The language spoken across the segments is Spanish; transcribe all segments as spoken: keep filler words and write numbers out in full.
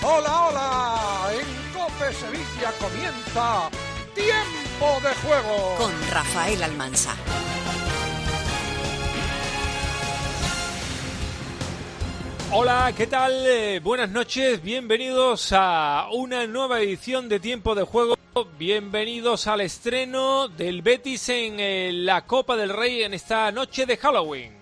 Hola, hola, en COPE Sevilla comienza Tiempo de Juego con Rafael Almansa. Hola, ¿qué tal? Eh, buenas noches, bienvenidos a una nueva edición de Tiempo de Juego. Bienvenidos al estreno del Betis en eh, la Copa del Rey en esta noche de Halloween.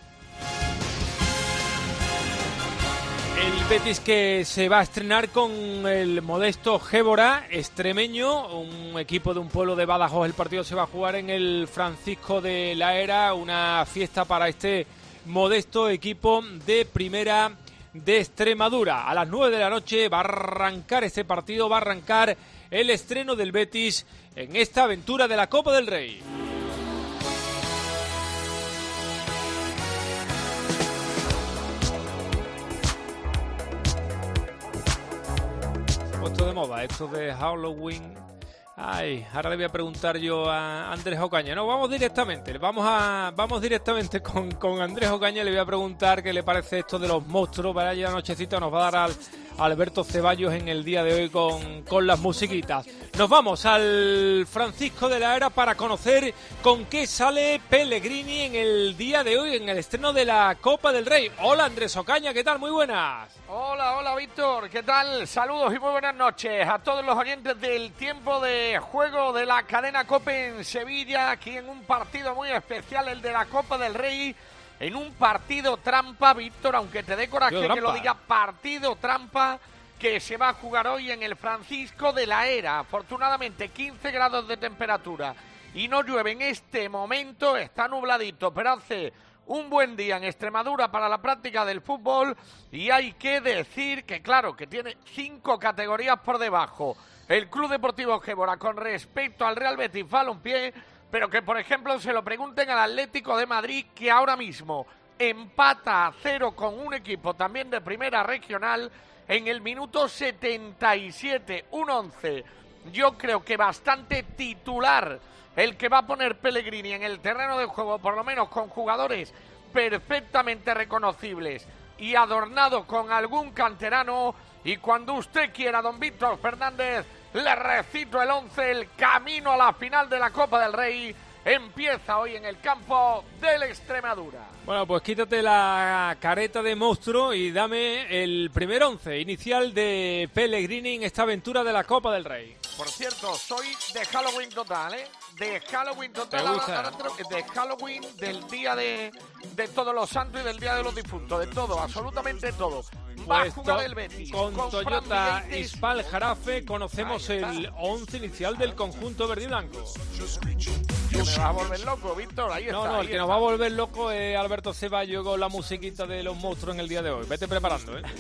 El Betis que se va a estrenar con el modesto Gébora, extremeño, un equipo de un pueblo de Badajoz. El partido se va a jugar en el Francisco de la Era, una fiesta para este modesto equipo de primera de Extremadura. A las nueve de la noche va a arrancar este partido, va a arrancar el estreno del Betis en esta aventura de la Copa del Rey. Puesto de moda esto de Halloween. Ay, ahora le voy a preguntar yo a Andrés Ocaña. No, vamos directamente, vamos a vamos directamente con, con Andrés Ocaña. Le voy a preguntar qué le parece esto de los monstruos. Para allá nochecita nos va a dar al, a Alberto Ceballos en el día de hoy con, con las musiquitas. Nos vamos al Francisco de la Era para conocer con qué sale Pellegrini en el día de hoy, en el estreno de la Copa del Rey. Hola Andrés Ocaña, ¿qué tal? Muy buenas. Hola, hola Víctor, ¿qué tal? Saludos y muy buenas noches a todos los oyentes del Tiempo de Juego de la cadena COPE en Sevilla, aquí en un partido muy especial, el de la Copa del Rey, en un partido trampa, Víctor, aunque te dé coraje que lo diga, partido trampa que se va a jugar hoy en el Francisco de la Era. Afortunadamente quince grados de temperatura y no llueve en este momento, está nubladito, pero hace un buen día en Extremadura para la práctica del fútbol y hay que decir que, claro, que tiene cinco categorías por debajo el Club Deportivo Gébora con respecto al Real Betis Balompié, pero que, por ejemplo, se lo pregunten al Atlético de Madrid, que ahora mismo empata a cero con un equipo también de primera regional en el minuto setenta y siete, un once. Yo creo que bastante titular el que va a poner Pellegrini en el terreno de juego, por lo menos con jugadores perfectamente reconocibles y adornado con algún canterano. Y cuando usted quiera, don Víctor Fernández, le recito el once. El camino a la final de la Copa del Rey empieza hoy en el campo del Extremadura. Bueno, pues quítate la careta de monstruo y dame el primer once inicial de Pellegrini en esta aventura de la Copa del Rey. Por cierto, soy de Halloween total, ¿eh? De Halloween total, ¿Te gusta? ahora, ahora, de Halloween, del día de, de Todos los Santos y del Día de los Difuntos, de todo, absolutamente todo. Va a jugar el Betis con, con Toyota Ispal Jarafe conocemos el once inicial del conjunto verde y blanco. Que me va a volver loco, Víctor, ahí está. No, no, el que está. nos va a volver loco es Alberto Ceballos con la musiquita de los monstruos en el día de hoy. Vete preparando, ¿eh?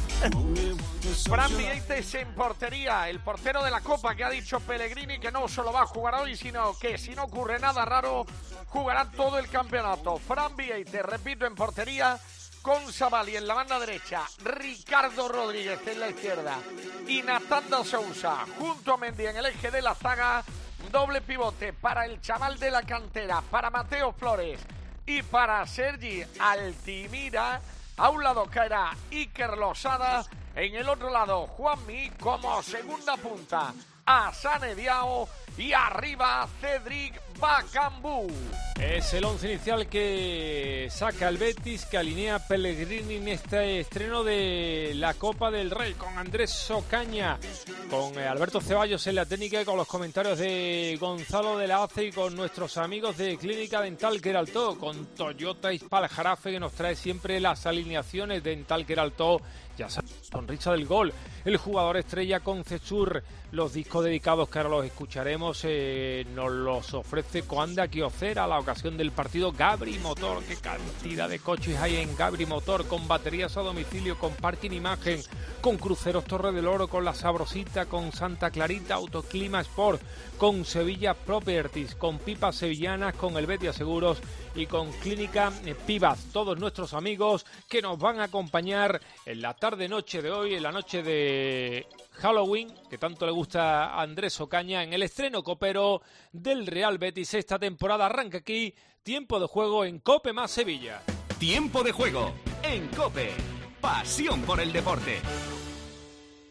Fran Vieites en portería, el portero de la Copa, que ha dicho Pellegrini que no solo va a jugar hoy, sino que si no ocurre nada raro, jugará todo el campeonato. Fran Vieites, repito, en portería, con Savali en la banda derecha, Ricardo Rodríguez en la izquierda y Nathan da Sousa junto a Mendy en el eje de la zaga. Doble pivote para el chaval de la cantera, para Mateo Flores y para Sergi Altimira. A un lado caerá Iker Losada, en el otro lado Juanmi como segunda punta, Asane Diao y arriba Cedric Bakambu. Es el once inicial que saca el Betis, que alinea Pellegrini en este estreno de la Copa del Rey, con Andrés Ocaña, con Alberto Ceballos en la técnica y con los comentarios de Gonzalo de la Hace y con nuestros amigos de Clínica Dental Queraltó, con Toyota Ispal Jarafe, que nos trae siempre las alineaciones Dental Queraltó. Ya sabes, sonrisa del gol, el jugador estrella con Cesur, los discos dedicados que ahora los escucharemos, eh, nos los ofrece Coanda Kyocera a la ocasión del partido. Gabri Motor, qué cantidad de coches hay en Gabri Motor, con baterías a domicilio, con parking imagen, con cruceros Torre del Oro, con La Sabrosita, con Santa Clarita, Autoclima Sport, con Sevilla Properties, con pipas sevillanas, con el Betia Seguros y con Clínica Pivaz. Todos nuestros amigos que nos van a acompañar en la tarde-noche de hoy, en la noche de Halloween, que tanto le gusta a Andrés Ocaña, en el estreno copero del Real Betis. Esta temporada arranca aquí, Tiempo de Juego en COPE más Sevilla. Tiempo de Juego en COPE. Pasión por el deporte.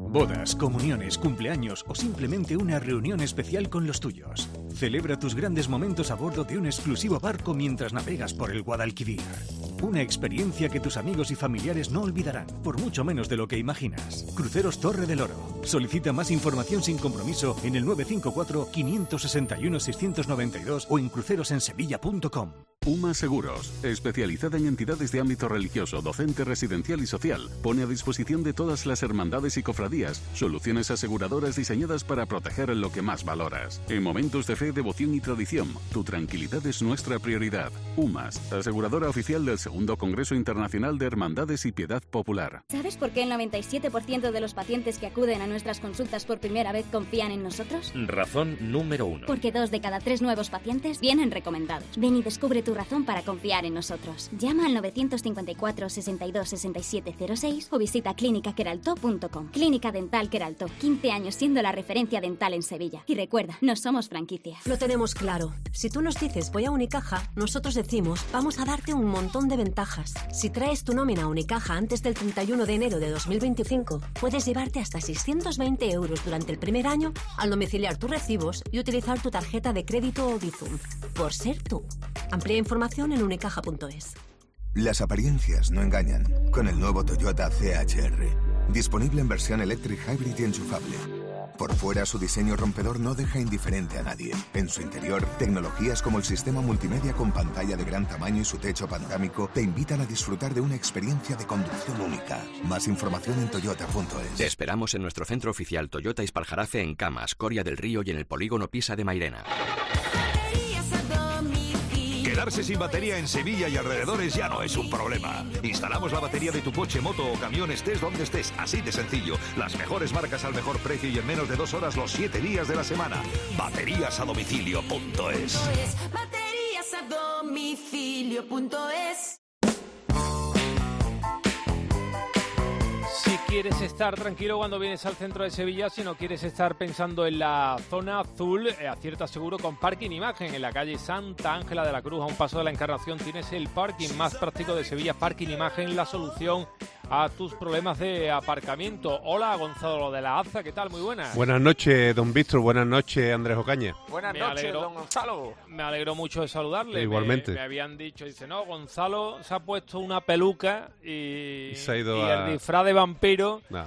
Bodas, comuniones, cumpleaños o simplemente una reunión especial con los tuyos. Celebra tus grandes momentos a bordo de un exclusivo barco mientras navegas por el Guadalquivir. Una experiencia que tus amigos y familiares no olvidarán, por mucho menos de lo que imaginas. Cruceros Torre del Oro. Solicita más información sin compromiso en el nueve cinco cuatro, cinco seis uno, seis nueve dos o en crucerosensevilla punto com. UMA Seguros, especializada en entidades de ámbito religioso, docente, residencial y social, pone a disposición de todas las hermandades y cofradías soluciones aseguradoras diseñadas para proteger lo que más valoras. En momentos de fe, devoción y tradición, tu tranquilidad es nuestra prioridad. UMAS, aseguradora oficial del Segundo Congreso Internacional de Hermandades y Piedad Popular. ¿Sabes por qué el noventa y siete por ciento de los pacientes que acuden a nuestras consultas por primera vez confían en nosotros? Razón número uno. Porque dos de cada tres nuevos pacientes vienen recomendados. Ven y descubre tu razón para confiar en nosotros. Llama al nueve cinco cuatro, sesenta y dos, sesenta y siete cero seis o visita clínica queraltó punto com. Clínica Dental Queraltó, quince años siendo la referencia dental en Sevilla. Y recuerda, no somos franquicia. Lo tenemos claro. Si tú nos dices voy a Unicaja, nosotros decimos vamos a darte un montón de ventajas. Si traes tu nómina a Unicaja antes del treinta y uno de enero de dos mil veinticinco, puedes llevarte hasta seiscientos veinte euros durante el primer año al domiciliar tus recibos y utilizar tu tarjeta de crédito o Bizum. Por ser tú. Amplía información en unicaja punto es. Las apariencias no engañan. Con el nuevo Toyota C H R. Disponible en versión Electric Hybrid y enchufable. Por fuera, su diseño rompedor no deja indiferente a nadie. En su interior, tecnologías como el sistema multimedia con pantalla de gran tamaño y su techo panorámico te invitan a disfrutar de una experiencia de conducción única. Más información en toyota punto es. Te esperamos en nuestro centro oficial Toyota Ispaljarafe en Camas, Coria del Río y en el polígono Pisa de Mairena. Quedarse sin batería en Sevilla y alrededores ya no es un problema. Instalamos la batería de tu coche, moto o camión, estés donde estés, así de sencillo. Las mejores marcas al mejor precio y en menos de dos horas los siete días de la semana. Baterías a domicilio punto es. Baterías a domicilio punto es. Si quieres estar tranquilo cuando vienes al centro de Sevilla, si no quieres estar pensando en la zona azul, eh, acierta seguro con Parking Imagen. En la calle Santa Ángela de la Cruz, a un paso de la Encarnación, tienes el parking más práctico de Sevilla. Parking Imagen, la solución a tus problemas de aparcamiento. Hola, Gonzalo de la Aza, ¿qué tal? Muy buenas. Buenas noches, don Víctor. Buenas noches, Andrés Ocaña. Buenas me noches, alegro, don Gonzalo. Me alegro mucho de saludarle. Igualmente. Me, me habían dicho, dice, no, Gonzalo se ha puesto una peluca y, y, se ha ido y a... el disfraz de vampiro nah.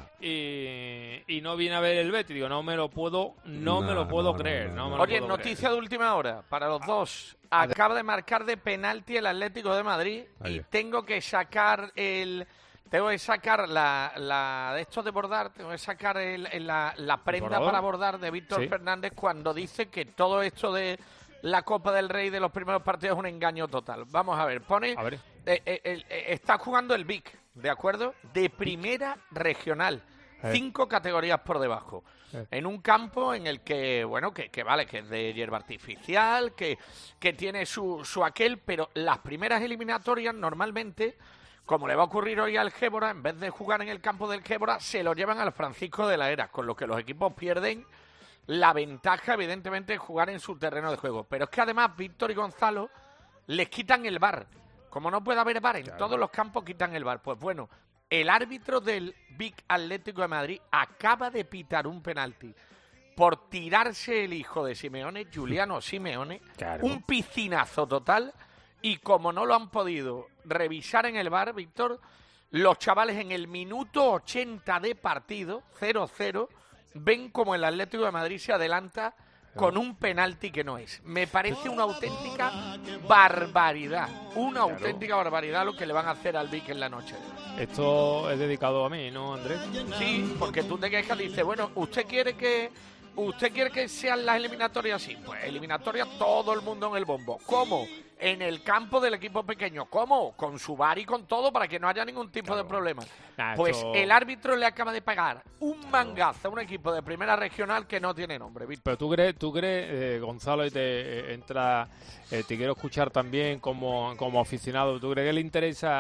y, y no viene a ver el Betis. Digo, no me lo puedo, no nah, me lo puedo no, creer. No, no, no, no. no. Oye, noticia creer. de última hora para los dos. Acaba de marcar de penalti el Atlético de Madrid Ahí. y tengo que sacar el... Tengo que sacar la, la de estos de bordar, tengo que sacar el, el, la, la prenda para bordar de Víctor ¿Sí? Fernández cuando dice que todo esto de la Copa del Rey de los primeros partidos es un engaño total. Vamos a ver, pone... A ver. Eh, eh, eh, está jugando el Vic, ¿de acuerdo? De primera regional. Eh. Cinco categorías por debajo. Eh. En un campo en el que, bueno, que, que vale, que es de hierba artificial, que, que tiene su, su aquel, pero las primeras eliminatorias normalmente... Como le va a ocurrir hoy al Gébora, en vez de jugar en el campo del Gébora, se lo llevan al Francisco de la Era, con lo que los equipos pierden la ventaja, evidentemente, de jugar en su terreno de juego. Pero es que además Víctor y Gonzalo les quitan el V A R. Como no puede haber V A R en claro. todos los campos, quitan el V A R. Pues bueno, el árbitro del Vic Atlético de Madrid acaba de pitar un penalti por tirarse el hijo de Simeone, Giuliano Simeone, claro. un piscinazo total. Y como no lo han podido revisar en el V A R, Víctor, los chavales en el minuto ochenta de partido, cero cero, ven como el Atlético de Madrid se adelanta con un penalti que no es. Me parece una auténtica barbaridad, una claro. auténtica barbaridad lo que le van a hacer al Vic en la noche. Esto es dedicado a mí, ¿no, Andrés? Sí, porque tú te quejas y dices, bueno, ¿usted quiere que... ¿Usted quiere que sean las eliminatorias así? Pues eliminatorias todo el mundo en el bombo. ¿Cómo? En el campo del equipo pequeño. ¿Cómo? Con su V A R y con todo para que no haya ningún tipo claro. de problema. Nah, pues esto... el árbitro le acaba de pagar un mangazo a un equipo de primera regional que no tiene nombre, Víctor. Pero tú crees, tú crees eh, Gonzalo, y te eh, entra, eh, te quiero escuchar también como, como aficionado, ¿tú crees que le interesa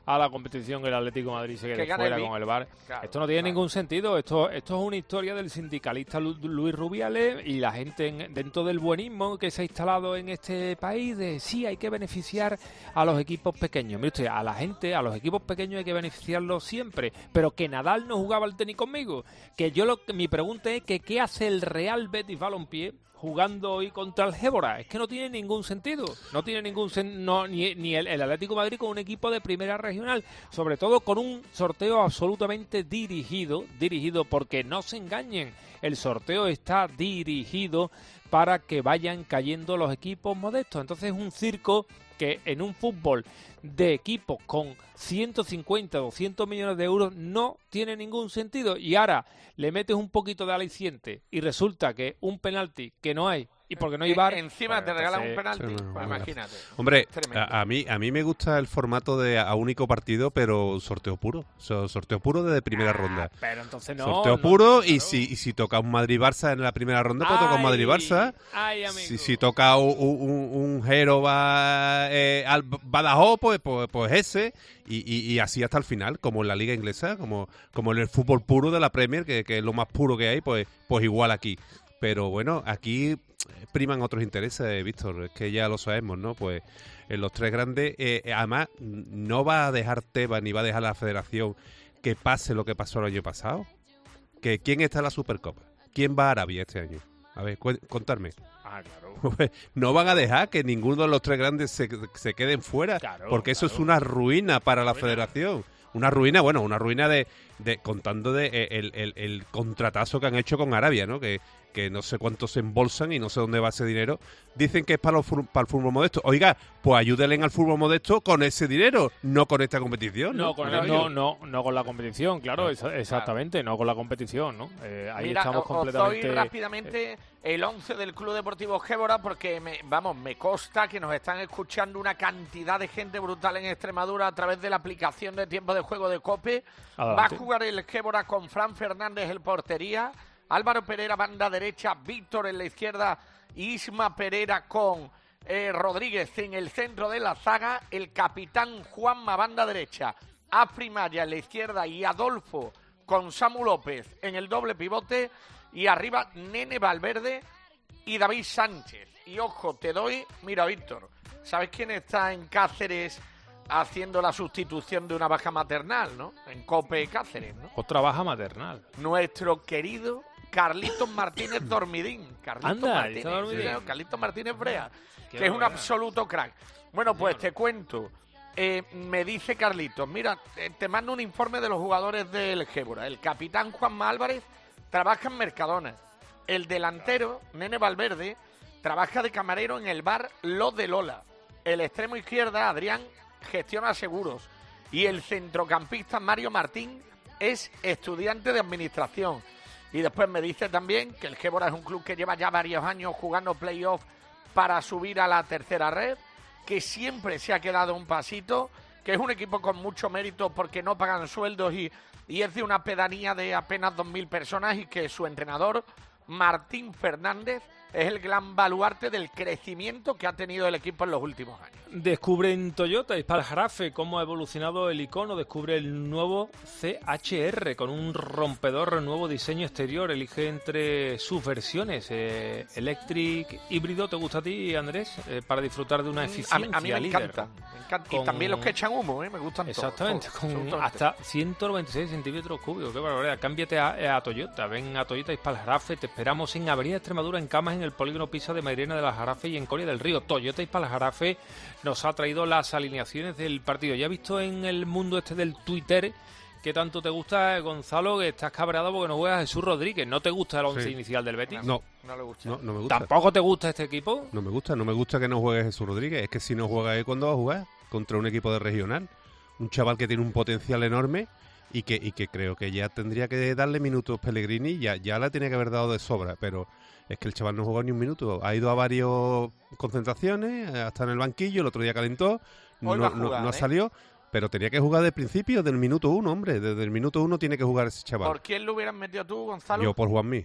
a la competición, el Atlético de Madrid se quede Que gane fuera el con el V A R. Claro, esto no tiene claro. ningún sentido. Esto esto es una historia del sindicalista Lu- Luis Rubiales y la gente en- dentro del buenismo que se ha instalado en este país de sí, hay que beneficiar a los equipos pequeños. Mire usted, a la gente, a los equipos pequeños hay que beneficiarlos siempre. Pero que Nadal no jugaba al tenis conmigo. Que yo lo, mi pregunta es que ¿qué hace el Real Betis Balompié jugando hoy contra el Gébora? Es que no tiene ningún sentido. No tiene ningún sen- no, ni, ni el, el Atlético de Madrid con un equipo de primera regional, sobre todo con un sorteo absolutamente dirigido, dirigido porque no se engañen, el sorteo está dirigido para que vayan cayendo los equipos modestos. Entonces es un circo que en un fútbol de equipos con ciento cincuenta, doscientos millones de euros no tiene ningún sentido. Y ahora le metes un poquito de aliciente y resulta que un penalti que no hay y porque no hay V A R... Encima pues te regalan un entonces- penalti, Sí, no, pues no, imagínate. Hombre, Tremendo. a, a mí a mí me gusta el formato de a único partido, pero sorteo puro. So- sorteo puro desde primera ronda. Pero entonces no... sorteo no, puro y claro. si y si toca un Madrid-Barça en la primera ronda, pues toca un Ay, Madrid-Barça. ay, amigo. Si, si toca un, un, un Jero va, eh, al Badajoz, pues, pues, pues ese. Y, y, y así hasta el final, como en la liga inglesa, como, como en el fútbol puro de la Premier, que, que es lo más puro que hay, pues, pues igual aquí. Pero bueno, aquí priman otros intereses, Víctor, es que ya lo sabemos, ¿no? Pues en los tres grandes, eh, además, no va a dejar Tebas ni va a dejar la Federación que pase lo que pasó el año pasado. Que ¿quién está en la Supercopa? ¿Quién va a Arabia este año? A ver, cu- contarme. Ah, claro. No van a dejar que ninguno de los tres grandes se, se queden fuera, Claro, porque eso claro. es una ruina para la Ruina. Federación. Una ruina, bueno, una ruina de, de contando de eh, el, el, el contratazo que han hecho con Arabia, ¿no? Que, que no sé cuánto se embolsan y no sé dónde va ese dinero. Dicen que es para, los, fu- para el fútbol modesto. Oiga, pues ayúdenle al fútbol modesto con ese dinero, no con esta competición, ¿no? No, con Creo el- yo. no, no, no con la competición, claro, exa- exactamente, no con la competición, ¿no? Eh, ahí Mira, estamos os- os completamente... doy rápidamente el once del Club Deportivo Gébora porque, me, vamos, me consta que nos están escuchando una cantidad de gente brutal en Extremadura a través de la aplicación de tiempo de juego de COPE. Adelante. Va a jugar el Gébora con Fran Fernández en portería, Álvaro Pereira banda derecha, Víctor en la izquierda y Isma Pereira con eh, Rodríguez en el centro de la zaga, el capitán Juanma banda derecha, Afri Maya en la izquierda y Adolfo con Samu López en el doble pivote y arriba Nene Valverde y David Sánchez. Y ojo, te doy, mira Víctor, ¿sabes quién está en Cáceres haciendo la sustitución de una baja maternal, no? En COPE Cáceres, ¿no? Otra baja maternal. Nuestro querido Carlitos Martínez Dormidín. Carlitos Anda, Martínez, está dormidín. sí, señor, Carlitos Martínez Brea, Qué que es un barbaridad. absoluto crack. Bueno, pues te cuento. Eh, me dice Carlitos, mira, eh, te mando un informe de los jugadores del Gébora. El capitán Juanma Álvarez trabaja en Mercadona. El delantero, Nene Valverde, trabaja de camarero en el bar Los de Lola. El extremo izquierda, Adrián, gestiona seguros. Y el centrocampista, Mario Martín, es estudiante de administración. Y después me dice también que el Gébora es un club que lleva ya varios años jugando playoff para subir a la tercera red, que siempre se ha quedado un pasito, que es un equipo con mucho mérito porque no pagan sueldos y, y es de una pedanía de apenas dos mil personas y que su entrenador, Martín Fernández, es el gran baluarte del crecimiento que ha tenido el equipo en los últimos años. Descubre en Toyota Ispal Jarafe cómo ha evolucionado el icono. Descubre el nuevo C H R con un rompedor, nuevo diseño exterior. Elige entre sus versiones. Eh, Electric híbrido, ¿te gusta a ti, Andrés? Eh, para disfrutar de una A, eficiencia mí- a mí me líder. encanta, me encanta. Y Con- también los que echan humo, ¿eh? Me gustan todos, Exactamente, todos, con absolutamente. hasta ciento noventa y seis centímetros cúbicos. Qué barbaridad. Cámbiate a, a Toyota. Ven a Toyota Ispal Jarafe. Te esperamos en Avenida Extremadura, en Camas, en el polígono Pisa de Mairena de la Jarafe y en Coria del Río. Toyota Ispal Jarafe nos ha traído las alineaciones del partido. Ya he visto en el mundo este del Twitter que tanto te gusta, Gonzalo, que estás cabreado porque no juega Jesús Rodríguez. ¿No te gusta el once Sí. inicial del Betis? No, No le gusta. no, no me gusta. ¿Tampoco te gusta este equipo? No me gusta, no me gusta que no juegue Jesús Rodríguez. Es que si no juega él, ¿cuándo va a jugar? Contra un equipo de regional. Un chaval que tiene un potencial enorme y que, y que creo que ya tendría que darle minutos Pellegrini. Ya, ya la tiene que haber dado de sobra, pero es que el chaval no jugó ni un minuto. Ha ido a varias concentraciones, hasta en el banquillo, el otro día calentó, no, Hoy va a no- jugar, no ¿eh? salió. Pero tenía que jugar de principio, del minuto uno, hombre. Desde el minuto uno tiene que jugar ese chaval. ¿Por quién lo hubieras metido tú, Gonzalo? Yo por Juanmi.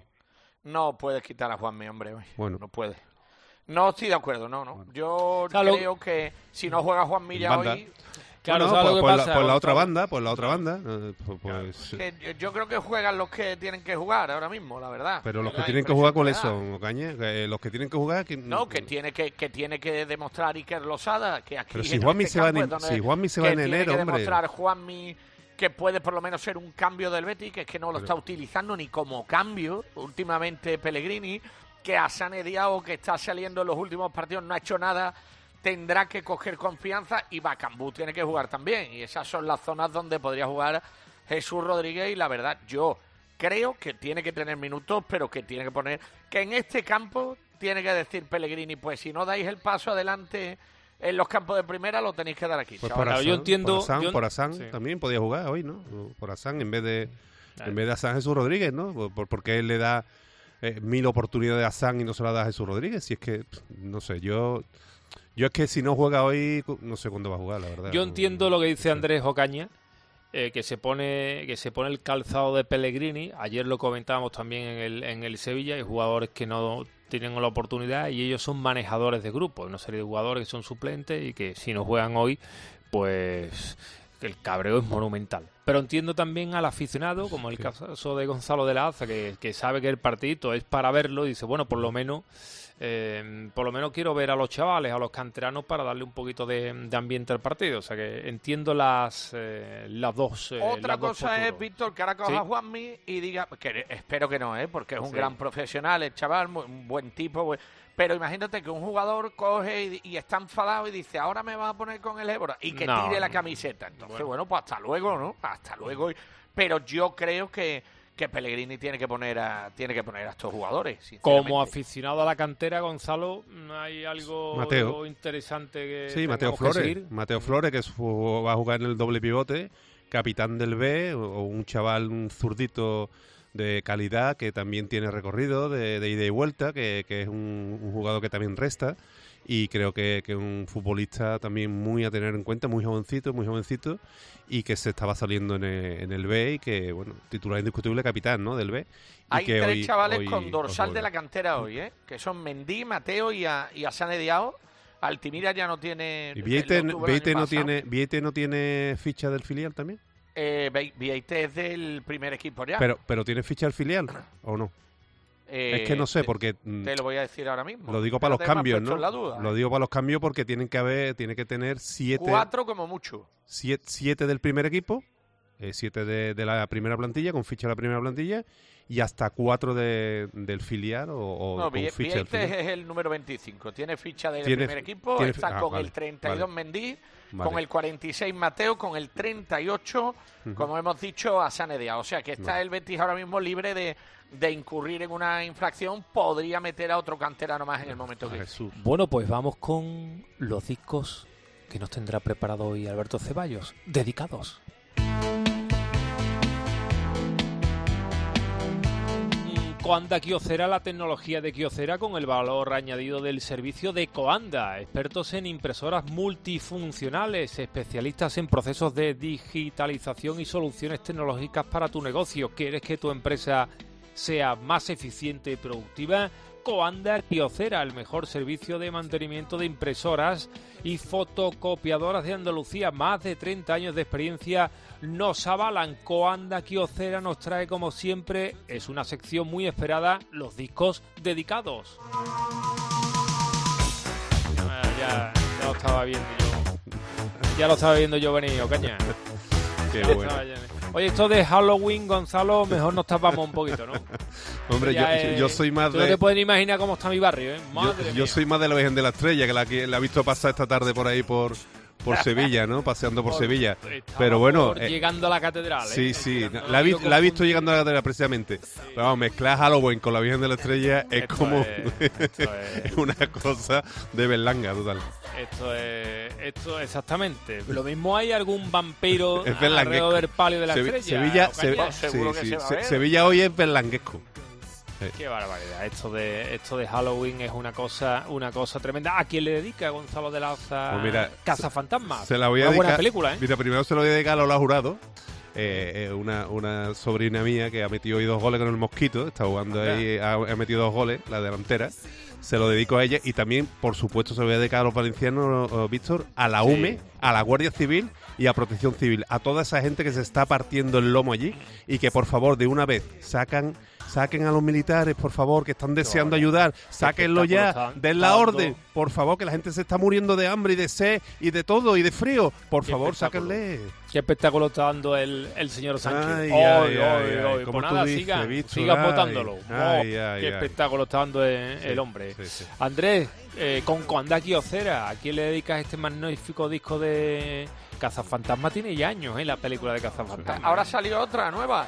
No puedes quitar a Juanmi, hombre, hoy. Bueno. No puedes. No estoy de acuerdo, no, no. Yo Claro. creo que si no juega Juanmi ya Banda. hoy... Claro, Bueno, ¿sabes por, lo que por la, pasa? por la otra Gonzalo? banda, por la otra banda. eh, pues, pues, Que yo- yo creo que juegan los que tienen que jugar ahora mismo, la verdad. pero los Es que la tienen que impresión jugar, que ¿cuáles me da. son, Ocaña? Que, eh, los que tienen que jugar... que- No, que tiene que, que tiene que demostrar Iker Losada, que aquí Pero si en Juanmi este se va campo en- es donde- si Juanmi se va que en tiene enero, que hombre. demostrar Juanmi que puede por lo menos ser un cambio del Betis, que es que no lo Pero- está utilizando ni como cambio últimamente Pellegrini, que a Sane Diao, que está saliendo en los últimos partidos, no ha hecho nada, tendrá que coger confianza, y Bacambú tiene que jugar también, y esas son las zonas donde podría jugar Jesús Rodríguez, y la verdad, yo creo que tiene que tener minutos, pero que tiene que poner, que en este campo tiene que decir Pellegrini, pues si no dais el paso adelante en los campos de primera, lo tenéis que dar aquí, Pues chaval. por Asán, yo entiendo- por Asán, yo- por Asán sí. también podía jugar hoy, ¿no? Por Asán en vez de Claro. en vez de Asán Jesús Rodríguez, ¿no? Por- por- porque él le da eh, mil oportunidades a Asán y no se la da a Jesús Rodríguez. Si es que, pff, no sé, yo yo es que si no juega hoy, cu- no sé cuándo va a jugar, la verdad. Yo No- entiendo lo que dice Andrés Ocaña, eh, que se pone que se pone el calzado de Pellegrini. Ayer lo comentábamos también en el, en el Sevilla. Hay jugadores que no tienen la oportunidad y ellos son manejadores de grupo. Hay una serie de jugadores que son suplentes y que si no juegan hoy, pues el cabreo es monumental. Pero entiendo también al aficionado, como el caso de Gonzalo de la Haza, que, que sabe que el partidito es para verlo y dice, bueno, por lo menos eh, por lo menos quiero ver a los chavales, a los canteranos, para darle un poquito de, de ambiente al partido. O sea que entiendo las eh, las dos eh, Otra las dos cosa es, posturas. Víctor, que ahora coja Sí. a Juanmi y diga, que espero que no, ¿eh? Porque es un Sí. gran profesional, el chaval, mu- un buen tipo, buen- pero imagínate que un jugador coge y, y está enfadado y dice, ahora me vas a poner con el Évora, y que No, tire la no. camiseta. Entonces, Bueno. bueno. pues hasta luego, ¿no? Hasta luego. Pero yo creo que, que Pellegrini tiene que poner a tiene que poner a estos jugadores, sinceramente. Como aficionado a la cantera, Gonzalo, ¿hay algo Mateo. interesante que Sí, Mateo tengamos que Flores. seguir? Mateo Flores, que su- va a jugar en el doble pivote, capitán del B, o, o un chaval, un zurdito de calidad que también tiene recorrido de, de ida y vuelta, que, que es un, un jugador que también resta, y creo que es un futbolista también muy a tener en cuenta, muy jovencito, muy jovencito, y que se estaba saliendo en el, en el B, y que, bueno, titular indiscutible, capitán, ¿no?, del B. Y Hay que tres hoy- chavales hoy- con hoy dorsal juega. de la cantera hoy, ¿eh? Que son Mendy, Mateo y a, y a Sane Diao. Altimira ya no tiene... ¿Y Vieite, lo tuvo el Vieite año no pasado. tiene, Vieite no tiene ficha del filial también? Eh, Ve- Vieite es del primer equipo ya. Pero, pero ¿tiene ficha del filial o no? Eh, es que no sé, te- porque mm, Te lo voy a decir ahora mismo. lo digo para los Espérate, me has cambios, puesto ¿no? en la duda, Lo ¿eh? digo para los cambios porque tienen que haber, tiene que tener siete, Cuatro como mucho. siete, siete del primer equipo, eh, siete de, de la primera plantilla, con ficha de la primera plantilla, y hasta cuatro de, del filial o, o No, con Vie- ficha del Vieite filial. es el número veinticinco. Tiene ficha del Tiene- primer equipo. tiene- Está ah, con vale, el treinta y dos vale. Mendy, Vale. con el cuarenta y seis Mateo, con el treinta y ocho, Ujú. como hemos dicho, a Sane Diao. O sea que está Vale. el Betis ahora mismo libre de, de incurrir en una infracción. Podría meter a otro canterano más en el momento que... Jesús. Bueno, pues vamos con los discos que nos tendrá preparado hoy Alberto Ceballos, dedicados. Coanda Kyocera, la tecnología de Kyocera con el valor añadido del servicio de Coanda. Expertos en impresoras multifuncionales, especialistas en procesos de digitalización y soluciones tecnológicas para tu negocio. ¿Quieres que tu empresa sea más eficiente y productiva? Coanda Kyocera, el mejor servicio de mantenimiento de impresoras y fotocopiadoras de Andalucía. Más de treinta años de experiencia nos avalan. Coanda Kyocera nos trae, como siempre, es una sección muy esperada, los discos dedicados. Ya, ya, ya lo estaba viendo yo. Ya lo estaba viendo yo venir, Ocaña. Qué Ya bueno. estaba ya- Oye, esto de Halloween, Gonzalo, mejor nos tapamos un poquito, ¿no? Hombre, yo, Ya, eh, yo soy más tú no de... te puedes ni imaginar cómo está mi barrio, ¿eh? Yo, Madre yo mía. soy más de la Virgen de la Estrella, que la que la he visto pasar esta tarde por ahí por, por Sevilla, ¿no? Paseando por Por- Sevilla. Estaba Pero bueno, por eh, llegando a la catedral, ¿eh? sí, sí, No la, he vi- quiero la he visto confundir. llegando a la catedral precisamente. Pero vamos, mezclar Halloween con la Virgen de la Estrella es Esto como es- esto es- es una cosa de berlanga total. Esto es, esto exactamente. Lo mismo hay algún vampiro Es berlanguesco. alrededor del palio de la Sevi- estrella. Sevilla, Ocaña. Se- seguro sí, que sí, se va a Se- ver. Sevilla hoy es berlanguesco. Qué barbaridad. Esto de esto de Halloween es una cosa una cosa tremenda. ¿A quién le dedica Gonzalo de la Oza Pues mira, Casa Fantasma? Se la voy a Una dedicar. buena película, ¿eh? Mira, primero se lo voy a dedicar a Lola Jurado, eh, eh, una, una sobrina mía que ha metido hoy dos goles con el Mosquito, está jugando ahí, ha, ha metido dos goles, la delantera. Se lo dedico a ella y también, por supuesto, se lo voy a dedicar a los valencianos, uh, Víctor, a la U M E, sí. a la Guardia Civil y a Protección Civil, a toda esa gente que se está partiendo el lomo allí y que, por favor, de una vez sacan... Saquen a los militares, por favor, que están deseando ayudar. Sáquenlo ya, den la orden. Por favor, que la gente se está muriendo de hambre y de sed y de todo y de frío. Por favor, sáquenle. Qué espectáculo está dando el, el señor Sánchez. Ay, hoy, ay, hoy, ay, hoy. ay, Pues nada, dices, sigan, Víctor, sigan ay, votándolo. ay, Oh, ay, qué ay. espectáculo está dando el, Sí, el hombre. sí, sí. Andrés, eh, con Coanda Kyocera, ¿a quién le dedicas este magnífico disco de Cazafantasma? Tiene ya años, ¿eh? La película de Cazafantasma. Ahora salió otra nueva.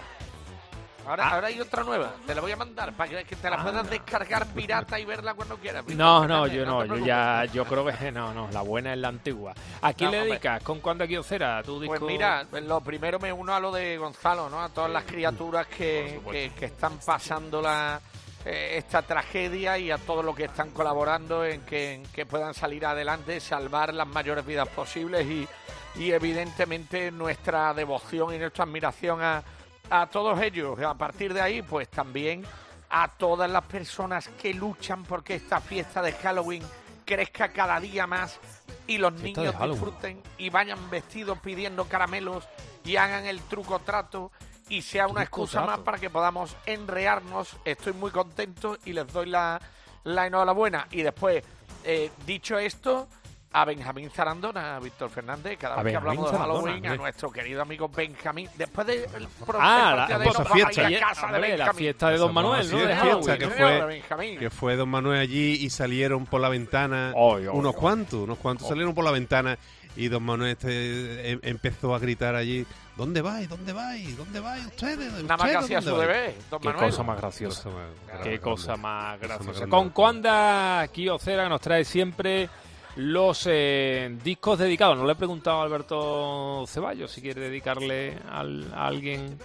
Ahora, Ah. ahora hay otra nueva, te la voy a mandar para que, que te la Ah. puedas descargar pirata y verla cuando quieras. No, no, yo no no, te yo preocupes. ya, yo creo que no, no, la buena es la antigua. ¿A quién No, le hombre. dedicas con Coanda Kyocera? Tu disco. Pues mira, lo primero me uno a lo de Gonzalo, ¿no? A todas las criaturas que, que, que están pasando la, eh, esta tragedia y a todos los que están colaborando en que, en que puedan salir adelante, salvar las mayores vidas posibles y, y evidentemente nuestra devoción y nuestra admiración a, a todos ellos. A partir de ahí, pues también a todas las personas que luchan porque esta fiesta de Halloween crezca cada día más y los Fiesta niños de Halloween. disfruten y vayan vestidos pidiendo caramelos y hagan el truco trato y sea una Truco excusa trato. más para que podamos enrearnos. Estoy muy contento y les doy la, la enhorabuena. Y después, eh, dicho esto, a Benjamín Zarandona, a Víctor Fernández, cada A vez que Benjamín hablamos de Zarandona, Halloween, a hombre. nuestro querido amigo Benjamín. Después del pro- Ah, del la, partido de esa nos vamos a ir fiesta, a casa de hombre, la Benjamín. fiesta de Don Esa Manuel, ¿no? fiesta De que Halloween. señor, fue, Benjamín. que fue Don Manuel allí y salieron por la ventana Oy, oy, unos oy. cuantos, unos cuantos salieron por la ventana y Don Manuel este em- empezó a gritar allí, ¿dónde vais? ¿Dónde vais? ¿Dónde vais ustedes? Nada más que ¿Ustedes hacía su dónde vais?". bebé, Don Qué Manuel. cosa más graciosa. Cosa más Qué grande. cosa más Cosa graciosa. más grande. Con Coanda Kyocera nos trae siempre los eh, discos dedicados. No le he preguntado a Alberto Ceballos si quiere dedicarle al- a alguien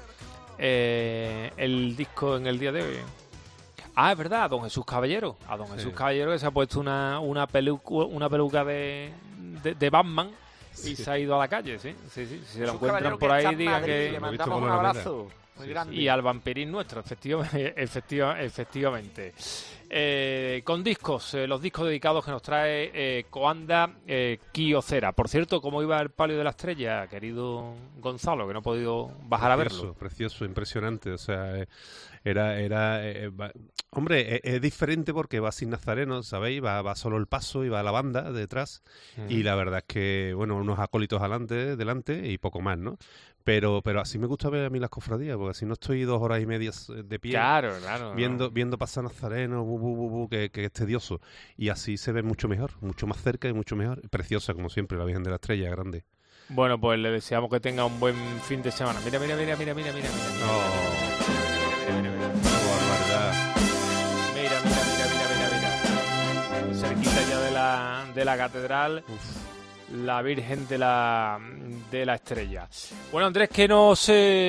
eh, el disco en el día de hoy. Ah, es verdad, a Don Jesús Caballero. A Don Jesús Sí. Caballero que se ha puesto una, una, peluca, una peluca de, de, de Batman y Sí. se ha ido a la calle, ¿sí? Sí, sí. Si se lo Jesús encuentran Caballero, por que ahí, está en digan Madrid, que... le Lo he visto mandamos por un la abrazo muy Sí, grande. Y al vampirín nuestro, efectivamente. efectiva- efectivamente. Eh, con discos, eh, los discos dedicados que nos trae eh, Coanda eh, Kyocera. Por cierto, ¿cómo iba el palio de la estrella, querido Gonzalo? Que no he podido bajar a Precioso, verlo. precioso, impresionante. O sea, eh, era, era, eh, va- hombre, es, es diferente porque va sin Nazareno, ¿sabéis? Va, va solo el paso y va la banda detrás. Ujú. Y la verdad es que, bueno, unos acólitos adelante, delante y poco más, ¿no? Pero, pero así me gusta ver a mí las cofradías, porque así no estoy dos horas y media de pie. Claro, claro. Viendo, ¿no? viendo pasar Nazareno, bu, bu, bu, bu, que, que es tedioso. Y así se ve mucho mejor, mucho más cerca y mucho mejor. Preciosa, como siempre, la Virgen de la Estrella, grande. Bueno, pues le deseamos que tenga un buen fin de semana. Mira, mira, mira, mira, mira, mira. Mira, Oh, mira, mira, mira. qué barbaridad. Mira, mira, mira, mira, mira, mira. Cerquita ya de la, de la catedral, la Virgen de la, de la Estrella. Bueno, Andrés, ¿qué nos,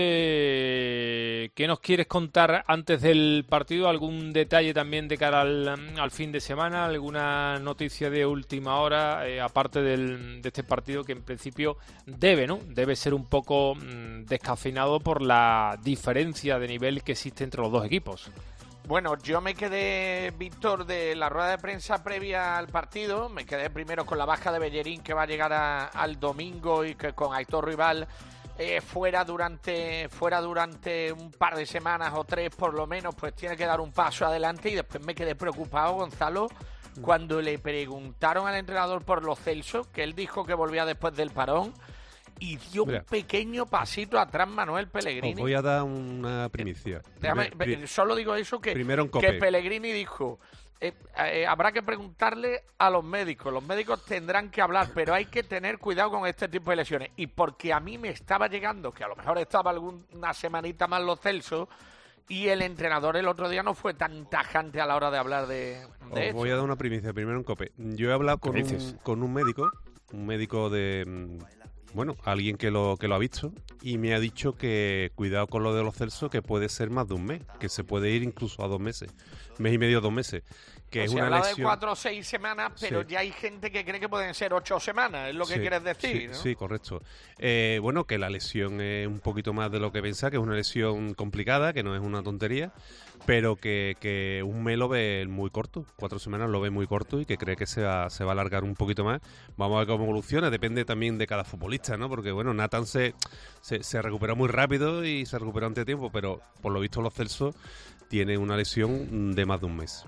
eh, ¿qué nos quieres contar antes del partido? ¿Algún detalle también de cara al, al fin de semana? ¿Alguna noticia de última hora? Eh, aparte del, de este partido que en principio debe, ¿no? Debe ser un poco mm, descafeinado por la diferencia de nivel que existe entre los dos equipos. Bueno, yo me quedé, Víctor, de la rueda de prensa previa al partido. Me quedé primero con la baja de Bellerín, que va a llegar a- al domingo, y que con Aitor Rival eh, fuera durante fuera durante un par de semanas o tres por lo menos, pues tiene que dar un paso adelante. Y después me quedé preocupado, Gonzalo, cuando le preguntaron al entrenador por Lo Celso, que él dijo que volvía después del parón, y dio Mira. un pequeño pasito atrás Manuel Os Pellegrini. voy a dar una primicia. Déjame, Primer- pri- solo digo eso, que, primero en que Cope. Pellegrini dijo, eh, eh, habrá que preguntarle a los médicos, los médicos tendrán que hablar, pero hay que tener cuidado con este tipo de lesiones. Y porque a mí me estaba llegando, que a lo mejor estaba alguna semanita más Lo Celso, y el entrenador el otro día no fue tan tajante a la hora de hablar de, de Os esto. voy a dar una primicia, primero en Cope. Yo he hablado con ¿Qué un, dices? con un médico, un médico de, mm, bueno, alguien que lo que lo ha visto, y me ha dicho que cuidado con lo de Lo Celso, que puede ser más de un mes, que se puede ir incluso a dos meses, mes y medio, dos meses. que o es sea, una hablaba lesión... de cuatro o seis semanas, pero Sí. ya hay gente que cree que pueden ser ocho semanas, es lo que Sí, quieres decir, sí, ¿no? Sí, correcto. Eh, bueno, que la lesión es un poquito más de lo que pensaba, que es una lesión complicada, que no es una tontería, pero que, que un mes lo ve muy corto, cuatro semanas lo ve muy corto y que cree que se va, se va a alargar un poquito más. Vamos a ver cómo evoluciona, depende también de cada futbolista, ¿no? Porque, bueno, Nathan se, se, se recuperó muy rápido y se recuperó antes de tiempo, pero por lo visto los Celsos tienen una lesión de más de un mes.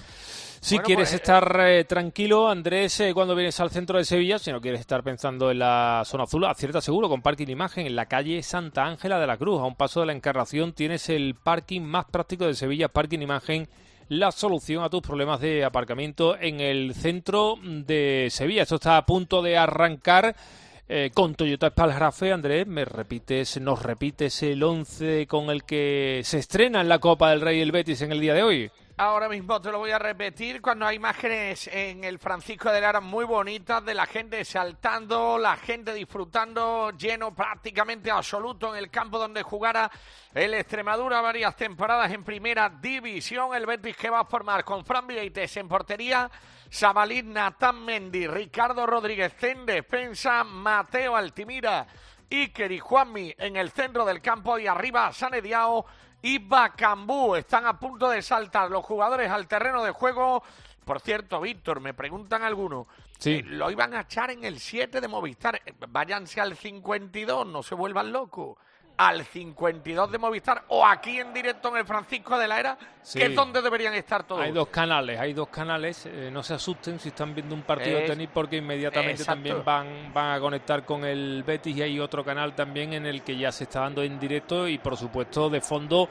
Si Bueno, quieres pues, estar eh, tranquilo, Andrés, eh, cuando vienes al centro de Sevilla, si no quieres estar pensando en la zona azul, acierta seguro con Parking Imagen en la calle Santa Ángela de la Cruz. A un paso de la Encarnación tienes el parking más práctico de Sevilla, Parking Imagen, la solución a tus problemas de aparcamiento en el centro de Sevilla. Esto está a punto de arrancar eh, con Toyota Espalgrafe. Andrés, me repites, nos repites el once con el que se estrena en la Copa del Rey el Betis en el día de hoy. Ahora mismo te lo voy a repetir cuando hay imágenes en el Francisco de Lara muy bonitas de la gente saltando, la gente disfrutando, lleno prácticamente absoluto en el campo donde jugara el Extremadura varias temporadas en primera división. El Betis que va a formar con Fran Vieites en portería, Sabalí, Natán Mendy, Ricardo Rodríguez en defensa, Mateo Altimira, Iker y Juanmi en el centro del campo y arriba Sané Diao y Bakambu. Están a punto de saltar los jugadores al terreno de juego. Por cierto, Víctor, me preguntan algunos, sí. eh, lo iban a echar en el siete de Movistar. Eh, váyanse al cincuenta y dos, no se vuelvan locos. Al cincuenta y dos de Movistar o aquí en directo en el Francisco de la Era, Sí. que es donde deberían estar todos. Hay dos canales, hay dos canales, eh, no se asusten si están viendo un partido Es- de tenis porque inmediatamente Exacto. también van, van a conectar con el Betis y hay otro canal también en el que ya se está dando en directo y por supuesto de fondo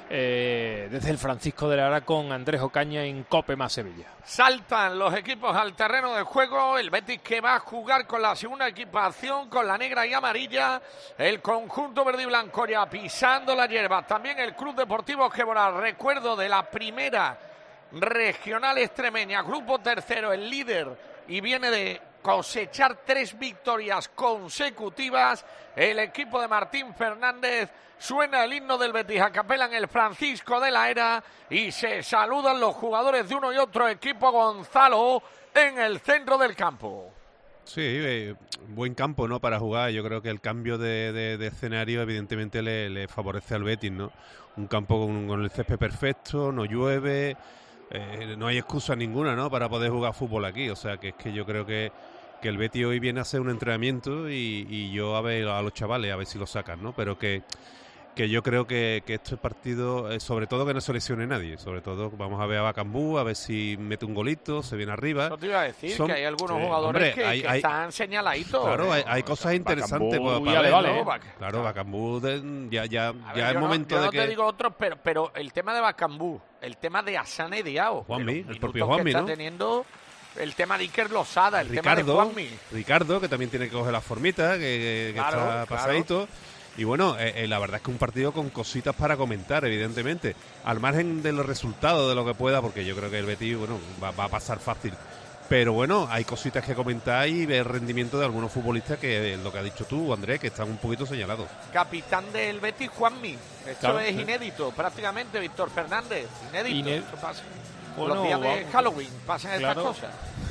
eh, desde el Francisco de la Ara con Andrés Ocaña en COPE más Sevilla. Saltan los equipos al terreno de juego, el Betis que va a jugar con la segunda equipación, con la negra y amarilla, el conjunto verde y blanco ya pisando la hierba, también el Club Deportivo Gébora, recuerdo de la primera regional extremeña, grupo tercero, el líder, y viene de cosechar tres victorias consecutivas, el equipo de Martín Fernández. Suena el himno del Betis a capela en el Francisco de la Era y se saludan los jugadores de uno y otro equipo. Gonzalo en el centro del campo. Sí, eh, buen campo, ¿no? Para jugar. Yo creo que el cambio de, de, de escenario evidentemente le, le favorece al Betis, ¿no? Un campo con, con el césped perfecto, no llueve, eh, no hay excusa ninguna, ¿no? Para poder jugar fútbol aquí. O sea, que es que yo creo que, que el Betis hoy viene a hacer un entrenamiento y, y yo a ver a los chavales a ver si lo sacan, ¿no? Pero que que yo creo que, que este partido, eh, sobre todo que no se lesione nadie, sobre todo vamos a ver a Bakambu, a ver si mete un golito, se viene arriba. Eso te iba a decir, Son- que hay algunos eh, jugadores hombre, que, hay- que hay- están señaladitos. Claro, hay, ¿eh? hay cosas interesantes Bakambu para ya le ver, vale, ¿no? ¿eh? Bac- Claro, Bakambu de- ya, ya, A ver, ya es yo no- momento yo de no que... te digo otros, pero, pero el tema de Bakambu, el tema de Asane Diao, Juanmi, de los el minutos propio que Juanmi, está ¿no? teniendo, el tema de Iker Losada, el tema de Ricardo, Juanmi. Ricardo, que también tiene que coger las formitas, que, que- que Claro, está claro. pasadito. Y bueno, eh, eh, la verdad es que un partido con cositas para comentar, evidentemente. Al margen de los resultados, de lo que pueda, porque yo creo que el Betis, bueno, va, va a pasar fácil. Pero bueno, hay cositas que comentar y ver el rendimiento de algunos futbolistas que, eh, lo que has dicho tú, Andrés, que están un poquito señalados. Capitán del Betis, Juanmi. Esto Claro, es sí. inédito, prácticamente, Víctor Fernández. Inédito. Ine- Esto pasa. Bueno, Los días de vamos. Halloween pasan Claro. estas cosas.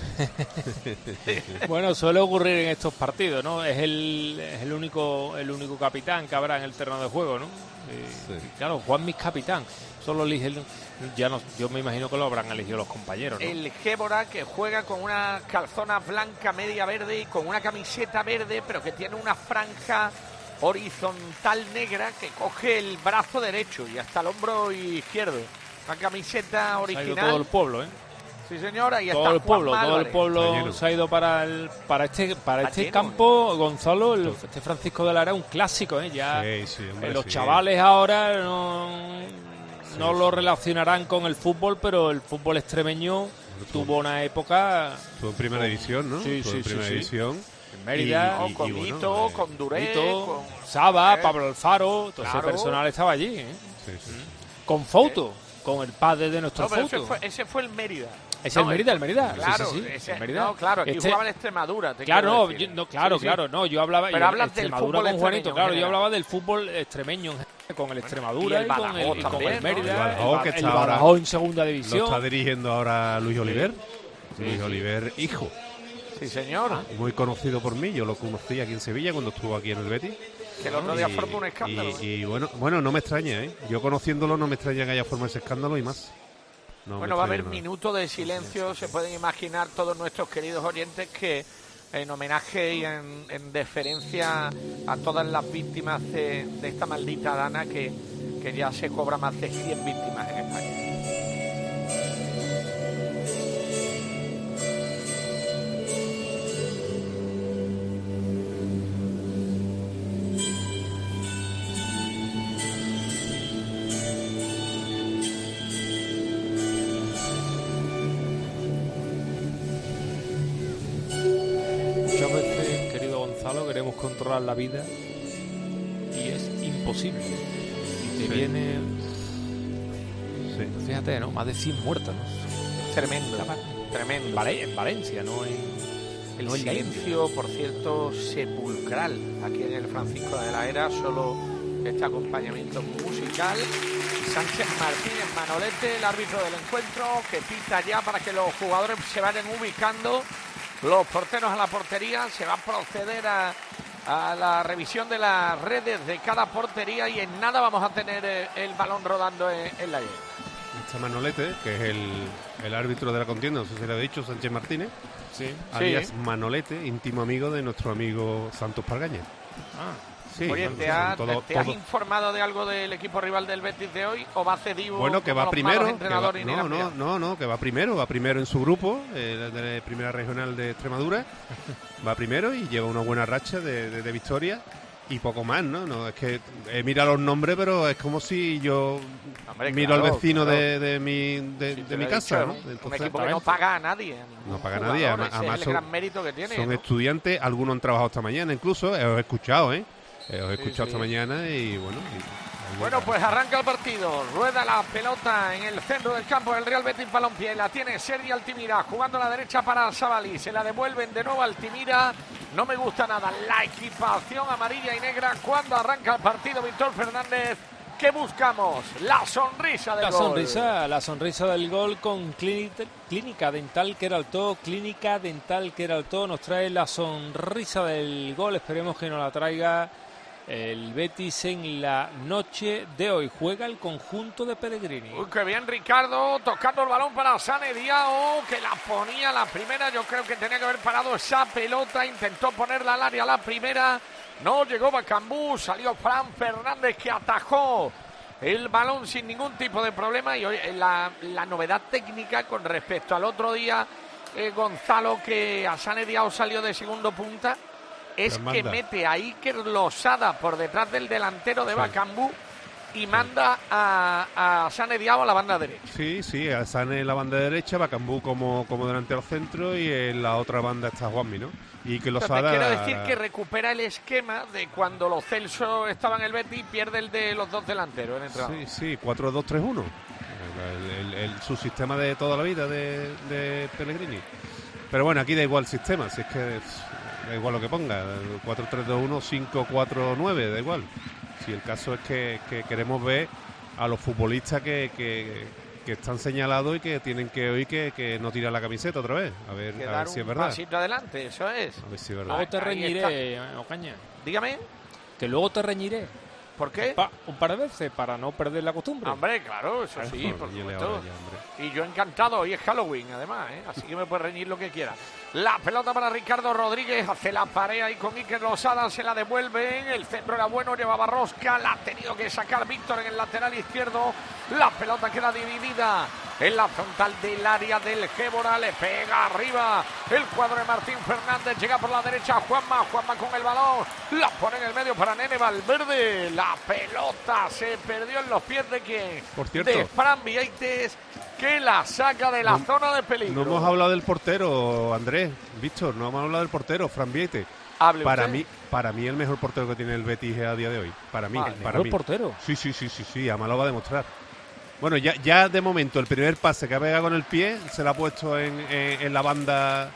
Bueno, suele ocurrir en estos partidos, ¿no? Es el, es el único el único capitán que habrá en el terreno de juego, ¿no? Y, Sí. y claro, Juanmi es capitán. Solo elige el- ya no, yo me imagino que lo habrán elegido los compañeros, ¿no? El Gébora que juega con una calzona blanca media verde y con una camiseta verde, pero que tiene una franja horizontal negra que coge el brazo derecho y hasta el hombro izquierdo. Una camiseta Se ha ido original. todo el pueblo, ¿eh? Sí, señora, y Todo está el pueblo, Juanma todo el Álvarez. Está pueblo lleno. se ha ido para el, para este para Está este lleno, campo, Gonzalo, el, este Francisco de Lara, un clásico, ¿eh? Ya Sí, sí, hombre, eh, los sí. chavales ahora no, no lo relacionarán con el fútbol, pero el fútbol extremeño tuvo una época Estuvo en primera división, ¿no? Sí, Estuvo sí, en sí, primera sí. división. en Mérida, No, y- con y bueno, Nito, eh, con Duré, Nito, con Saba, eh, Pablo Alfaro, todo claro. ese personal estaba allí, ¿eh? Sí, sí. Con Fouto, con el padre de nuestro No, pero ese Fouto. fue, ese fue el Mérida. Es No, el Mérida, el Mérida. Sí, Claro, sí, sí, ese- el Mérida. no, claro, aquí Este- jugaba en Extremadura. te Claro, quiero no, decir. yo- no, claro, Sí, sí. claro, no, yo hablaba Pero yo- hablas del Extremadura fútbol con Juanito, extremeño en claro, yo general. hablaba del fútbol extremeño. con el Extremadura y, y el con, Badajoz el, y con también, el ¿no? Mérida, El Badajoz, el, que el está ahora- Badajoz en segunda división. Lo está dirigiendo ahora Luis Oliver. Sí, Luis sí. Oliver, hijo. Sí, señor. Muy conocido por mí. Yo lo conocí aquí en Sevilla cuando estuvo aquí en el Betis. Que el otro día formó un escándalo. Y, y bueno, bueno, no me extraña, ¿eh? Yo conociéndolo no me extraña que haya formado ese escándalo y más. No Bueno, me va a extraña haber nada. minuto de silencio. Se pueden imaginar todos nuestros queridos oyentes que en homenaje y en, en deferencia a todas las víctimas de, de esta maldita dana que, que ya se cobra más de cien víctimas en España. Muchas veces, querido Gonzalo, queremos controlar la vida y es imposible. Y te Sí. viene, Sí. fíjate, ¿no? Más de cien muertos, ¿no? Tremendo, tremendo. En, Vale- en Valencia, no en, El no en la India. silencio, por cierto, sepulcral aquí en el Francisco de la Era, solo este acompañamiento musical. Sánchez Martínez Manolete, el árbitro del encuentro, que pita ya para que los jugadores se vayan ubicando. Los porteros a la portería, se va a proceder a, a la revisión de las redes de cada portería y en nada vamos a tener eh, el balón rodando en, en la línea. Este Manolete, que es el, el árbitro de la contienda, no sé si le ha dicho, Sánchez Martínez, Sí. alias Sí. Manolete, íntimo amigo de nuestro amigo Santos Pargaña. Ah. Sí, Oye, bueno, ¿te, son ha- todo- te has todo- informado de algo del equipo rival del Betis de hoy o va cedido? Bueno, que como va los primero. malos que va- entrenadores y ni no, las no, miras? no, no, que va primero, va primero en su grupo, eh, de la primera regional de Extremadura. Va primero y lleva una buena racha de, de, de victorias y poco más, ¿no? No, es que eh, mira los nombres, pero es como si yo Hombre, miro claro, al vecino claro. de, de mi, de, Sí, de te mi lo he casa, dicho, ¿no? Un, un Entonces, equipo que no paga a nadie. a ningún No paga a jugador, nadie, además- ese además es el son- gran mérito que tiene. son ¿no? estudiantes, algunos han trabajado esta mañana incluso, eh, os he escuchado, ¿eh? Eh, os he Sí, escuchado sí. esta mañana y bueno... y- Bueno, pues arranca el partido. Rueda la pelota en el centro del campo del Real Betis Balompié. La tiene Sergi Altimira jugando a la derecha para Sabalí. Se la devuelven de nuevo a Altimira. No me gusta nada la equipación amarilla y negra cuando arranca el partido. Víctor Fernández. ¿Qué buscamos? La sonrisa del La gol. sonrisa, la sonrisa del gol con Clínica, Clínica Dental Queraltó, Clínica Dental Queraltó nos trae la sonrisa del gol. Esperemos que nos la traiga el Betis en la noche de hoy. Juega el conjunto de Pellegrini. Uy, qué bien Ricardo, tocando el balón para Sane Diao, que la ponía la primera. Yo creo que tenía que haber parado esa pelota. Intentó ponerla al área la primera. No llegó Bacambú, salió Fran Fernández que atajó el balón sin ningún tipo de problema. Y hoy la, la novedad técnica con respecto al otro día, eh, Gonzalo, que a Sane Diao salió de segundo punta, es Pero que manda. mete a Iker Losada por detrás del delantero de Sí. Bacambú y manda a, a Sane Diao a la banda derecha. Sí, sí, Sane en la banda derecha, Bacambú como, como delantero centro y en la otra banda está Juanmi, ¿no? Y que Entonces, Losada... quiero decir que recupera el esquema de cuando los Celso estaban en el Betis y pierde el de los dos delanteros. En el trabajo. Sí, sí, cuatro dos tres uno. El, el- el- su sistema de toda la vida de, de Pellegrini. Pero bueno, aquí da igual el sistema, si es que pff, da igual lo que ponga. cuatro tres dos uno, cinco cuatro nueve, da igual. Si el caso es que, que queremos ver a los futbolistas que, que, que están señalados y que tienen que hoy que, que no tirar la camiseta otra vez. A ver, Que a dar ver si es un verdad. pasito adelante, eso es. A ver si es verdad. Luego te Ahí reñiré, Ocaña. Dígame, Que luego te reñiré. ¿por qué? Pa- un par de veces para no perder la costumbre. Hombre, claro, eso sí, Bueno, por reñile supuesto. ahora ya, hombre. Y yo encantado, hoy es Halloween además, ¿eh? Así que me puede reñir lo que quiera. La pelota para Ricardo Rodríguez, hace la pared ahí con Iker Losada, se la devuelven, el centro era bueno, llevaba Rosca, la ha tenido que sacar Víctor en el lateral izquierdo, la pelota queda dividida en la frontal del área del Gébora, le pega arriba el cuadro de Martín Fernández, llega por la derecha Juanma, Juanma con el balón, la pone en el medio para Nene Valverde, la pelota se perdió en los pies de quién, Por cierto. de Fran Vieites, que la saca de la No- zona de peligro. No hemos hablado del portero, Andrés, Víctor, no hemos hablado del portero, Fran Viete. Hable Para usted. mí, para mí el mejor portero que tiene el Betis a día de hoy. Para mí, Vale. para Mejor mí. portero. Sí, sí, sí, sí, sí, además lo va a demostrar. Bueno, ya, ya de momento el primer pase que ha pegado con el pie se lo ha puesto en, en- en la banda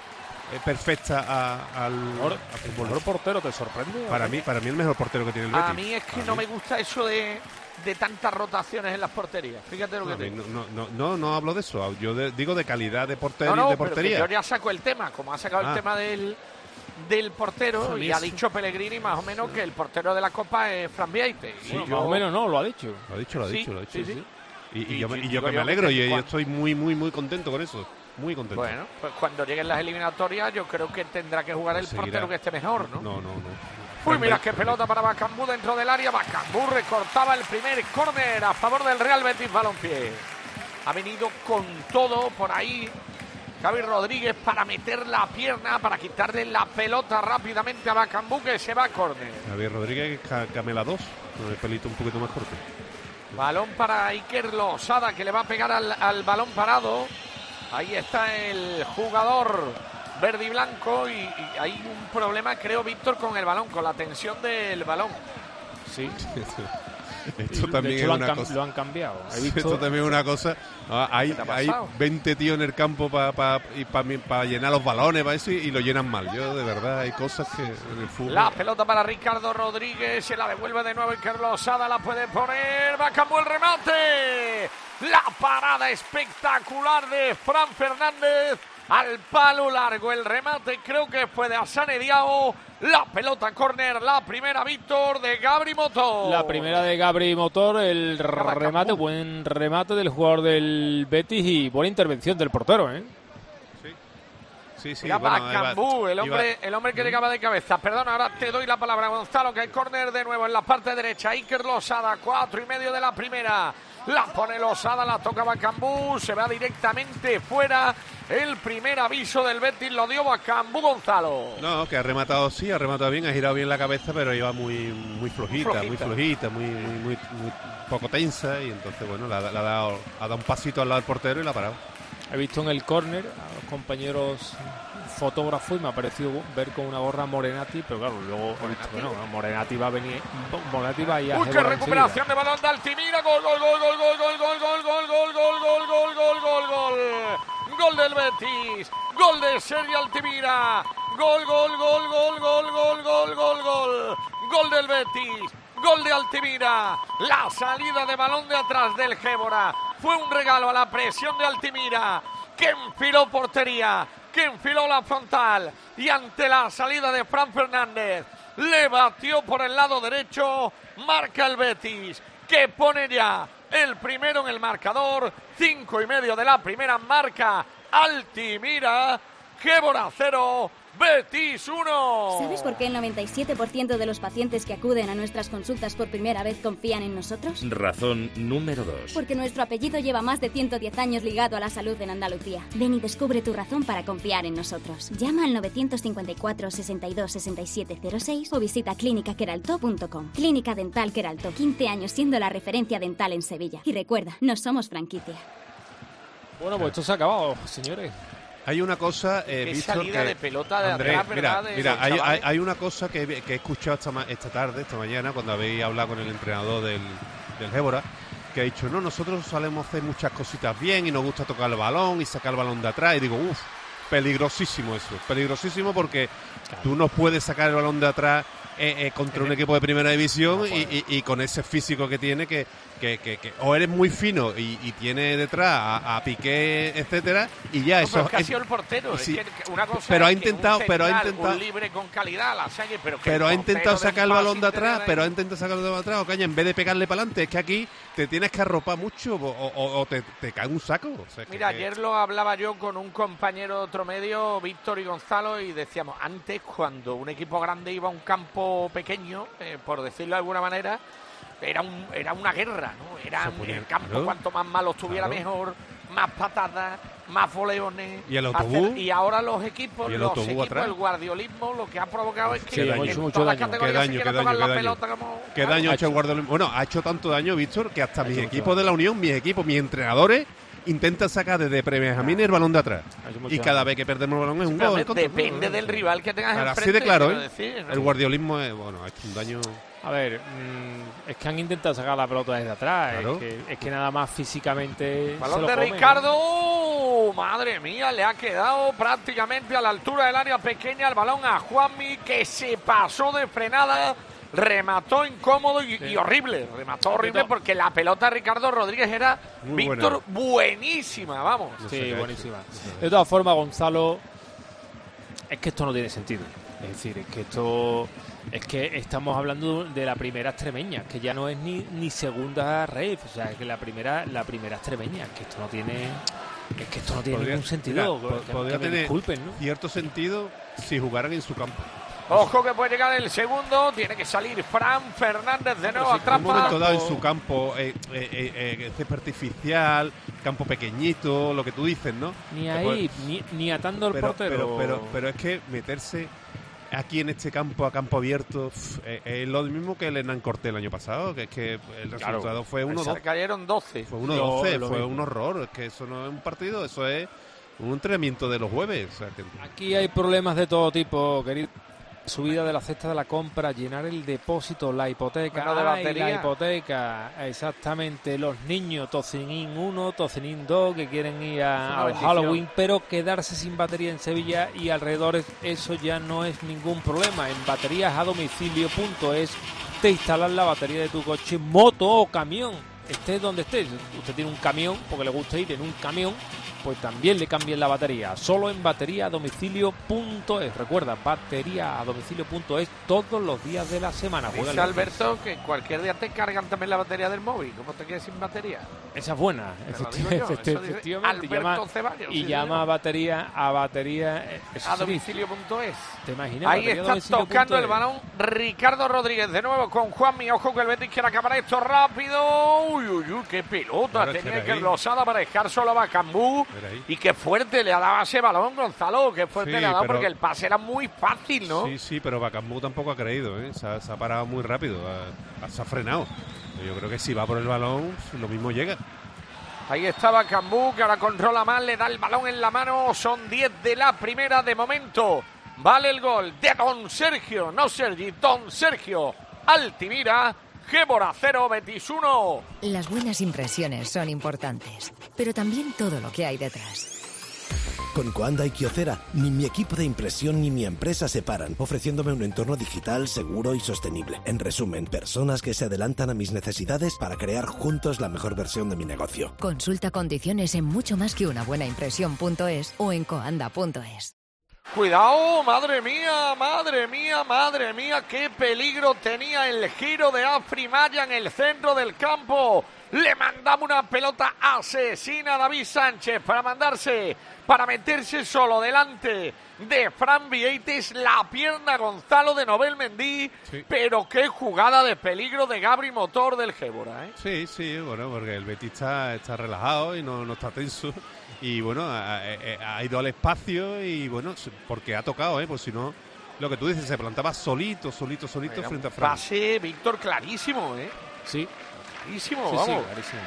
eh, perfecta a, al, Mejor, al ¿El fútbol. mejor portero te sorprende? Para mí, para mí el mejor portero que tiene el Betis. A mí es que Para no mí. me gusta eso de, de tantas rotaciones en las porterías. Fíjate lo No, que a te mí digo. no, no, no, no hablo de eso. Yo de- digo de calidad de, portero, No, no, de pero que portería. yo ya saco el tema, como ha sacado Ah. el tema del, del portero, A mí y ha eso- dicho Pellegrini más o menos que el portero de la Copa es Fran Vieites. Y Sí, yo- más o menos no, lo ha dicho. Lo ha dicho, lo ha Sí, dicho, lo ha dicho. sí, sí. sí. Y, y Y yo, me- yo y yo digo que me yo alegro que y yo cuan- estoy muy, muy, muy contento con eso. Muy contento. Bueno, pues cuando lleguen las eliminatorias yo creo que tendrá que jugar el Seguirá. portero que esté mejor, ¿no? No, no, no. Uy, Fran mira Vieites, qué Fran pelota para Bacambú dentro del área. Bacambú recortaba el primer córner a favor del Real Betis Balompié. Ha venido con todo por ahí Javi Rodríguez para meter la pierna, para quitarle la pelota rápidamente a Bacambú, que se va a córner. Javier Rodríguez, Ca- Camela dos, con el pelito un poquito más corto. Balón para Iker Losada, que le va a pegar al, al balón parado. Ahí está el jugador verde y blanco y, y hay un problema, creo, Víctor, con el balón, con la tensión del balón. Sí. Esto De también hecho, es lo han, una cam- cosa. lo han cambiado. He Sí, visto- Esto también es una cosa. Ah, hay, ¿Qué te ha hay pasado? veinte tíos en el campo para pa, y pa, mi- pa llenar los balones para eso y, y lo llenan mal. Yo, de verdad, hay cosas que en el fútbol. La pelota para Ricardo Rodríguez, se la devuelve de nuevo Iker Losada, la puede poner, Bacambú el remate. La parada espectacular de Fran Fernández al palo largo, el remate creo que fue de Asane Diao. La pelota córner, la primera, Víctor, de Gabri Motor. La primera de Gabri Motor, el remate, buen remate del jugador del Betis y buena intervención del portero, ¿eh? Sí, sí, Mira, bueno, ahí va. Bacambú, el hombre, Iba- el hombre que llegaba de cabeza. Perdona, ahora te doy la palabra, Gonzalo, que hay córner de nuevo en la parte derecha. Iker Losada, cuatro y medio de la primera. La pone Losada, la toca Bacambú, se va directamente fuera. El primer aviso del Betis lo dio Bacambú, Gonzalo. No, que ha rematado, sí, ha rematado bien, ha girado bien la cabeza, pero iba muy, muy flojita, muy flojita. flojita, muy, muy, muy, muy poco tensa y entonces, bueno, le ha, le ha dado, ha dado un pasito al lado del portero y la ha parado. He visto en el córner a los compañeros fotógrafos y me ha parecido ver con una gorra Morenati, pero claro, luego he visto que no, no, Morenati va a venir, Morenati va a ir a Uy, qué Gébora recuperación de balón de Altimira. Gol, gol, gol, gol, gol, gol, gol, gol, gol, gol, gol, gol, gol, gol, gol, gol. Gol del Betis. Gol de Sergio Altimira. Gol, gol, gol, gol, gol, gol, gol, gol, gol. Gol del Betis. Gol de Altimira. La salida de balón de atrás del Gébora. Fue un regalo a la presión de Altimira, que enfiló portería, que enfiló la frontal y ante la salida de Fran Fernández le batió por el lado derecho. Marca el Betis, que pone ya el primero en el marcador. Cinco y medio de la primera, marca Altimira. Gébora cero, Betis uno. ¿Sabes por qué el noventa y siete por ciento de los pacientes que acuden a nuestras consultas por primera vez confían en nosotros? Razón número dos. Porque nuestro apellido lleva más de ciento diez años ligado a la salud en Andalucía. Ven y descubre tu razón para confiar en nosotros. Llama al novecientos cincuenta y cuatro, sesenta y dos, sesenta y siete cero seis o visita clínica queralto punto com. Clínica Dental Queralto, quince años siendo la referencia dental en Sevilla. Y recuerda, no somos franquicia. Bueno, pues esto se ha acabado, señores. Hay una cosa, eh, Qué Víctor, salida que- de pelota de Andrés, atrás, mira, ¿verdad? de mira, los hay, hay, chavales. hay una cosa que, que he escuchado esta, ma- esta tarde, esta mañana, cuando habéis hablado con el entrenador del, del Gébora, que ha dicho, no, nosotros solemos hacer muchas cositas bien y nos gusta tocar el balón y sacar el balón de atrás. Y digo, uff, peligrosísimo eso, peligrosísimo porque tú no puedes sacar el balón de atrás eh, eh, contra un equipo de primera división y, y- y con ese físico que tiene que, que, que, que o eres muy fino y, y tiene detrás a, a Piqué, etcétera, y ya No, eso pero es que ha es- sido el portero. sí, es que una cosa pero ha es que intentado- un pero ha central, intentado- un libre con calidad, la saque, pero que pero el ha portero intentado de sacar el un balón de pase atrás, interior pero ha ahí. intentado sacarlo de atrás, o caña, en vez de pegarle para adelante, es que aquí te tienes que arropar mucho o, o- o te, te cae un saco. O sea, que- Mira, que- ayer lo hablaba yo con un compañero de otro medio, Víctor y Gonzalo, y decíamos, antes cuando un equipo grande iba a un campo pequeño, eh, por decirlo de alguna manera, era un era una guerra, ¿no? Era Se un- ponía- el campo, claro. cuanto más malo estuviera Claro. mejor, más patadas, más foleones. ¿Y el hacer- autobús? y ahora los equipos, ¿Y el los autobús equipos, atrás? el guardiolismo, lo que ha provocado es Qué que daño. en Mucho, mucho todas las daño. categorías Qué se daño, quiera qué tocar daño, la qué daño. pelota como... ¿Qué claro. daño ha hecho el guardiolismo? Bueno, ha hecho tanto daño, Víctor, que hasta mis equipos de la Unión, mis equipos, mis entrenadores, intentan sacar desde Benjamín el balón de atrás. Ha hecho mucho Y cada daño. vez que perdemos el balón es un Pero gol. de- contra- depende del rival que tengas Ahora, enfrente. así de claro, quiero ¿eh? decir, ¿no? El guardiolismo es, bueno, ha hecho un daño. A ver, mm, es que han intentado sacar la pelota desde atrás. Claro. Es, que, es que nada más físicamente. se Balón lo de comen, Ricardo. ¡Oh, madre mía! Le ha quedado prácticamente a la altura del área pequeña el balón a Juanmi, que se pasó de frenada, remató incómodo y, sí. y horrible. Remató horrible porque la pelota de Ricardo Rodríguez era, muy Víctor, buena. buenísima, vamos. Sí, buenísima. De todas formas, Gonzalo, es que esto no tiene sentido. Es decir, es que esto... Es que estamos hablando de la primera extremeña, que ya no es ni, ni segunda ref, o sea, que la primera la primera extremeña, que esto no tiene es que esto no tiene podría, ningún sentido. Mira, que, podría que tener disculpen, ¿no? cierto sentido si jugaran en su campo. Ojo que puede llegar el segundo, tiene que salir Fran Fernández de nuevo a trampa. En un momento dado en su campo, eh, eh, eh, césped artificial, campo pequeñito, lo que tú dices, ¿no? Ni ahí, puede, ni, ni atando el pero, portero. Pero, pero, pero es que meterse aquí en este campo, a campo abierto, es eh, eh, lo mismo que el Hernán Cortés el año pasado, que es que el resultado claro, fue uno dos. Cayeron doce. Fue uno doce, fue mismo. un horror. Es que eso no es un partido, eso es un entrenamiento de los jueves. O sea, que... Aquí hay problemas de todo tipo, querido. Subida de la cesta de la compra, llenar el depósito, la hipoteca, bueno, de batería. Ay, la hipoteca, exactamente, los niños, Tocinín uno, Tocinín dos, que quieren ir a, a Halloween, pero quedarse sin batería en Sevilla y alrededores, eso ya no es ningún problema. En baterías a domicilio punto es te instalan la batería de tu coche, moto o camión, estés donde estés. Usted tiene un camión, porque le gusta ir en un camión, pues también le cambien la batería, solo en batería a domicilio punto es. Recuerda, batería a domicilio punto es todos los días de la semana. Dice Alberto que cualquier día te cargan también la batería del móvil. ¿Cómo te quedas sin batería? Esa es buena, efecti- yo, efectivamente. Y llama, Ceballos, y sí, llama a batería a batería a domicilio punto es. ¿Te imaginas? Ahí está tocando el balón Ricardo Rodríguez de nuevo con Juanmi. Ojo que el Betis quiere acabar esto rápido. Uy, uy, uy, qué pelota. Ahora tenía que glosada para dejar solo a Bacambú. Y qué fuerte le ha dado ese balón, Gonzalo. Qué fuerte sí, le ha dado, porque el pase era muy fácil, ¿no? Sí, sí, pero Bacambú tampoco ha creído, ¿eh? Se ha, se ha parado muy rápido, ha, se ha frenado. Yo creo que si va por el balón, lo mismo llega. Ahí está Bacambú, que ahora controla mal, le da el balón en la mano. Son diez de la primera de momento. Vale el gol de Don Sergio, no Sergi, Don Sergio Altimira. Gébora cero, Betis uno. Las buenas impresiones son importantes, pero también todo lo que hay detrás. Con Coanda y Kyocera, ni mi equipo de impresión ni mi empresa se paran, ofreciéndome un entorno digital seguro y sostenible. En resumen, personas que se adelantan a mis necesidades para crear juntos la mejor versión de mi negocio. Consulta condiciones en mucho más que una buena impresión punto es o en coanda punto es. Cuidado, madre mía, madre mía, madre mía, qué peligro tenía el giro de Afrimaya en el centro del campo. Le mandaba una pelota asesina a David Sánchez para mandarse, para meterse solo delante de Fran Vieites, la pierna Gonzalo de Nobel Mendy, sí. Pero qué jugada de peligro de Gabri Motor del Gébora, ¿eh? Sí, sí, bueno, porque el Betis está, está relajado y no, no está tenso. Y bueno, ha, ha, ha ido al espacio y bueno, porque ha tocado, ¿eh? Pues si no, lo que tú dices, se plantaba solito, solito, solito Era frente a Fran. Pase, Víctor, clarísimo, ¿eh? Sí. Clarísimo, sí, vamos. Sí, clarísimo.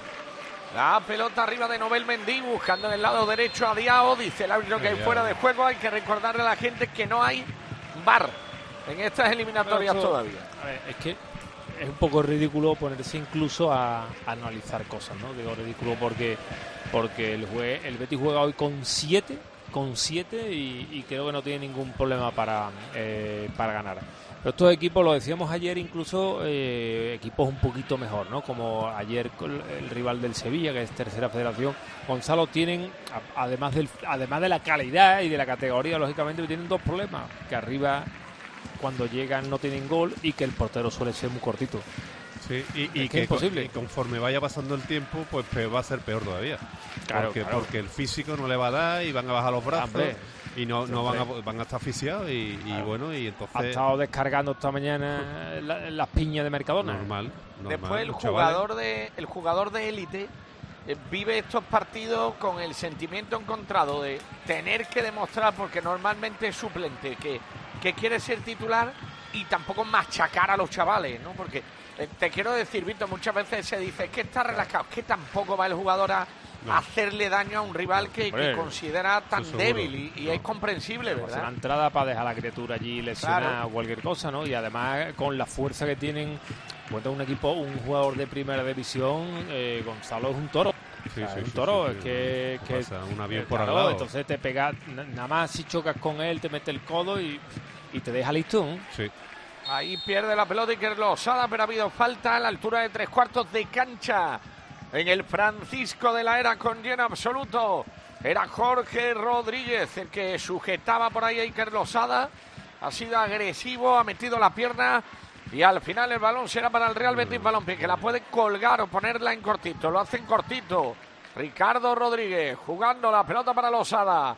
La pelota arriba de Nobel Mendy, buscando en el lado derecho a Diao. Dice el árbitro que hay fuera de juego. Hay que recordarle a la gente que no hay V A R en estas eliminatorias esto, todavía. A ver, es que es un poco ridículo ponerse incluso a, a analizar cosas, ¿no? Digo ridículo porque porque el, jue, el Betis juega hoy con siete, con siete y, y creo que no tiene ningún problema para, eh, para ganar. Pero estos equipos, lo decíamos ayer, incluso eh, equipos un poquito mejor, ¿no? Como ayer el rival del Sevilla, que es tercera federación, Gonzalo, tienen, además del además de la calidad y de la categoría, lógicamente, tienen dos problemas, que arriba cuando llegan no tienen gol y que el portero suele ser muy cortito. Sí, y, y que, que con, y conforme vaya pasando el tiempo, pues va a ser peor todavía. Claro, porque, claro. porque el físico no le va a dar y van a bajar los brazos. Hombre, y no, no van a van a estar asfixiados y, claro. y bueno, y entonces... Ha estado descargando esta mañana la, las piñas de Mercadona. Normal, normal. Después el jugador, de, el jugador de élite eh, vive estos partidos con el sentimiento encontrado de tener que demostrar, porque normalmente es suplente, que, que quiere ser titular y tampoco machacar a los chavales, ¿no? Porque eh, te quiero decir, Víctor, muchas veces se dice que está relajado, que tampoco va el jugador a no. hacerle daño a un rival que, Hombre, que considera tan débil y, y no. es comprensible, ¿verdad? Una entrada para dejar a la criatura allí lesionada claro. o cualquier cosa, ¿no? Y además con la fuerza que tienen, cuenta un equipo, un jugador de primera división, eh, Gonzalo es un toro. Sí, o sea, sí, un sí, toro sí, sí, que, sí. que Pasa un avión eh, por al claro, lado. entonces te pega, nada más si chocas con él, te mete el codo y, y te deja listo, ¿no? Sí. Ahí pierde la pelota Iker Losada, pero ha habido falta a la altura de tres cuartos de cancha. En el Francisco de la Era con lleno absoluto. Era Jorge Rodríguez el que sujetaba por ahí a Iker Losada. Ha sido agresivo, ha metido la pierna y al final el balón será para el Real Betis Balompié, que la puede colgar o ponerla en cortito. Lo hace en cortito. Ricardo Rodríguez jugando la pelota para Losada.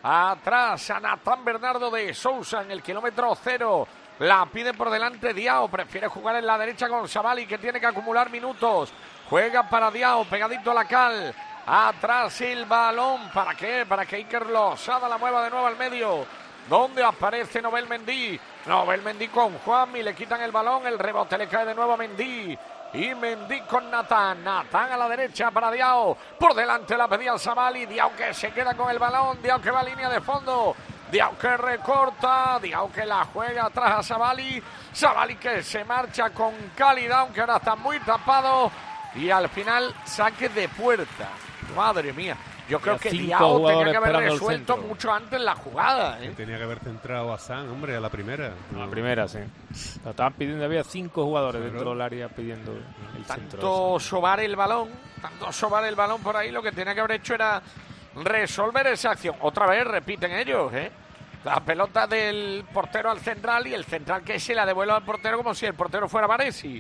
Atrás a Natán Bernardo de Sousa en el kilómetro cero. La pide por delante Diao. Prefiere jugar en la derecha con Savali, que tiene que acumular minutos. Juega para Diao, pegadito a la cal. Atrás el balón. ¿Para qué? Para que Iker Losada la mueva de nuevo al medio. ¿Dónde aparece Nobel Mendy? Nobel Mendy con Juanmi. Le quitan el balón. El rebote le cae de nuevo a Mendy. Y Mendy con Natán. Natán a la derecha para Diao. Por delante la pedía Savali. Diao que se queda con el balón. Diao que va a línea de fondo. Diao que recorta. Diao que la juega atrás a Savali. Savali que se marcha con calidad, aunque ahora está muy tapado. Y al final saque de puerta. Madre mía. Yo creo que Diao tenía que haber resuelto mucho antes la jugada, ¿eh? Tenía que haber centrado a San, hombre, a la primera. A la primera, sí. Lo estaban pidiendo, había cinco jugadores claro. dentro del área pidiendo el tanto centro. Tanto sobar el balón, tanto sobar el balón por ahí, lo que tenía que haber hecho era resolver esa acción. Otra vez repiten ellos, ¿eh? La pelota del portero al central y el central que se la devuelve al portero como si el portero fuera Varesi.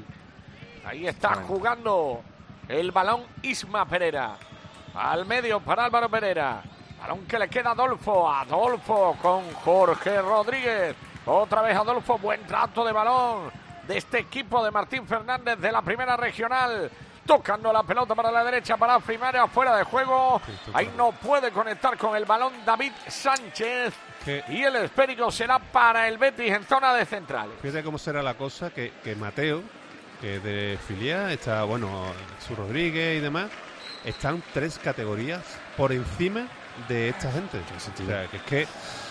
Ahí está bueno. jugando el balón Isma Pereira. Al medio para Álvaro Pereira. Balón que le queda a Adolfo. Adolfo con Jorge Rodríguez. Otra vez Adolfo. Buen trato de balón de este equipo de Martín Fernández de la primera regional. Tocando la pelota para la derecha para Primaria. Fuera de juego. Ahí no puede conectar con el balón David Sánchez. ¿Qué? Y el esférico será para el Betis en zona de centrales. Fíjate cómo será la cosa que, que Mateo, que de filial, está, bueno, su Rodríguez y demás, están tres categorías por encima de esta gente. O sea, que es que,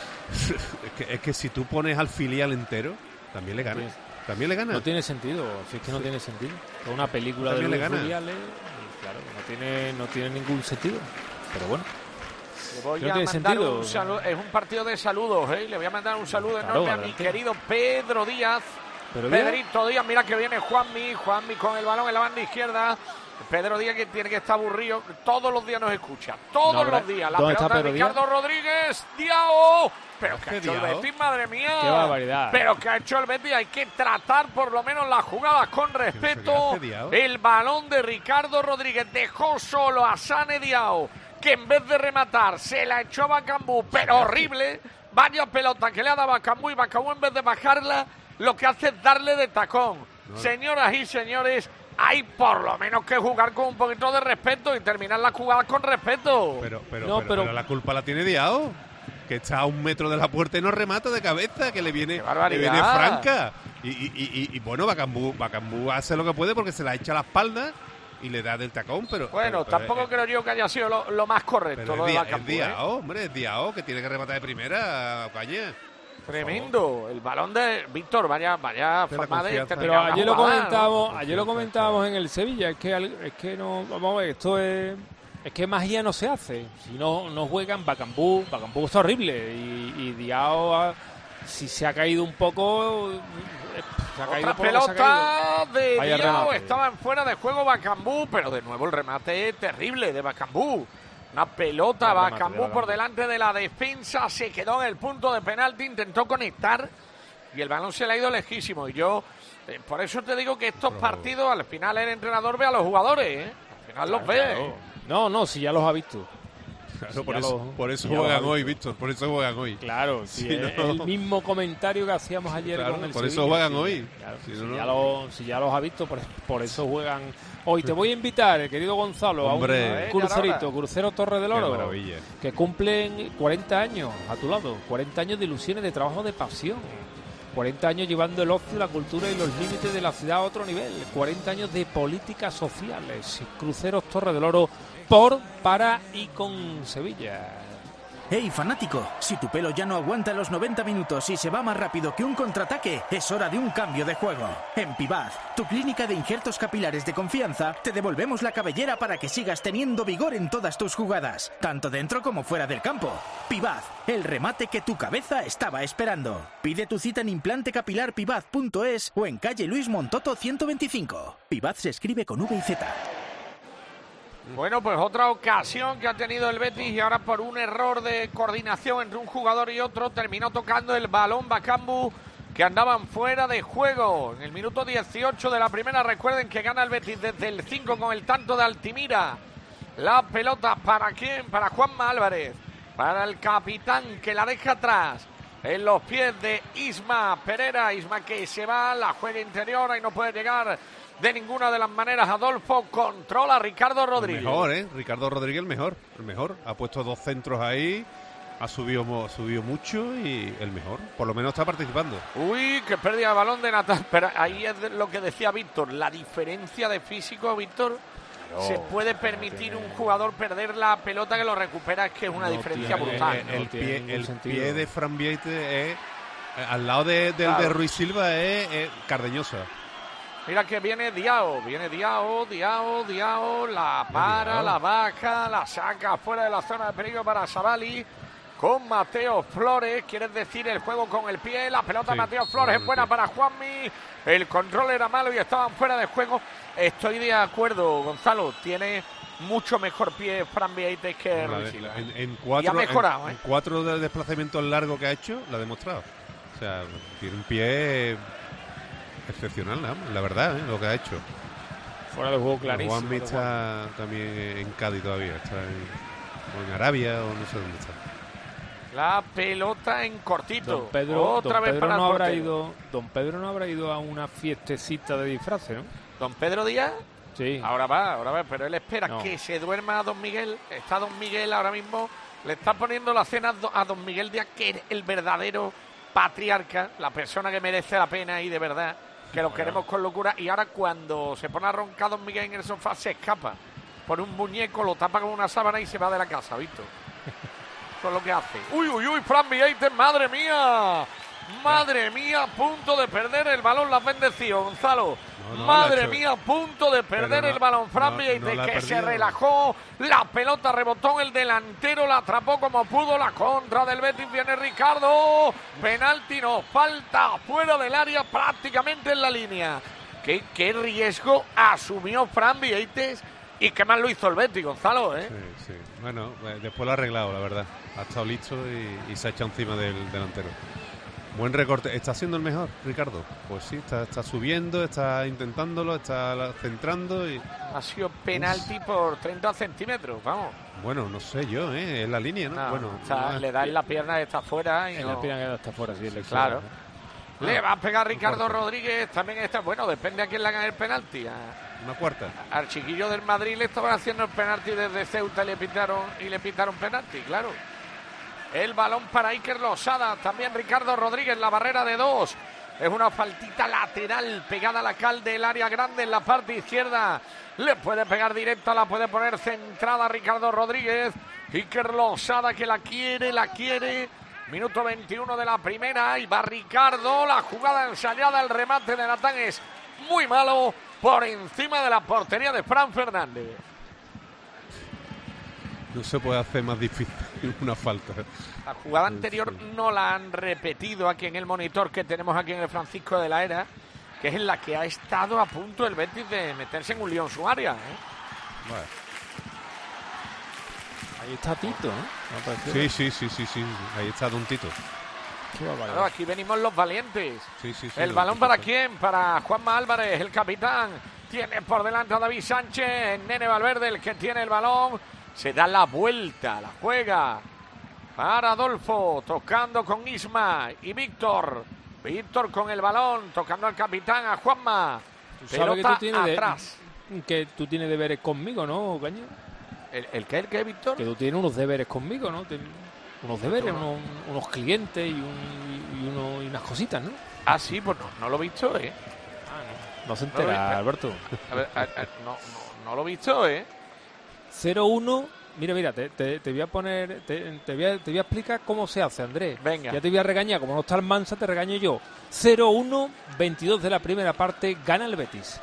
es que es que si tú pones al filial entero, también le ganas. Sí. También le gana. No tiene sentido, si es que no sí. tiene sentido. Es una película también de los filiales y claro, no tiene, no tiene ningún sentido. Pero bueno. Le voy no a tiene mandar sentido. Un saludo, es un partido de saludos, ¿eh? Le voy a mandar un saludo claro, enorme adelante. a mi querido Pedro Díaz. ¿Pero Pedrito Díaz? Díaz, mira que viene Juanmi, Juanmi con el balón en la banda izquierda. Pedro Díaz que tiene que estar aburrido, todos los días nos escucha, todos no, los días. La pelota de Ricardo Díaz? Rodríguez, Diao. Pero que ha hecho Diao? el Betis, madre mía. Qué barbaridad. Pero que ha hecho el Betis, hay que tratar por lo menos las jugadas con respeto. El balón de Ricardo Rodríguez dejó solo a Sane Diao, que en vez de rematar se la echó a Bacambú, pero horrible. Vaya pelota que le ha dado a Bacambú y Bacambú en vez de bajarla, lo que hace es darle de tacón. No. Señoras y señores, hay por lo menos que jugar con un poquito de respeto y terminar la jugada con respeto. Pero, pero, no, pero, pero, pero la culpa la tiene Diao, que está a un metro de la puerta y no remata de cabeza, que le viene, le viene franca. Y, y, y, y bueno, Bacambú, Bacambú hace lo que puede porque se la echa a la espalda y le da del tacón, pero... Bueno, pero, pero tampoco es, creo yo que haya sido lo, lo más correcto. Pero lo es, de Bacambú, es Diao, ¿eh? Hombre, es Diao, que tiene que rematar de primera, caña. Tremendo, el balón de Víctor, vaya, vaya forma de pero ayer lo comentábamos, ¿no? ayer lo comentábamos en el Sevilla, es que es que no, vamos a ver, esto es es que magia no se hace, si no no juegan Bacambú, Bacambú está horrible y, y Diao si se ha caído un poco se ha caído otra por pelota de Vaya Diao, remate. Estaban fuera de juego Bacambú, pero de nuevo el remate terrible de Bacambú. Una pelota, Bacambú por delante de la defensa, se quedó en el punto de penalti, intentó conectar y el balón se le ha ido lejísimo. Y yo, eh, por eso te digo que estos partidos, al final el entrenador ve a los jugadores, ¿eh? Al final los ve. Claro. No, no, si ya los ha visto. Claro, si por, eso, los, por eso si juegan hoy, Víctor, por eso juegan hoy. Claro, si sí, es no. el mismo comentario que hacíamos ayer claro, con el por Sevilla, eso juegan sí, hoy. Claro, si, si, no, ya no. lo, si ya los ha visto, por, por eso juegan hoy. Te voy a invitar, el querido Gonzalo, Hombre. a un crucerito, crucero Torre del Oro, Qué maravilla. que cumplen cuarenta años a tu lado, cuarenta años de ilusiones, de trabajo, de pasión. cuarenta años llevando el ocio, la cultura y los límites de la ciudad a otro nivel. cuarenta años de políticas sociales. Cruceros Torre del Oro por, para y con Sevilla. Hey, fanático, si tu pelo ya no aguanta los noventa minutos y se va más rápido que un contraataque, es hora de un cambio de juego. En Pivaz, tu clínica de injertos capilares de confianza, te devolvemos la cabellera para que sigas teniendo vigor en todas tus jugadas, tanto dentro como fuera del campo. Pivaz, el remate que tu cabeza estaba esperando. Pide tu cita en implantecapilar pivaz punto es o en calle Luis Montoto ciento veinticinco. Pivaz se escribe con V y Z. Bueno, pues otra ocasión que ha tenido el Betis y ahora por un error de coordinación entre un jugador y otro terminó tocando el balón Bakambu, que andaban fuera de juego. En el minuto dieciocho de la primera, recuerden que gana el Betis desde el cinco con el tanto de Altimira. La pelota, ¿para quién? Para Juanma Álvarez, para el capitán que la deja atrás en los pies de Isma Pereira. Isma que se va, la juega interior y no puede llegar de ninguna de las maneras. Adolfo controla a Ricardo Rodríguez. El mejor, ¿eh? Ricardo Rodríguez el mejor, el mejor. Ha puesto dos centros ahí, ha subido, ha subido mucho y el mejor. Por lo menos está participando. Uy, que pérdida de balón de Natal. Pero ahí es lo que decía Víctor, la diferencia de físico, Víctor. No, se puede permitir no un jugador perder la pelota que lo recupera, es que es una no diferencia tiene, brutal. El, el, el, pie, el pie de Fran Vieite es, al lado de, del claro. de Ruiz Silva, es, es Cardeñosa. Mira que viene Diao, viene Diao, Diao, Diao, la para, la baja, la saca fuera de la zona de peligro para Savali, con Mateo Flores, quieres decir el juego con el pie, la pelota sí, Mateo Flores es buena para Juanmi, el control era malo y estaban fuera de juego. Estoy de acuerdo, Gonzalo, tiene mucho mejor pie Fran Vieite que Ruiz Silva. En, en cuatro, y ha mejorado, en, ¿eh? en cuatro de desplazamientos largos que ha hecho, lo ha demostrado. O sea, tiene un pie excepcional, ¿no? La verdad, ¿eh? Lo que ha hecho. Fuera de juego clarísimo. Juanmi está también en Cádiz todavía, está en, o en Arabia o no sé dónde está. La pelota en cortito. Don Pedro, Otra don vez Pedro para no el habrá portero. ido, Don Pedro no habrá ido a una fiestecita de disfraces, ¿no? Don Pedro Díaz. Sí. Ahora va, ahora va, pero él espera no. que se duerma a Don Miguel. Está Don Miguel ahora mismo, le está poniendo la cena a Don Miguel Díaz, que es el verdadero patriarca, la persona que merece la pena y de verdad, que lo bueno. queremos con locura. Y ahora cuando se pone a roncar Don Miguel en el sofá, se escapa por un muñeco, lo tapa con una sábana y se va de la casa, ¿visto? Eso es lo que hace. Uy, uy, uy, Fran Vieite, madre mía. Madre mía, a punto de perder el balón, la has bendecido, Gonzalo. No, no, Madre mía, a punto de perder no, el balón, Fran Vieite, no, no que se relajó, la pelota rebotó en el delantero, la atrapó como pudo, la contra del Betis, viene Ricardo, penalti, no, falta fuera del área, prácticamente en la línea. ¿Qué, qué riesgo asumió Fran Vieite y qué mal lo hizo el Betis, Gonzalo, ¿eh? Sí, sí, bueno, después lo ha arreglado, la verdad, ha estado listo y, y se ha echado encima del delantero. Buen recorte. ¿Está siendo el mejor, Ricardo? Pues sí, está, está subiendo, está intentándolo, está centrando y... Ha sido penalti Uf. por treinta centímetros, vamos. Bueno, no sé yo, ¿eh? Es la línea, ¿no? no bueno, está, no, le da en la pierna que está fuera y en no... la pierna que está fuera, sí. El claro. ¿no? Le va a pegar Ricardo Rodríguez, también está... Bueno, depende a quién le hagan el penalti. A, Una cuarta. Al chiquillo del Madrid le estaban haciendo el penalti desde Ceuta y le pitaron, y le pitaron penalti, claro. El balón para Iker Losada, también Ricardo Rodríguez, la barrera de dos. Es una faltita lateral pegada a la cal del área grande en la parte izquierda. Le puede pegar directa, la puede poner centrada Ricardo Rodríguez. Iker Losada que la quiere, la quiere. Minuto veintiuno de la primera. Y va Ricardo, la jugada ensayada, el remate de Natán es muy malo. Por encima de la portería de Fran Fernández. No se puede hacer más difícil una falta. La jugada anterior no la han repetido aquí en el monitor que tenemos aquí en el Francisco de la Era, que es en la que ha estado a punto el Betis de meterse en un lío en su área, ¿eh? Bueno. Ahí está Tito, ¿eh? Sí, sí, sí, sí, sí. Ahí está Don Tito. Claro, aquí venimos los valientes. Sí, sí, sí, el balón para quién, para Juanma Álvarez, el capitán. Tiene por delante a David Sánchez, Nene Valverde, el que tiene el balón. Se da la vuelta, la juega para Adolfo, tocando con Isma y Víctor. Víctor con el balón, tocando al capitán, a Juanma. Pelota que tú atrás. De, que tú tienes deberes conmigo, ¿no, Caño? ¿El, el qué, el qué, Víctor? Que tú tienes unos deberes conmigo, ¿no? Ten, unos deberes, unos, unos clientes y, un, y, uno, y unas cositas, ¿no? Ah, sí, pues no, no lo he visto, ¿eh? Ah, no. No se entera, no Alberto. A ver, a, a, no, no, no lo he visto, ¿eh? cero uno Mira, mira, te, te, te voy a poner, te, te, voy a, te voy a explicar cómo se hace, Andrés. Venga. Ya te voy a regañar, como no está el Mansa, te regaño yo. cero uno, veintidós de la primera parte, gana el Betis.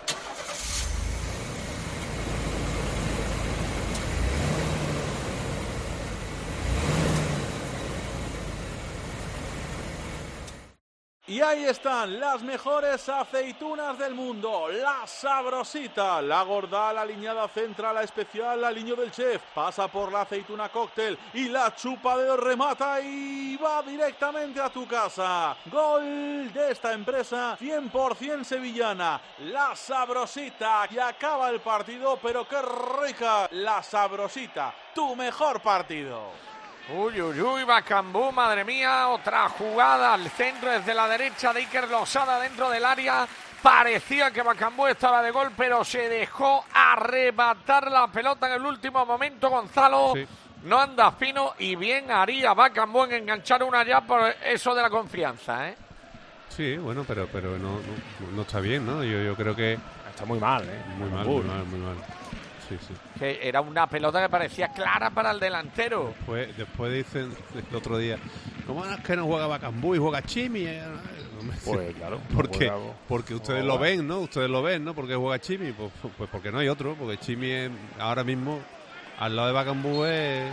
Y ahí están las mejores aceitunas del mundo, la Sabrosita, la gorda, la aliñada central, la especial, la aliño del chef, pasa por la aceituna cóctel y la chupa de remata y va directamente a tu casa. Gol de esta empresa cien por ciento sevillana, la Sabrosita, y acaba el partido, pero qué rica, la Sabrosita, tu mejor partido. Uy, uy, uy, Bakambu, madre mía, otra jugada al centro desde la derecha de Iker Losada dentro del área. Parecía que Bakambu estaba de gol, pero se dejó arrebatar la pelota en el último momento. Gonzalo sí. No anda fino y bien haría Bakambu en enganchar una ya por eso de la confianza, ¿eh? Sí, bueno, pero pero no, no, no está bien, ¿no? Yo, yo creo que... Está muy mal, ¿eh? Muy mal, muy mal, muy mal. Sí, sí. Que era una pelota que parecía clara para el delantero. Después, después dicen el otro día, ¿cómo es que no juega Bakambu y juega Chimi? Pues claro. Porque, juega, porque ustedes juega. lo ven, ¿no? Ustedes lo ven, ¿no? Porque juega Chimi. Pues, pues porque no hay otro. Porque Chimi es, ahora mismo, al lado de Bakambu es...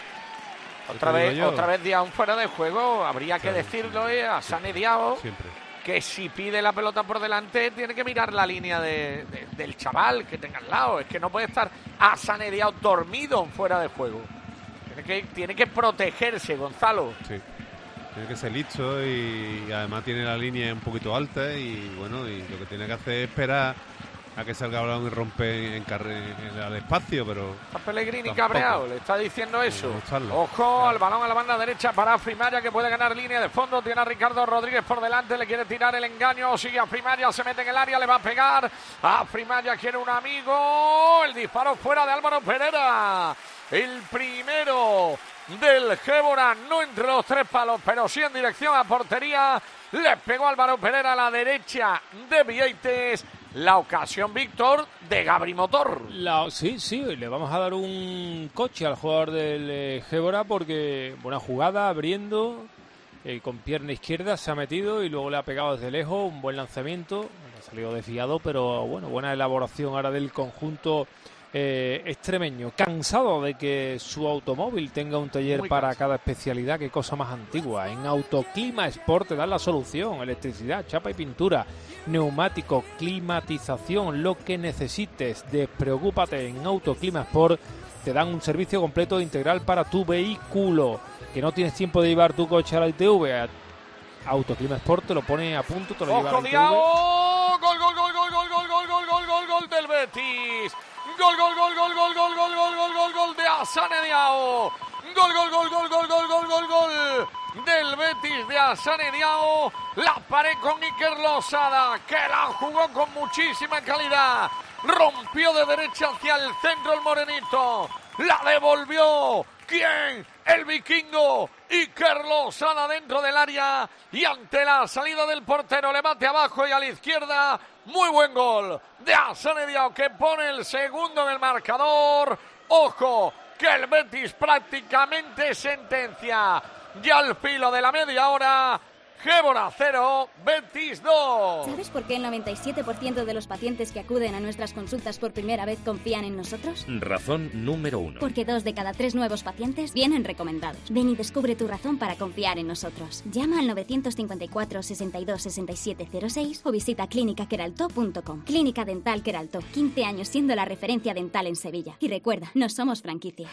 Otra vez, otra vez Diao fuera de juego. Habría claro, que decirlo eh, a Sané Diao. Siempre. Que si pide la pelota por delante tiene que mirar la línea de, de, del chaval que tenga al lado. Es que no puede estar asanereado dormido fuera de juego. Tiene que, tiene que protegerse, Gonzalo. Sí, tiene que ser listo y, y además tiene la línea un poquito alta y bueno, y lo que tiene que hacer es esperar a que salga el balón y rompe en, carre, en el espacio, pero... Está Pellegrini cabreado, le está diciendo eso. Ojo claro. al balón a la banda derecha para Frimaria, que puede ganar línea de fondo. Tiene a Ricardo Rodríguez por delante, le quiere tirar el engaño. Sigue a Frimaria, se mete en el área, le va a pegar. A Frimaria quiere un amigo. El disparo fuera de Álvaro Pereira. El primero del Gébora, no entre los tres palos, pero sí en dirección a portería. Le pegó Álvaro Pereira a la derecha de Vieites. La ocasión, Víctor, de Gabri Motor. La, sí, sí, le vamos a dar un coche al jugador del eh, Gébora porque buena jugada, abriendo, eh, con pierna izquierda se ha metido y luego le ha pegado desde lejos, un buen lanzamiento, ha salido desviado, pero bueno, buena elaboración ahora del conjunto eh, extremeño. Cansado de que su automóvil tenga un taller Muy para cansado. Cada especialidad, qué cosa más antigua. En Autoclima Sport te dan la solución, electricidad, chapa y pintura, neumático, climatización, lo que necesites. Despreocúpate, en Autoclima Sport te dan un servicio completo integral para tu vehículo. Que no tienes tiempo de llevar tu coche a la I T V, Autoclima Sport te lo pone a punto, te lo lleva a la I T V. ¡Gol, gol, gol, gol, gol, gol, gol, gol, gol, gol, gol del Betis! ¡Gol, gol, gol, gol, gol, gol, gol, gol, gol, gol, gol de Asane Diao! ¡Gol, gol, gol, gol, gol, gol, gol, gol, gol del Betis de Asane Diao! La pared con Iker Losada, que la jugó con muchísima calidad. Rompió de derecha hacia el centro el morenito. La devolvió. ¿Quién? El vikingo Iker Losada dentro del área y ante la salida del portero le bate abajo y a la izquierda. Muy buen gol de Asane Diao, que pone el segundo en el marcador. Ojo, que el Betis prácticamente sentencia. Ya al filo de la media hora, Gébora cero, Betis dos. ¿Sabes por qué el noventa y siete por ciento de los pacientes que acuden a nuestras consultas por primera vez confían en nosotros? Razón número uno. Porque dos de cada tres nuevos pacientes vienen recomendados. Ven y descubre tu razón para confiar en nosotros. Llama al novecientos cincuenta y cuatro, sesenta y dos, sesenta y siete cero seis o visita clínica queralto punto com. Clínica Dental Queralto, quince años siendo la referencia dental en Sevilla. Y recuerda, no somos franquicia.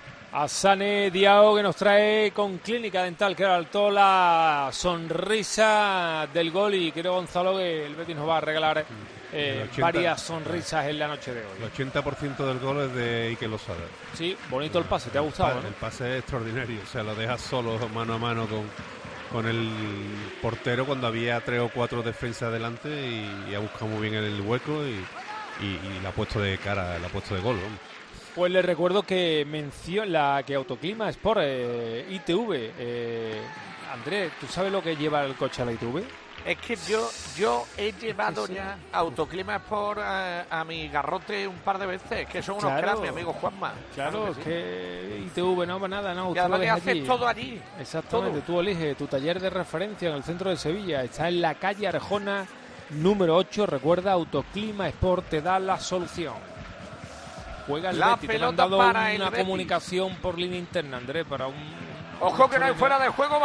Asane Diao, que nos trae con Clínica Dental Queralto la sonrisa del gol, y creo, Gonzalo, que el Betis nos va a regalar eh, ochenta, varias sonrisas en la noche de hoy. El ochenta por ciento del gol es de Iker Losada. Sí, bonito el pase, ¿te ha gustado? El, ¿no? el pase es extraordinario, o sea, lo deja solo mano a mano con, con el portero cuando había tres o cuatro defensas delante y, y ha buscado muy bien el hueco y, y, y la ha puesto de cara, la ha puesto de gol, ¿no? Pues les recuerdo que mención la que Autoclima Sport eh, I T V. Eh, Andrés, ¿tú sabes lo que lleva el coche a la I T V? Es que yo yo he llevado sí, sí. ya Autoclima Sport a, a mi garrote un par de veces, que son unos claro, cracks, mi amigo Juanma. Claro, claro es que, que I T V no va nada, no. Y además que haces allí. todo allí. Exactamente, todo. Tú eliges tu taller de referencia en el centro de Sevilla. Está en la calle Arjona, número ocho. Recuerda, Autoclima Sport te da la solución. Juega el la Betis. Te han dado para una comunicación por línea interna, Andrés, para un... Ojo que no hay fuera de juego,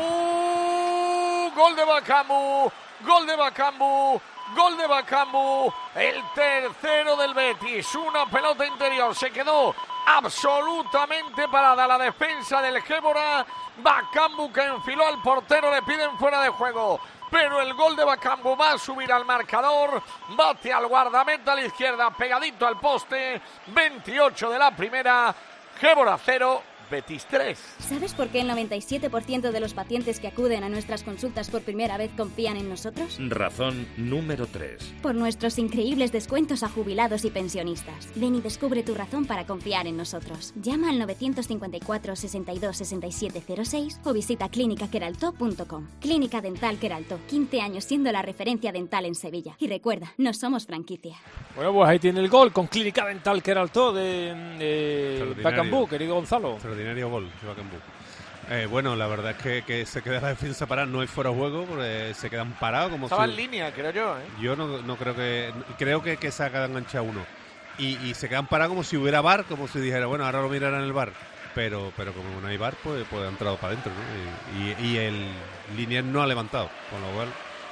Bakambu. Gol de Bakambu. Gol de Bakambu. Gol de Bakambu. El tercero del Betis. Una pelota interior. Se quedó absolutamente parada la defensa del Gébora. Bakambu que enfiló al portero. Le piden fuera de juego. Pero el gol de Bakambu va a subir al marcador. Bate al guardameta a la izquierda. Pegadito al poste. veintiocho de la primera. Gébora cero. Betis tres. ¿Sabes por qué el noventa y siete por ciento de los pacientes que acuden a nuestras consultas por primera vez confían en nosotros? Razón número tres. Por nuestros increíbles descuentos a jubilados y pensionistas. Ven y descubre tu razón para confiar en nosotros. Llama al nueve cinco cuatro, sesenta y dos, sesenta y siete cero seis o visita clínica queraltó punto com. Clínica Dental Queraltó, quince años siendo la referencia dental en Sevilla. Y recuerda, no somos franquicia. Bueno, pues ahí tiene el gol con Clínica Dental Queraltó de, de Bakambu, querido Gonzalo. Extraordinario gol de Bakambu. Eh, bueno, la verdad es que, que se queda la defensa parada, no hay fuera de juego, porque se quedan parados como Estaba si... en línea, creo yo, ¿eh? Yo no, no creo que... Creo que, que se ha quedado enganchado uno. Y, y se quedan parados como si hubiera V A R, como si dijera, bueno, ahora lo mirarán en el V A R. Pero, pero como no hay V A R, pues, pues ha entrado para adentro, ¿no? Y, y, y el Liniers no ha levantado, con lo cual...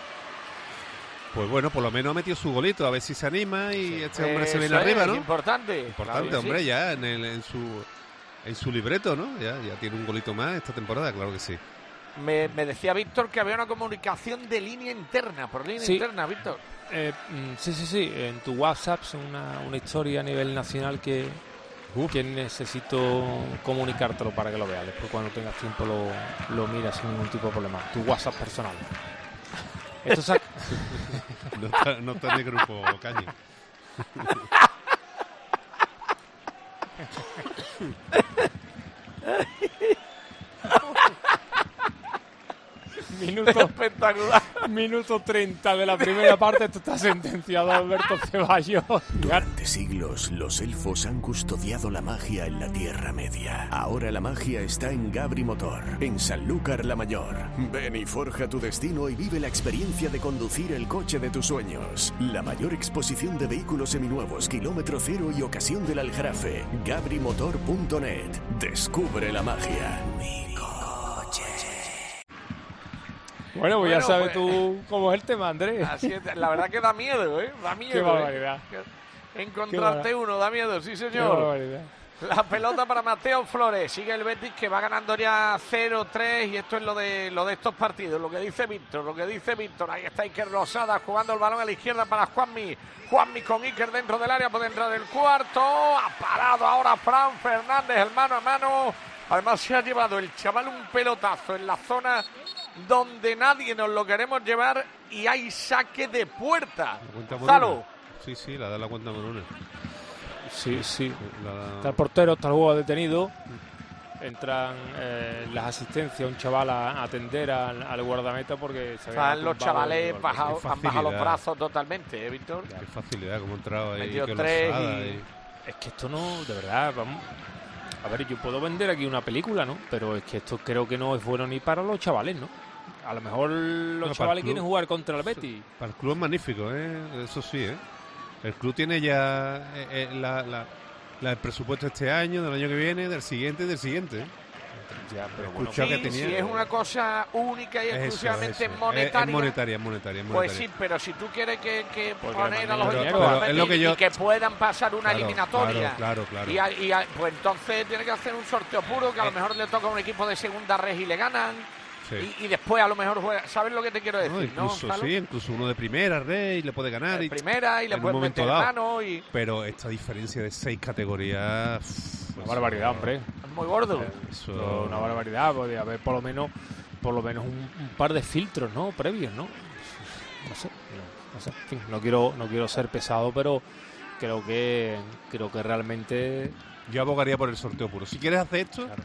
Pues bueno, por lo menos ha metido su golito, a ver si se anima y sí. este hombre eh, se viene arriba, ¿no? Importante. Importante, claro, hombre, sí. ya en, el, en su en su libreto, ¿no? Ya, ya tiene un golito más esta temporada, claro que sí. Me, me decía Víctor que había una comunicación de línea interna, por línea sí. interna, Víctor. Eh, sí, sí, sí, en tu WhatsApp es una, una historia a nivel nacional que, que necesito comunicártelo para que lo veas. Después cuando tengas tiempo lo, lo miras sin ningún tipo de problema. Tu WhatsApp personal. Esto saca... no, está, no está en el grupo, Cañi. Minuto espectacular. Minuto treinta de la primera parte. Esto está sentenciado a Alberto Ceballos. Durante siglos, los elfos han custodiado la magia en la Tierra Media. Ahora la magia está en Gabri Motor, en Sanlúcar la Mayor. Ven y forja tu destino y vive la experiencia de conducir el coche de tus sueños. La mayor exposición de vehículos seminuevos, kilómetro cero y ocasión del Aljarafe. Gabri Motor punto net. Descubre la magia. Mi coche. Bueno, pues bueno, ya sabes pues, tú cómo es el tema, Andrés. Así es, la verdad que da miedo, ¿eh? Da miedo. Qué barbaridad. ¿eh? Encontrarte uno, da miedo, sí señor. Qué barbaridad. La pelota para Mateo Flores. Sigue el Betis que va ganando ya cero tres y esto es lo de lo de estos partidos. Lo que dice Víctor, lo que dice Víctor. Ahí está Iker Losada jugando el balón a la izquierda para Juanmi. Juanmi con Iker dentro del área, puede entrar el cuarto. Ha parado ahora Fran Fernández, el mano a mano. Además se ha llevado el chaval un pelotazo en la zona donde nadie nos lo queremos llevar y hay saque de puerta. Gonzalo. Sí, sí, la da la cuenta Morona. Sí, sí. La... Está el portero, está el juego detenido. Entran eh, las asistencias, un chaval a, a atender al, al guardameta porque se Están los chavales bajado, han bajado los brazos totalmente, ¿eh, Víctor? Qué facilidad, como ha entrado ahí. Metió tres y... y... Es que esto no, de verdad, vamos... A ver, yo puedo vender aquí una película, ¿no? Pero es que esto creo que no es bueno ni para los chavales, ¿no? A lo mejor los no, chavales quieren jugar contra el Betis. Para el club es magnífico, ¿eh? Eso sí, ¿eh? El club tiene ya eh, eh, la, la, la, el presupuesto este año, del año que viene, del siguiente y del siguiente. ¿eh? Ya, pero bueno, sí, que tenía, si es una cosa única y exclusivamente eso, eso. monetaria, es monetaria, es monetaria, es monetaria. Pues sí, pero si tú quieres que, que poner a los pero, equipos pero, es lo que yo... y que puedan pasar una claro, eliminatoria, claro, claro, claro. Y, a, y a, pues entonces tiene que hacer un sorteo puro que a lo mejor le toca a un equipo de segunda red y le ganan. Sí. Y, y después a lo mejor juega. ¿Sabes lo que te quiero decir? No, incluso, ¿no, sí, incluso uno de primera red le puede ganar. De primera y le puede meter mano. Y... Pero esta diferencia de seis categorías. Una barbaridad, hombre. Es muy gordo. Eso... No, una barbaridad. Podría haber por lo menos, por lo menos un, un par de filtros, ¿no? Previos, ¿no? No sé. No, no sé. En fin, no quiero, no quiero ser pesado, pero creo que, creo que realmente. Yo abogaría por el sorteo puro. Si quieres hacer esto. Claro.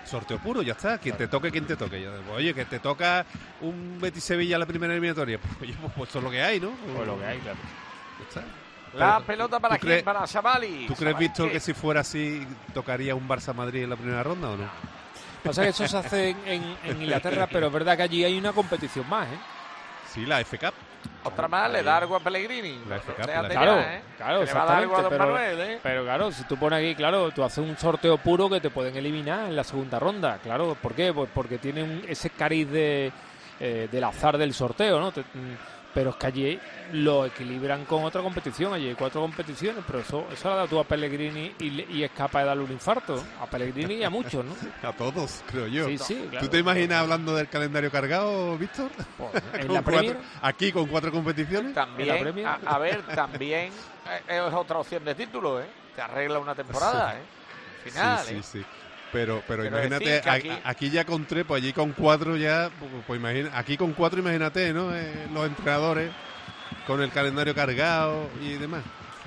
sorteo puro, ya está. Quien te toque, quien te toque. Ya, oye, que te toca un Betis Sevilla la primera eliminatoria. Pues, oye, pues eso es lo que hay, ¿no? Pues lo que hay, claro. Ya está. La Pero, pelota para quién, para Savali. ¿Tú crees, Víctor, que si fuera así tocaría un Barça-Madrid en la primera ronda o no? Pasa que eso se hace en, en, en Inglaterra, pero es verdad que allí hay una competición más, ¿eh? Sí, la F Cup. Otra más, le da algo a Pellegrini. La F Cup, Déjate la Claro, ya, ¿eh? claro, Que le va a dar algo a Don pero, Manuel, ¿eh? pero claro, si tú pones aquí, claro, tú haces un sorteo puro que te pueden eliminar en la segunda ronda, claro. ¿Por qué? Pues porque tienen ese cariz de, eh, del azar del sorteo, ¿no? Te, pero es que allí lo equilibran con otra competición, allí hay cuatro competiciones, pero eso, eso lo da tú a Pellegrini y, le- y es capaz de darle un infarto, a Pellegrini y a muchos, ¿no? A todos, creo yo. Sí, sí, claro. ¿Tú te imaginas hablando del calendario cargado, Víctor? en Con la cuatro- Premier. aquí con cuatro competiciones. También, a, a ver, también eh, es otra opción de título, ¿eh? Te arregla una temporada, Sí. ¿eh? Final, sí, ¿eh? sí, sí. Pero, pero, Pero imagínate, decir que a- aquí- a- aquí... ya con tres, pues allí con cuatro ya, pues, pues imagina, aquí con cuatro imagínate, ¿no? Eh, los entrenadores con el calendario cargado y demás.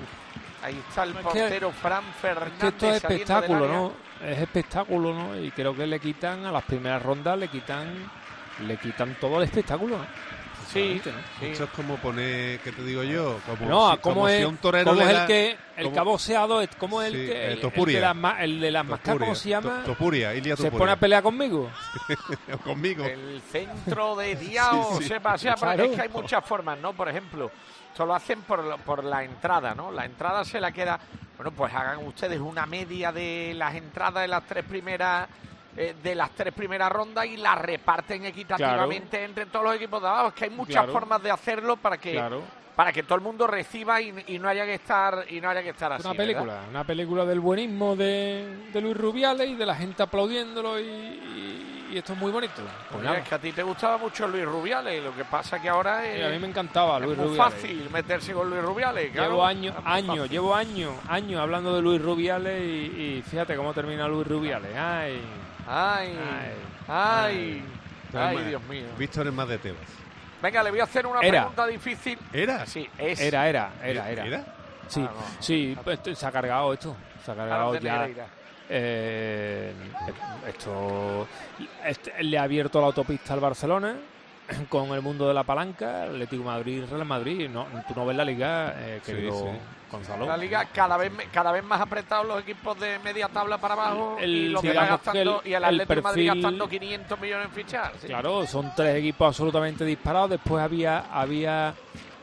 Ahí está el Es que- portero Fran Fernández. Es que esto es saliendo del espectáculo, área. ¿no? Es espectáculo, ¿no? Y creo que le quitan a las primeras rondas, le quitan le quitan todo el espectáculo, ¿no? Sí, Sinceramente, ¿no? Eso es como poner, ¿qué te digo yo? Como No, si, ¿cómo como es, si a un torero cómo le es el da- que el como- que ha boxeado, es como el Sí, que eh, el, el Topuria. de las ma- el de las máscaras, ¿cómo se llama? To- Topuria, Ilia Se Topuria. pone a pelear conmigo. Conmigo. El centro de Diao Sí, sí. se pasea, pero Claro. es que hay muchas formas, ¿no? Por ejemplo, esto lo hacen por, lo- por la entrada, ¿no? La entrada se la queda... Bueno, pues hagan ustedes una media de las entradas de las tres primeras eh, de las tres primeras rondas y las reparten equitativamente entre todos los equipos de abajo. Es que hay muchas Claro. formas de hacerlo para que Claro. para que todo el mundo reciba y, y no haya que estar y no haya que estar así. Una película, ¿verdad? una película del buenismo de, de Luis Rubiales y de la gente aplaudiéndolo y, y- y esto es muy bonito. Pues Oye, nada. es que a ti te gustaba mucho Luis Rubiales, lo que pasa que ahora es, Sí, a mí me encantaba es Luis muy Rubiales. fácil meterse con Luis Rubiales. Claro. Llevo años, Es muy años, fácil. llevo años, años hablando de Luis Rubiales y, y fíjate cómo termina Luis Rubiales. Ay, Ay, ay, Pero ay, más- Dios mío. Víctor es más de Tebas. Venga, le voy a hacer una Era. pregunta difícil. ¿Era? Sí, es. Era, era, era, era. ¿Era? Sí, Ah, no. sí, esto- se ha cargado esto. Se ha cargado Aaron de ya. Negreira. Eh, esto este- le ha abierto la autopista al Barcelona con el mundo de la palanca, Atlético de Madrid, Real Madrid. No, tú no ves la liga, eh, Sí, querido sí. Gonzalo. La liga cada vez cada vez más apretados los equipos de media tabla para abajo El- y los digamos demás gastando que el- y el el Atlético de Madrid perfil- gastando quinientos millones en fichar. sí. Claro, son tres equipos absolutamente disparados. Después había había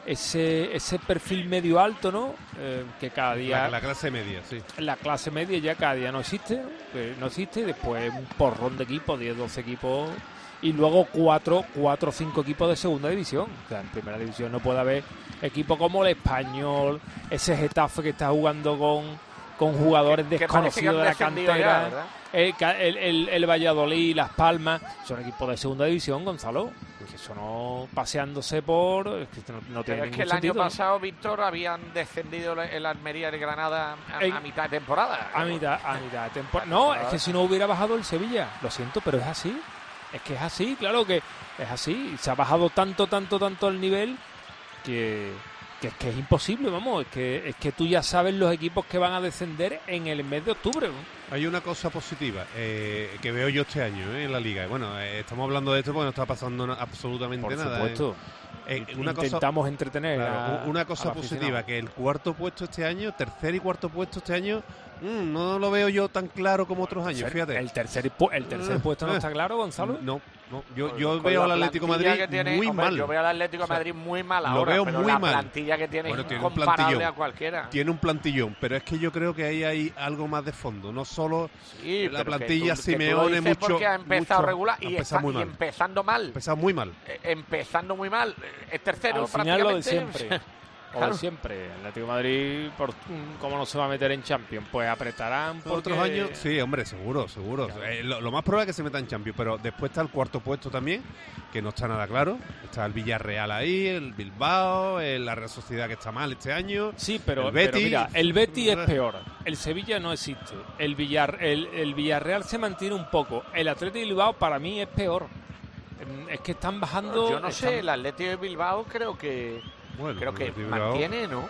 ese ese perfil medio alto, ¿no? Eh, que cada día La, la clase media, sí. la clase media ya cada día no existe, ¿no? Que no existe, y después un porrón de equipos, diez, doce equipos, y luego cuatro, cuatro o cinco equipos de segunda división. O sea, en primera división no puede haber equipos como el Español, ese Getafe que está jugando con, con jugadores Que- que parece que han desconocidos de la descendido ya, cantera, ¿verdad? el, ca- el, el, el Valladolid, Las Palmas, son equipos de segunda división, Gonzalo, que eso no paseándose por... Es que no, no tiene Pero es que ningún el año sentido, ¿no? pasado, Víctor, habían descendido el Almería y el Granada a, En- a mitad de temporada. A mitad, a mitad de temporada. No, es que si no hubiera bajado el Sevilla, lo siento, pero es así. Es que es así, claro que es así. Se ha bajado tanto, tanto, tanto el nivel que, que es que es imposible, vamos. Es que, es que tú ya sabes los equipos que van a descender en el mes de octubre, ¿no? Hay una cosa positiva eh, que veo yo este año eh, en la liga. Bueno, eh, estamos hablando de esto porque no está pasando na- absolutamente Por nada. supuesto. eh. Eh, una cosa, Intentamos entretener claro, a- una al cosa aficionado. positiva, que el cuarto puesto este año, tercer y cuarto puesto este año, mm, no lo veo yo tan claro como otros años, Tercer- fíjate. El tercer, pu- el tercer puesto no está claro, Gonzalo. No, no. Yo, Con- yo con veo la al Atlético de plantilla Madrid que tiene- muy hombre, mal. Yo veo al Atlético de O sea, Madrid muy mal lo ahora, veo pero muy la mal. plantilla que tiene Bueno, es tiene un incomparable plantillón. a cualquiera. Tiene un plantillón, pero es que yo creo que ahí hay algo más de fondo. No solo Sí, la pero que plantilla tú- que tú lo Simeone dices mucho. porque ha empezado mucho- regular ha y, empezado está- muy y mal. empezando mal. Ha empezado muy mal. Eh, Empezando muy mal. Eh, Es tercero Al final lo de prácticamente. siempre. O Claro. de siempre. El Atlético de Madrid, por, ¿cómo no se va a meter en Champions? Pues apretarán porque... Otros años, sí, hombre, seguro, seguro. Eh, lo, lo más probable es que se meta en Champions, pero después está el cuarto puesto también, que no está nada claro. Está el Villarreal ahí, el Bilbao, el- la Real Sociedad que está mal este año. Sí, pero, el pero Betis. mira, el Betis es peor. El Sevilla no existe. El, Villar, el, el Villarreal se mantiene un poco. El Atlético de Bilbao para mí es peor. Em, Es que están bajando... Yo no sé, están- el Atlético de Bilbao creo que Bueno, creo el que Atlético de Bilbao- mantiene, ¿no?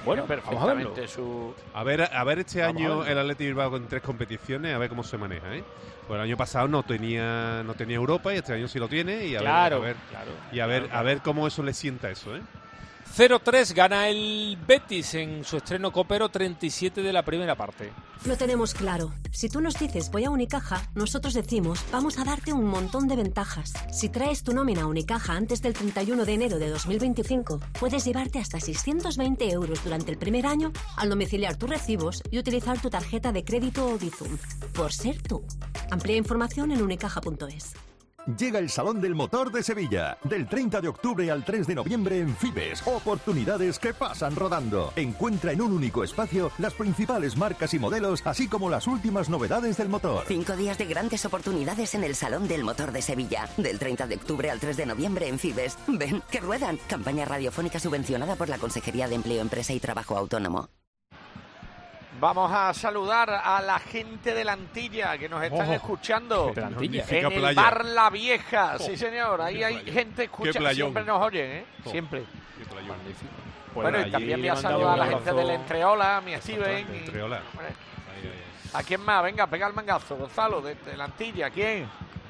Bueno, vamos a verlo. Su... A ver, a ver este Vamos año a verlo. el Athletic Bilbao con tres competiciones, a ver cómo se maneja, ¿eh? Pues el año pasado no tenía no tenía Europa y este año sí lo tiene y a Claro, ver, a ver, claro, y a ver, claro, claro. a ver cómo eso le sienta eso, ¿eh? cero tres gana el Betis en su estreno copero, treinta y siete de la primera parte. Lo tenemos claro. Si tú nos dices voy a Unicaja, nosotros decimos vamos a darte un montón de ventajas. Si traes tu nómina a Unicaja antes del treinta y uno de enero de dos mil veinticinco, puedes llevarte hasta seiscientos veinte euros durante el primer año al domiciliar tus recibos y utilizar tu tarjeta de crédito o Bizum. Por ser tú. Amplía información en unicaja punto es. Llega el Salón del Motor de Sevilla. Del treinta de octubre al tres de noviembre en Fibes. Oportunidades que pasan rodando. Encuentra en un único espacio las principales marcas y modelos, así como las últimas novedades del motor. Cinco días de grandes oportunidades en el Salón del Motor de Sevilla. Del treinta de octubre al tres de noviembre en Fibes. Ven, que ruedan. Campaña radiofónica subvencionada por la Consejería de Empleo, Empresa y Trabajo Autónomo. Vamos a saludar a la gente de la Antilla que nos están Ojo, escuchando. de la Antilla. En el Playa. bar La Vieja, sí Oh, señor. Ahí qué hay playa. gente escucha, Qué playón. siempre nos oyen, ¿eh? Oh, Siempre. qué playón. Pues Bueno, y allí también voy le a mandamos saludar a la un gente abrazo. del Entreola, a mi Steven. Exactamente, y- Entreola. Hombre, Ahí, ahí, ahí. ¿a quién más? Venga, pega el mangazo, Gonzalo, de, de la Antilla. ¿A quién?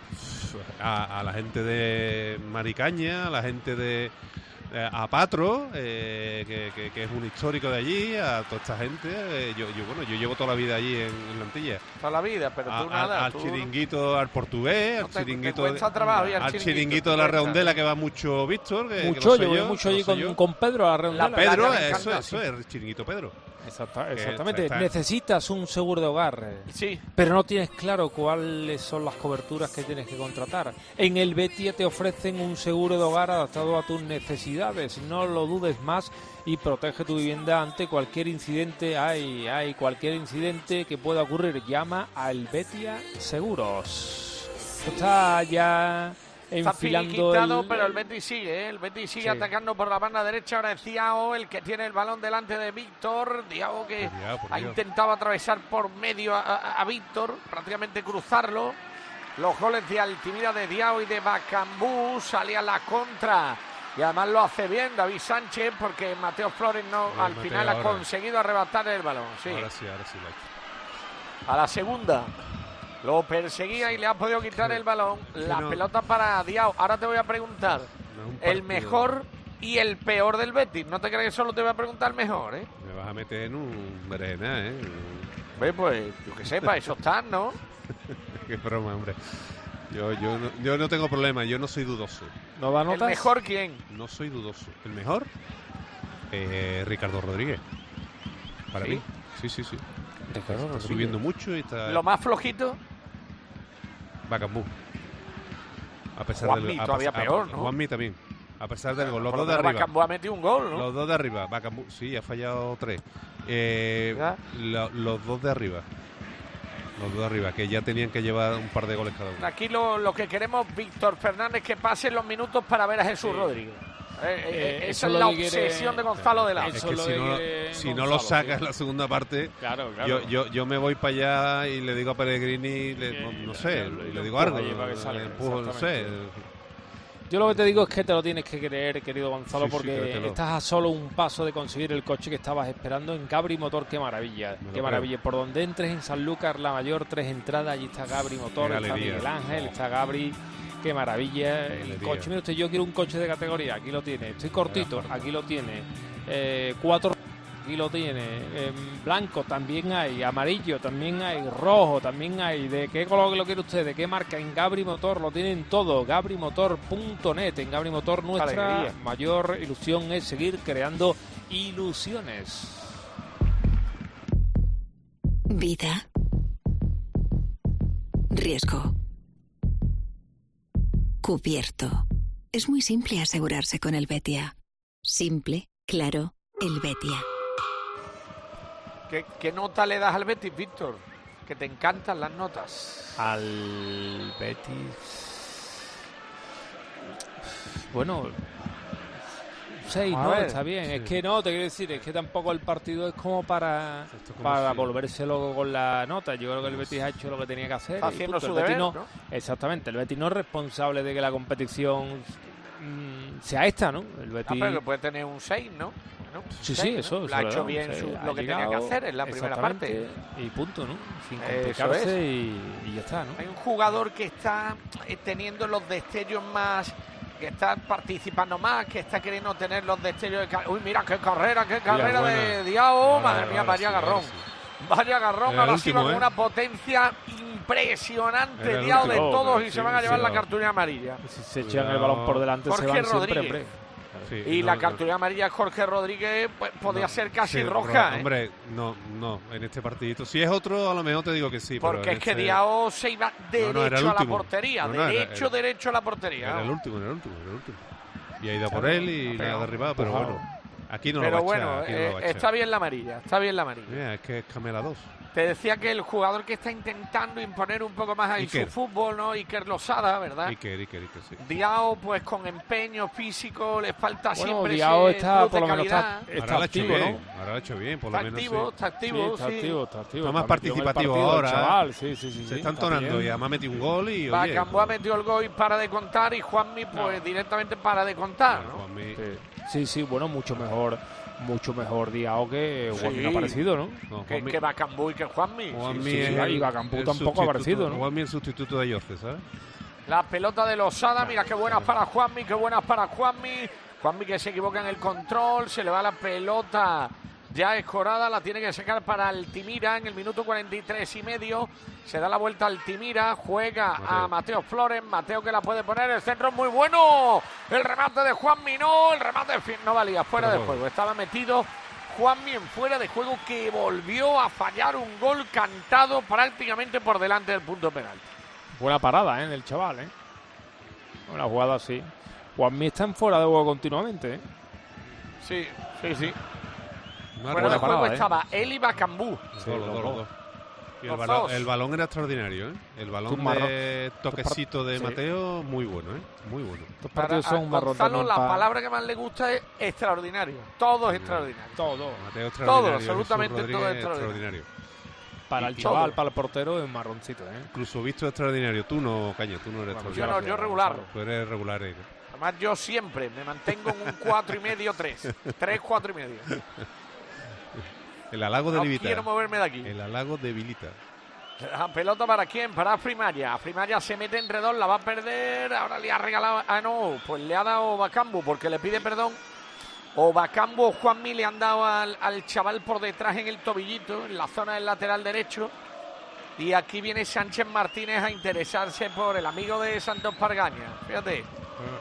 A, a la gente de Maricaña, a la gente de eh, a Patro, eh, que, que- que es un histórico de allí, a toda esta gente. eh, yo, yo bueno, yo llevo toda la vida allí en, en la Antilla. Toda la vida, pero A- tú a- nada. al tú- chiringuito, al portugués, No al te- te chiringuito, cuesta trabajo ir al al chiringuito, chiringuito te de la cuesta. redondela que va mucho Víctor. Que, que Mucho, lo sé yo voy yo, mucho lo allí sé con, yo. con Pedro a la redondela. La Pedro, me eso, encanta, eso sí. es el chiringuito Pedro. Exacta- Que exactamente. está- Necesitas un seguro de hogar. eh, Sí. Pero no tienes claro cuáles son las coberturas que tienes que contratar. En el Betia te ofrecen un seguro de hogar adaptado a tus necesidades. No lo dudes más y protege tu vivienda ante cualquier incidente. Hay, hay cualquier incidente que pueda ocurrir. Llama al Betia Seguros. Está ya Está enfilando finiquitado, el, pero el Betis sigue, ¿eh? El Betis sigue Sí. atacando por la banda derecha. Ahora es Diao el que tiene el balón delante de Víctor. Diao que Por Diao, por ha Dios. intentado atravesar por medio a, a- a Víctor, prácticamente cruzarlo. Los goles de Altimira, de Diao y de Bacambú. Salía la contra. Y además lo hace bien David Sánchez, porque Mateo Flores no Bien, al Mateo, final ha ahora. conseguido arrebatar el balón. Sí. Ahora sí, ahora sí lo ha hecho. A la segunda. Lo perseguía y le ha podido quitar el balón. La no- pelota para Diao. Ahora te voy a preguntar No es un el partido- mejor y el peor del Betis. No te crees que solo te voy a preguntar el mejor, ¿eh? Me vas a meter en un berenjena, ¿eh? Ve, pues, yo que sepa, eso está, ¿no? Qué broma, hombre. Yo, yo, no, yo no tengo problema, yo no soy dudoso. ¿No da ¿El notas? mejor quién? No soy dudoso. ¿El mejor? Eh, Ricardo Rodríguez. Para ¿Sí? mí. Sí, sí, sí. Ricardo Está Rodríguez. subiendo mucho y está... Lo más flojito, Bacambú. A pesar Juanmi, del... a todavía pesar- peor, a- ¿no? Juanmi también. A pesar del gol. Los por lo dos de menos arriba. Bacambú ha metido un gol, ¿no? Los dos de arriba. Bacambú, sí, ha fallado tres. Eh, ¿Ya? lo- los dos de arriba. Los dos de arriba, que ya tenían que llevar un par de goles cada uno. Aquí lo, lo que queremos, Víctor Fernández, que pasen los minutos para ver a Jesús Sí. Rodríguez. Eh, eh, Eh, esa eso es es la lo que quiere- obsesión de Gonzalo de la Es Eso que es lo si que no, quiere si no lo Gonzalo, sacas sí. la segunda parte, Claro, claro. yo, yo, yo me voy para allá y le digo a Pellegrini, le- no, no sé, y lo- y le lo digo empuja algo, allí para que le salga, empujo, no sé. exactamente. Yo lo que te digo es que te lo tienes que creer, querido Gonzalo, Sí, sí, porque créetelo. estás a solo un paso de conseguir el coche que estabas esperando en Gabri Motor. ¡Qué maravilla! Me lo ¡Qué creo. maravilla! Por donde entres en Sanlúcar, la mayor, tres entradas, allí está Gabri Motor, Qué está alegría. Miguel Ángel, Oh. está Gabri. ¡Qué maravilla! Qué El alegría. coche, mire usted, yo quiero un coche de categoría, aquí lo tiene. Estoy cortito, aquí lo tiene. Eh, cuatro, aquí lo tiene. En blanco también hay, amarillo también hay, rojo también hay. ¿De qué color lo quiere usted? ¿De qué marca? En Gabri Motor lo tienen todo. Gabri Motor punto net. En Gabri Motor nuestra Alegría. mayor ilusión es seguir creando ilusiones. Vida. Riesgo. Cubierto. Es muy simple asegurarse con el Betia. Simple, claro, el Betia. ¿Qué, qué nota le das al Betis, Víctor? Que te encantan las notas. Al Betis. Bueno, seis, A ¿no? ver, Está bien. sí. Es que no, te quiero decir, es que tampoco el partido es como para, Esto como para si- volverse loco con la nota. Yo creo que el Betis ha hecho lo que tenía que hacer. Está y haciendo punto. su El Betis deber, no- ¿no? Exactamente, el Betis no es responsable de que la competición mm, sea esta, ¿no? El Ah, Betis... pero que puede tener un seis, ¿no? ¿no? Sí, sí, eso. ¿no? Lo ha eso, hecho ¿no? bien Sí, su, ha lo que tenía que llegado, hacer en la primera parte. Y punto, ¿no? Sin Eso complicarse es. y, y ya está, ¿no? Hay un jugador que está eh, teniendo los destellos más, que está participando más, que está queriendo tener los destellos de... car- Uy, mira, qué carrera, qué carrera buena. de Diao. Ahora, Madre mía, ahora vaya sí, agarrón. ahora sí. Vaya agarrón, Era ahora el sí va último, con ¿eh? una potencia impresionante. Era el Diao de último. todos y Sí, se van a llevar sí, la no. cartulina amarilla. Si se echan el balón por delante, Jorge se van Rodríguez. siempre, hombre. Sí, Y no, la no. cartulina amarilla de Jorge Rodríguez pues, podía No, ser casi sí, roja. ro- ¿eh? Hombre, no, no, en este partidito. Si es otro, a lo mejor te digo que sí. pero Porque en es que este- Diao se iba derecho no, era el a la último. portería. No, no, era- derecho, era- derecho a la portería. Era el último, era el último, era el último. Y ha ido a por él y le ha derribado, pero empujado. bueno. Aquí no Pero lo va a echar. bueno, aquí no lo va a eh, echar. está bien la amarilla, está bien la amarilla. Mira, es que es Camela dos. Te decía que el jugador que está intentando imponer un poco más ahí Iker. su fútbol, ¿no? Iker Losada, ¿verdad? Iker, Iker, Iker, sí. Diao, pues con empeño físico, le falta Bueno, siempre Diao ese está, plus por de lo menos, calidad. está, Ahora está lo ha hecho activo, bien. ¿no? Ahora lo ha hecho bien, por lo Está menos. activo, sí. está activo, Sí, está sí. activo, está activo. Está más Está metido en el participativo partido el ahora. chaval, sí, sí, sí, Se sí, está está entonando bien. y además ha metido un gol y. oye, Bacambú ha metido el gol y para de contar, y Juanmi, pues directamente para de contar, ¿no? Juanmi- Sí. Sí, sí, bueno, mucho mejor, mucho mejor Diao que Juanmi Sí. no ha aparecido, ¿no? no, Que, Juanmi- que Bacambú y que Juanmi. sí, Juanmi sí, es sí. sí, el- y Bacambú el tampoco ha sustituto- aparecido, ¿no? Juanmi es el sustituto de Jorge, ¿sabes? La pelota de Losada, mira qué buenas para Juanmi, qué buenas para Juanmi. Juanmi que se equivoca en el control, se le va la pelota ya escorada, la tiene que sacar para Altimira en el minuto cuarenta y tres y medio. Se da la vuelta a Altimira, juega Mateo. a Mateo Flores, Mateo que la puede poner, el centro es muy bueno. El remate de Juanmi no, el remate fin, no valía, fuera de Pero- juego. Estaba metido Juanmi en fuera de juego, que volvió a fallar un gol cantado prácticamente por delante del punto penal. Buena parada, ¿eh? El chaval, ¿eh? Una jugada así. Juanmi está en fuera de juego continuamente, ¿eh? Sí, sí, sí. Una Fuera de buena juego parada, ¿eh? estaba él y Bacambú. Los dos, los dos, los dos. Y el Los balón, dos. el balón era extraordinario, ¿eh? El balón Un marrón. de toquecito de Sí. Mateo, muy bueno, ¿eh? Muy bueno. Estos Para partidos a son un marrón Gonzalo, también la pa- palabra que más le gusta es extraordinario. Todo es extraordinario. Todo. Mateo extraordinario. absolutamente Jesús todo Rodríguez, extraordinario. Para el Y- chaval, para el portero, es un marroncito, ¿eh? Incluso visto extraordinario. Tú no, Caña, tú no eres Bueno, Yo extraordinario. no, yo regular. Tú eres regular, ¿eh? Además, yo siempre me mantengo en un cuatro y medio, tres. Tres, cuatro y medio. El halago No debilita. quiero moverme de aquí. El halago debilita. La pelota para quién, para Frimaria. Frimaria se mete entre dos, la va a perder. Ahora le ha regalado. Ah, no, pues le ha dado Bacambu porque le pide perdón. O Bacambu o Juanmi le han dado al, al chaval por detrás en el tobillito, en la zona del lateral derecho. Y aquí viene Sánchez Martínez a interesarse por el amigo de Santos Pargaña. Fíjate. Eh,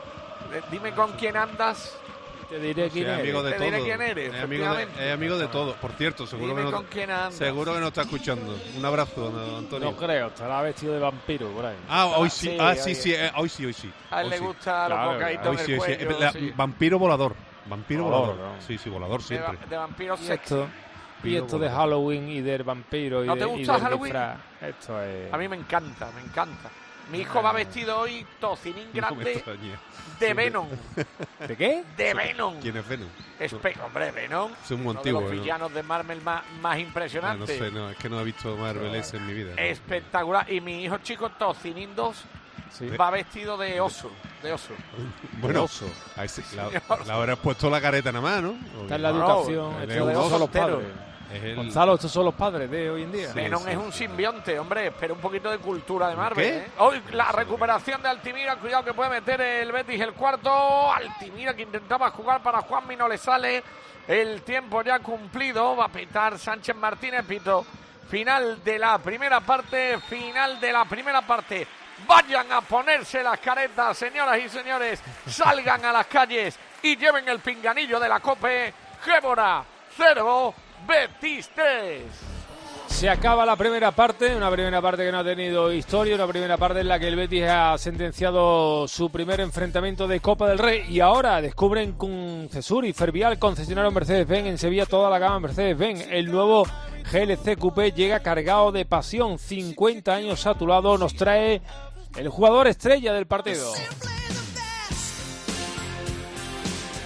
Dime con quién andas. Te diré Sí, quién es eres. amigo de Te diré todo. quién eres, Es amigo de, efectivamente. es amigo de todo. Por cierto, seguro Dime que no, con quién andas. seguro que no está escuchando. Un abrazo, no, Antonio. No creo, estará vestido de vampiro por ahí. Ah, hoy sí, Sí, ah, oye. sí, sí, eh, hoy sí, hoy sí. A él Hoy le sí. gusta Claro, los bocaditos Hoy en sí, el hoy sí. cuello. La- sí. Vampiro volador. Vampiro Volador, volador. ¿no? Sí, sí, volador De, siempre. va- de vampiros Y sexy. esto, y esto de Halloween y del vampiro y, ¿No te de- y gusta del Halloween? disfraz, esto es... A mí me encanta, me encanta. Mi hijo va vestido hoy tocinín No me grande extraña. de Venom. ¿De qué? De Venom. ¿Quién es Venom? Espe hombre, Venom. Es un Uno de antiguo, los ¿no? villanos de Marvel más, más Ah, no impresionantes. sé, no, es que no he visto Marvel ese en mi vida. ¿no? Espectacular. Y mi hijo chico Tocinín dos Sí. va vestido de oso. De oso. Bueno, oso. ahí sí, la, Señor. la habrás puesto la careta nada más, ¿no? Esta es la No, educación, él esto es de un estos son los soltero. padres. Es el- Gonzalo, estos son los padres de hoy en día. Sí, Venom sí, es un sí. simbionte, hombre. Espera un poquito de cultura de Marvel. ¿Qué? ¿eh? Hoy la recuperación de Altimira. Cuidado que puede meter el Betis el cuarto. Altimira que intentaba jugar para Juanmi, no le sale. El tiempo ya cumplido. Va a pitar Sánchez Martínez. Pito. Final de la primera parte. Final de la primera parte. Vayan a ponerse las caretas, señoras y señores. Salgan a las calles y lleven el pinganillo de la COPE. Gébora cero, Betis tres. Se acaba la primera parte, una primera parte que no ha tenido historia, una primera parte en la que el Betis ha sentenciado su primer enfrentamiento de Copa del Rey y ahora descubren con Cesur y Fervial, concesionario Mercedes-Benz en Sevilla, toda la gama Mercedes-Benz. El nuevo G L C Coupé llega cargado de pasión, cincuenta años a tu lado, nos trae el jugador estrella del partido. Venga.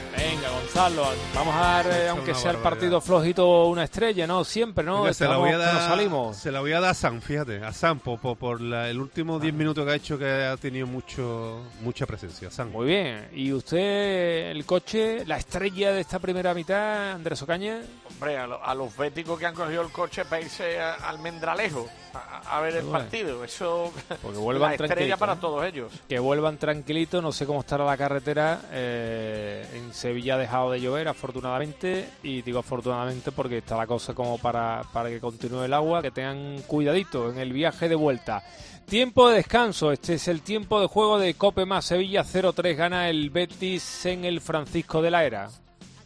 Venga, Gonzalo, vamos a dar, eh, aunque sea el partido flojito, una estrella, ¿no? Siempre, ¿no? Venga, se la voy a Estamos que nos dar, salimos. se la voy a dar a Sam, fíjate, a Sam, por, por, por la- el último diez minutos que ha hecho, que ha tenido mucho mucha presencia. Sam. Muy bien. ¿Y usted, el coche, la estrella de esta primera mitad, Andrés Ocaña? Hombre, a, lo- a los béticos que han cogido el coche para irse a- al Mendralejo a, a ver el Bueno. partido. Eso Porque vuelvan la estrella tranquilitos, para ¿eh? todos ellos. Que vuelvan tranquilitos, no sé cómo estará la carretera. eh, en Sevilla ha dejado de llover, afortunadamente, y digo afortunadamente porque está la cosa como para, para que continúe el agua, que tengan cuidadito en el viaje de vuelta. Tiempo de descanso, este es el tiempo de juego de Cope más Sevilla. Cero tres gana el Betis en el Francisco de la Era.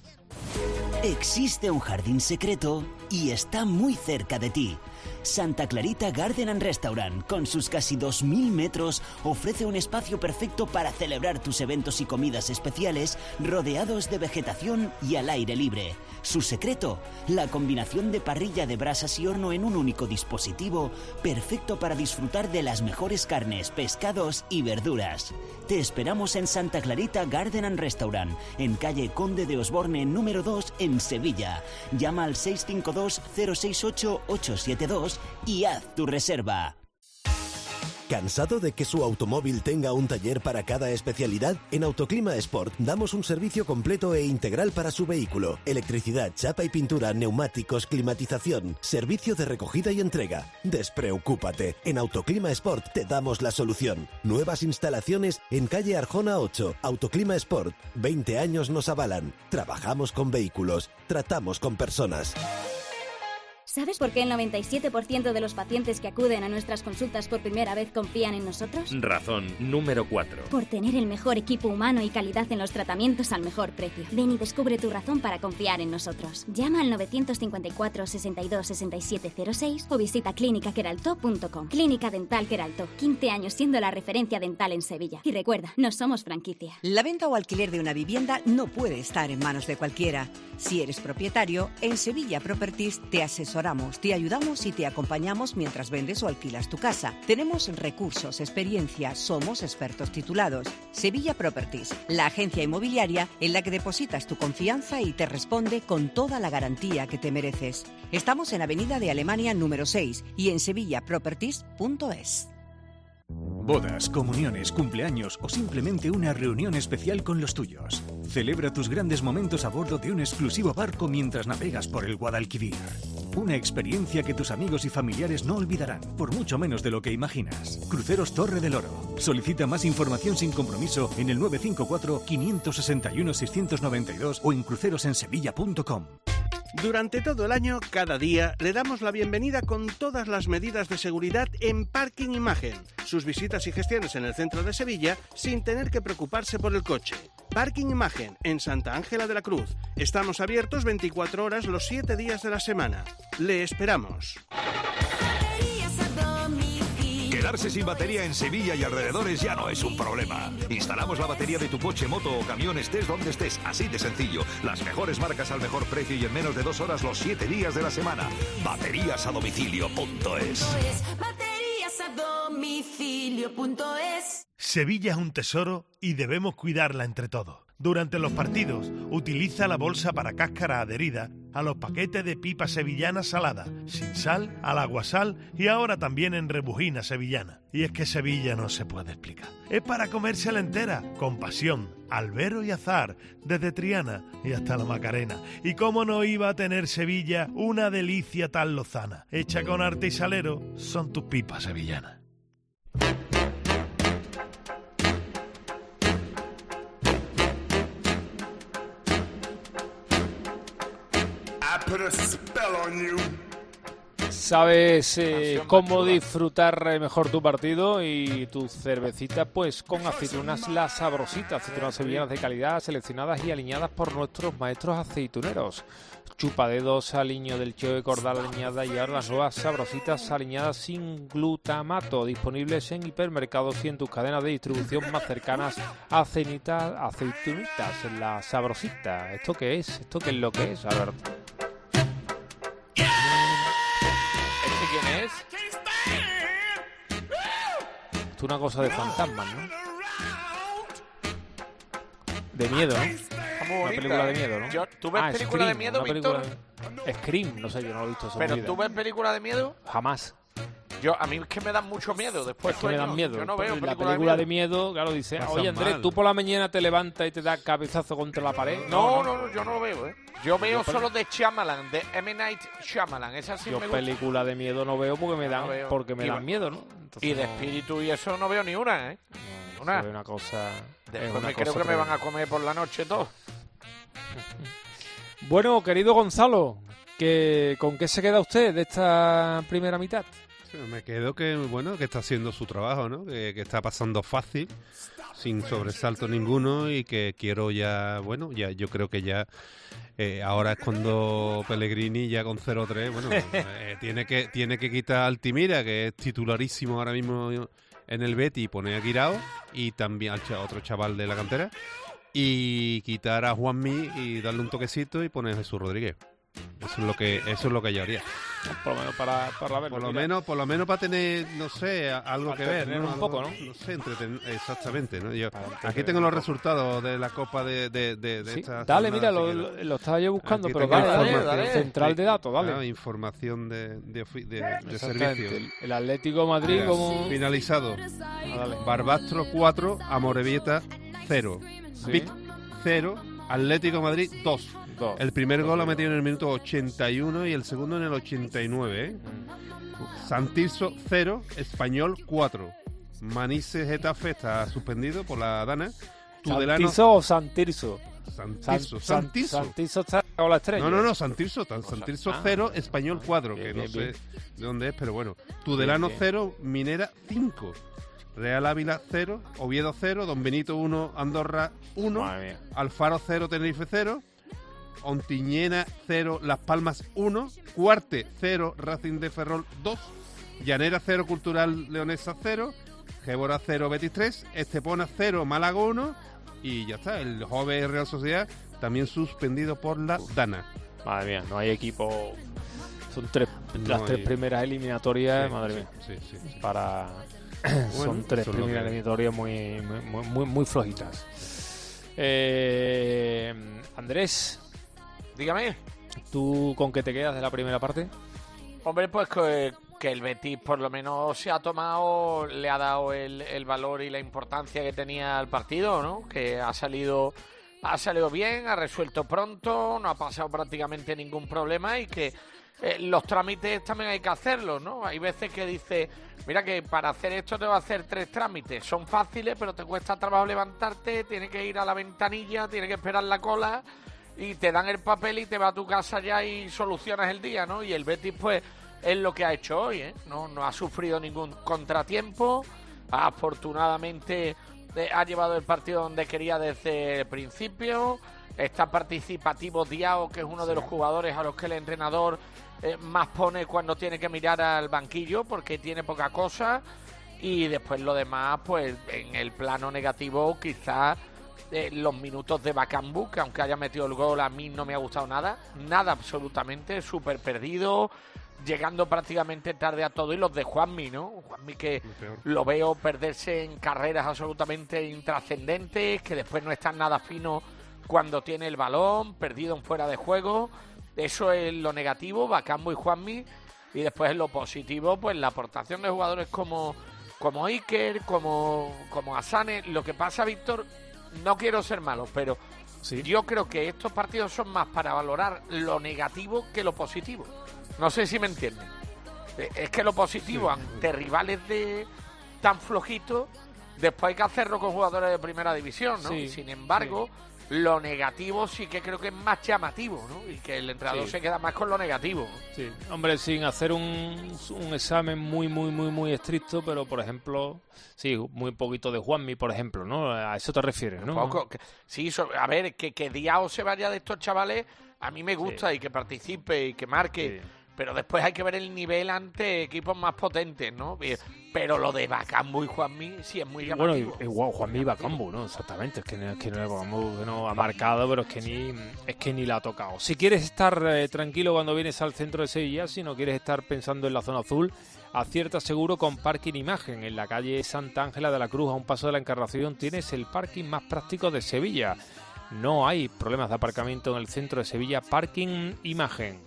Existe un jardín secreto y está muy cerca de ti. Santa Clarita Garden and Restaurant, con sus casi dos mil metros, ofrece un espacio perfecto para celebrar tus eventos y comidas especiales rodeados de vegetación y al aire libre. Su secreto, la combinación de parrilla de brasas y horno en un único dispositivo, perfecto para disfrutar de las mejores carnes, pescados y verduras. Te esperamos en Santa Clarita Garden and Restaurant, en calle Conde de Osborne número dos en Sevilla. Llama al seis cinco dos cero seis ocho ocho siete dos y haz tu reserva. ¿Cansado de que su automóvil tenga un taller para cada especialidad? En Autoclima Sport damos un servicio completo e integral para su vehículo. Electricidad, chapa y pintura, neumáticos, climatización, servicio de recogida y entrega. Despreocúpate, en Autoclima Sport te damos la solución. Nuevas instalaciones en calle Arjona ocho. Autoclima Sport, veinte años nos avalan. Trabajamos con vehículos, tratamos con personas. ¿Sabes por qué el noventa y siete por ciento de los pacientes que acuden a nuestras consultas por primera vez confían en nosotros? Razón número cuatro. Por tener el mejor equipo humano y calidad en los tratamientos al mejor precio. Ven y descubre tu razón para confiar en nosotros. Llama al novecientos cincuenta y cuatro, sesenta y dos, sesenta y siete cero seis o visita clínica queralto punto com. Clínica Dental Queralto, quince años siendo la referencia dental en Sevilla. Y recuerda, no somos franquicia. La venta o alquiler de una vivienda no puede estar en manos de cualquiera. Si eres propietario, en Sevilla Properties te asesoramos, te ayudamos y te acompañamos mientras vendes o alquilas tu casa. Tenemos recursos, experiencia, somos expertos titulados. Sevilla Properties, la agencia inmobiliaria en la que depositas tu confianza y te responde con toda la garantía que te mereces. Estamos en Avenida de Alemania número seis y en sevilla properties punto es. Bodas, comuniones, cumpleaños o simplemente una reunión especial con los tuyos. Celebra tus grandes momentos a bordo de un exclusivo barco mientras navegas por el Guadalquivir. Una experiencia que tus amigos y familiares no olvidarán, por mucho menos de lo que imaginas. Cruceros Torre del Oro. Solicita más información sin compromiso en el nueve cinco cuatro, cinco seis uno, seis nueve dos o en cruceros en sevilla punto com. Durante todo el año, cada día, le damos la bienvenida con todas las medidas de seguridad en Parking Imagen. Sus visitas y gestiones en el centro de Sevilla sin tener que preocuparse por el coche. Parking Imagen, en Santa Ángela de la Cruz. Estamos abiertos veinticuatro horas los siete días de la semana. Le esperamos. Quedarse sin batería en Sevilla y alrededores ya no es un problema. Instalamos la batería de tu coche, moto o camión estés donde estés, así de sencillo. Las mejores marcas al mejor precio y en menos de dos horas los siete días de la semana. Baterías a domicilio punto es. Baterías a domicilio punto es. Sevilla es un tesoro y debemos cuidarla entre todos. Durante los partidos, utiliza la bolsa para cáscara adherida a los paquetes de pipa sevillana salada, sin sal, al aguasal y ahora también en rebujina sevillana. Y es que Sevilla no se puede explicar. Es para comérsela entera, con pasión, albero y azar, desde Triana y hasta la Macarena. Y cómo no iba a tener Sevilla una delicia tan lozana. Hecha con arte y salero, son tus pipas sevillanas. ¿Sabes eh, cómo disfrutar eh, mejor tu partido y tu cervecita? Pues con aceitunas La Sabrosita, aceitunas sevillanas de calidad, seleccionadas y aliñadas por nuestros maestros aceituneros. Chupadedos, aliño del Cheo de Cordal aliñada y ahora las nuevas Sabrositas aliñadas sin glutamato, disponibles en hipermercados y en tus cadenas de distribución más cercanas. Aceitunitas, aceitunitas, La Sabrosita. ¿Esto qué es? ¿Esto qué es lo que es, Alberto? ¿Quién es? Esto es una cosa de fantasmas, ¿no? De miedo, ¿no? muy una bonita. película de ¿eh? miedo, ¿no? Yo, ¿Tú ves Ah, película de Scream, miedo, una Víctor? película de- Scream, no sé, yo no lo he visto. eso en ¿Pero mi tú vida. ves película de miedo? Jamás. Yo, a mí es que me dan mucho miedo después. Es que me dan sueño. miedo. Yo no veo la película, película de miedo. de miedo, claro, dice, Pasan oye Andrés, mal. tú por la mañana te levantas y te das cabezazo contra la pared. No, no, no, yo no lo veo, ¿eh? Yo veo Yo pel- solo de Shyamalan, de M. Night Shyamalan. Esa sí Yo me gusta. película de miedo no veo porque me dan, No veo. porque me Y dan va- miedo, ¿no? Entonces Y de no- espíritu y eso no veo ni una, ¿eh? no, una. eso es una cosa. es Después una me creo cosa que me van tremenda. a comer por la noche todo. Bueno, querido Gonzalo, que, ¿con qué se queda usted de esta primera mitad? Sí, me quedo que, bueno, que está haciendo su trabajo, ¿no? Que, que está pasando fácil, sin sobresalto ninguno y que quiero ya, bueno, ya yo creo que ya eh, ahora es cuando Pellegrini ya con cero tres, bueno, eh, tiene que tiene que quitar a Altimira, que es titularísimo ahora mismo en el Betis, y poner a Guirao y también al cha- otro chaval de la cantera y quitar a Juanmi y darle un toquecito y poner a Jesús Rodríguez. Eso es lo que eso es lo que yo haría. Por lo menos para, para verlo. Por lo mira. menos, por lo menos para tener, no sé, a- algo Para que ver, entretener ¿no? un Algo- poco, ¿no? No sé, entretener, exactamente, ¿no? Yo, entretener aquí tengo los un poco. resultados de la Copa de, de, de, de Sí, esta dale, jornada, mira, si lo, quieres. lo- lo estaba yo buscando, Aquí pero tengo dale, dale, información. dale. Central de datos, dale. Ah, información de, de, ofi- de, de Exactamente, servicio. El, el Atlético de Madrid Mira, como... finalizado. Ah, dale. Barbastro cuatro, Amorebieta cero. Sí. Vic cero, Atlético de Madrid dos. Dos. El primer gol lo ha metido en el minuto ochenta y uno y el segundo en el ochenta y nueve. ¿eh? Santirso cero, Español cuatro. Manises Getafe está suspendido por la Dana. Tudelano ¿Santizo o Santirso? Santirso, San- Santirso. Santirso está con la estrella. No, no, no, Santirso, tan- Santirso Ah. cero, Español cuatro, Bien, que bien, no sé bien. de dónde es, pero bueno. Tudelano Bien, bien. cero, Minera cinco. Real Ávila cero, Oviedo cero, Don Benito uno, Andorra uno, Madre mía. Alfaro cero, Tenerife cero, Ontiñena cero, Las Palmas uno, Cuarte cero, Racing de Ferrol dos, Llanera cero, Cultural Leonesa cero, Gébora cero, Betis tres, Estepona cero, Málaga uno y ya está. El joven Real Sociedad también suspendido por la Dana. Madre mía, no hay equipo. Son tres, No las tres hay- primeras eliminatorias, Sí, madre sí, mía. sí, sí, sí. Para. Bueno, son tres eso es lo primeras que- eliminatorias muy, muy, muy, muy flojitas. Eh, Andrés, Dígame. ¿tú con qué te quedas de la primera parte? Hombre, pues que, que el Betis por lo menos se ha tomado, le ha dado el, el valor y la importancia que tenía el partido, ¿no? Que ha salido, ha salido bien, ha resuelto pronto, no ha pasado prácticamente ningún problema y que eh, los trámites también hay que hacerlos, ¿no? Hay veces que dice, mira que para hacer esto te va a hacer tres trámites, son fáciles pero te cuesta trabajo levantarte, tienes que ir a la ventanilla, tienes que esperar la cola y te dan el papel y te vas a tu casa ya y solucionas el día, ¿no? Y el Betis, pues, es lo que ha hecho hoy, ¿eh? No, no ha sufrido ningún contratiempo, afortunadamente eh, ha llevado el partido donde quería desde el principio, está participativo Diao, que es uno de los jugadores a los que el entrenador eh, más pone cuando tiene que mirar al banquillo, porque tiene poca cosa, y después lo demás, pues, en el plano negativo, quizás eh, los minutos de Bakambu, que aunque haya metido el gol, a mí no me ha gustado nada, nada absolutamente, súper perdido, llegando prácticamente tarde a todo, y los de Juanmi, ¿no? Juanmi que lo veo perderse en carreras absolutamente intrascendentes, que después no están nada fino cuando tiene el balón, perdido en fuera de juego, eso es lo negativo, Bakambu y Juanmi, y después lo positivo, pues la aportación de jugadores como, como Iker, como, como Asane. Lo que pasa, Víctor, no quiero ser malo, pero sí, yo creo que estos partidos son más para valorar lo negativo que lo positivo. No sé si me entienden. Eh, Es que lo positivo, Sí. ante rivales de tan flojitos, después hay que hacerlo con jugadores de primera división, ¿no? Sí, Y sin embargo, lo negativo sí que creo que es más llamativo, ¿no? Y que el entrenador Sí. se queda más con lo negativo. Sí, hombre, sin hacer un, un examen muy, muy, muy, muy estricto, pero por ejemplo, sí, muy poquito de Juanmi, por ejemplo, ¿no? A eso te refieres, ¿no? Poco, que- sí, so- a ver, que, que Diao se vaya de estos chavales, a mí me gusta, y que participe y que marque, pero después hay que ver el nivel ante equipos más potentes, ¿no? Bien, pero lo de Bakambu y Juanmi sí es muy Y bueno, llamativo. y, y wow, Juanmi Bakambu, ¿no? Exactamente, es que no, es que no, Bakambu, que no ha marcado, pero es que ni es que ni la ha tocado. Si quieres estar eh, tranquilo cuando vienes al centro de Sevilla, si no quieres estar pensando en la zona azul, acierta seguro con Parking Imagen. En la calle Santa Ángela de la Cruz, a un paso de la Encarnación, tienes el parking más práctico de Sevilla. no hay problemas de aparcamiento en el centro de Sevilla. Parking Imagen.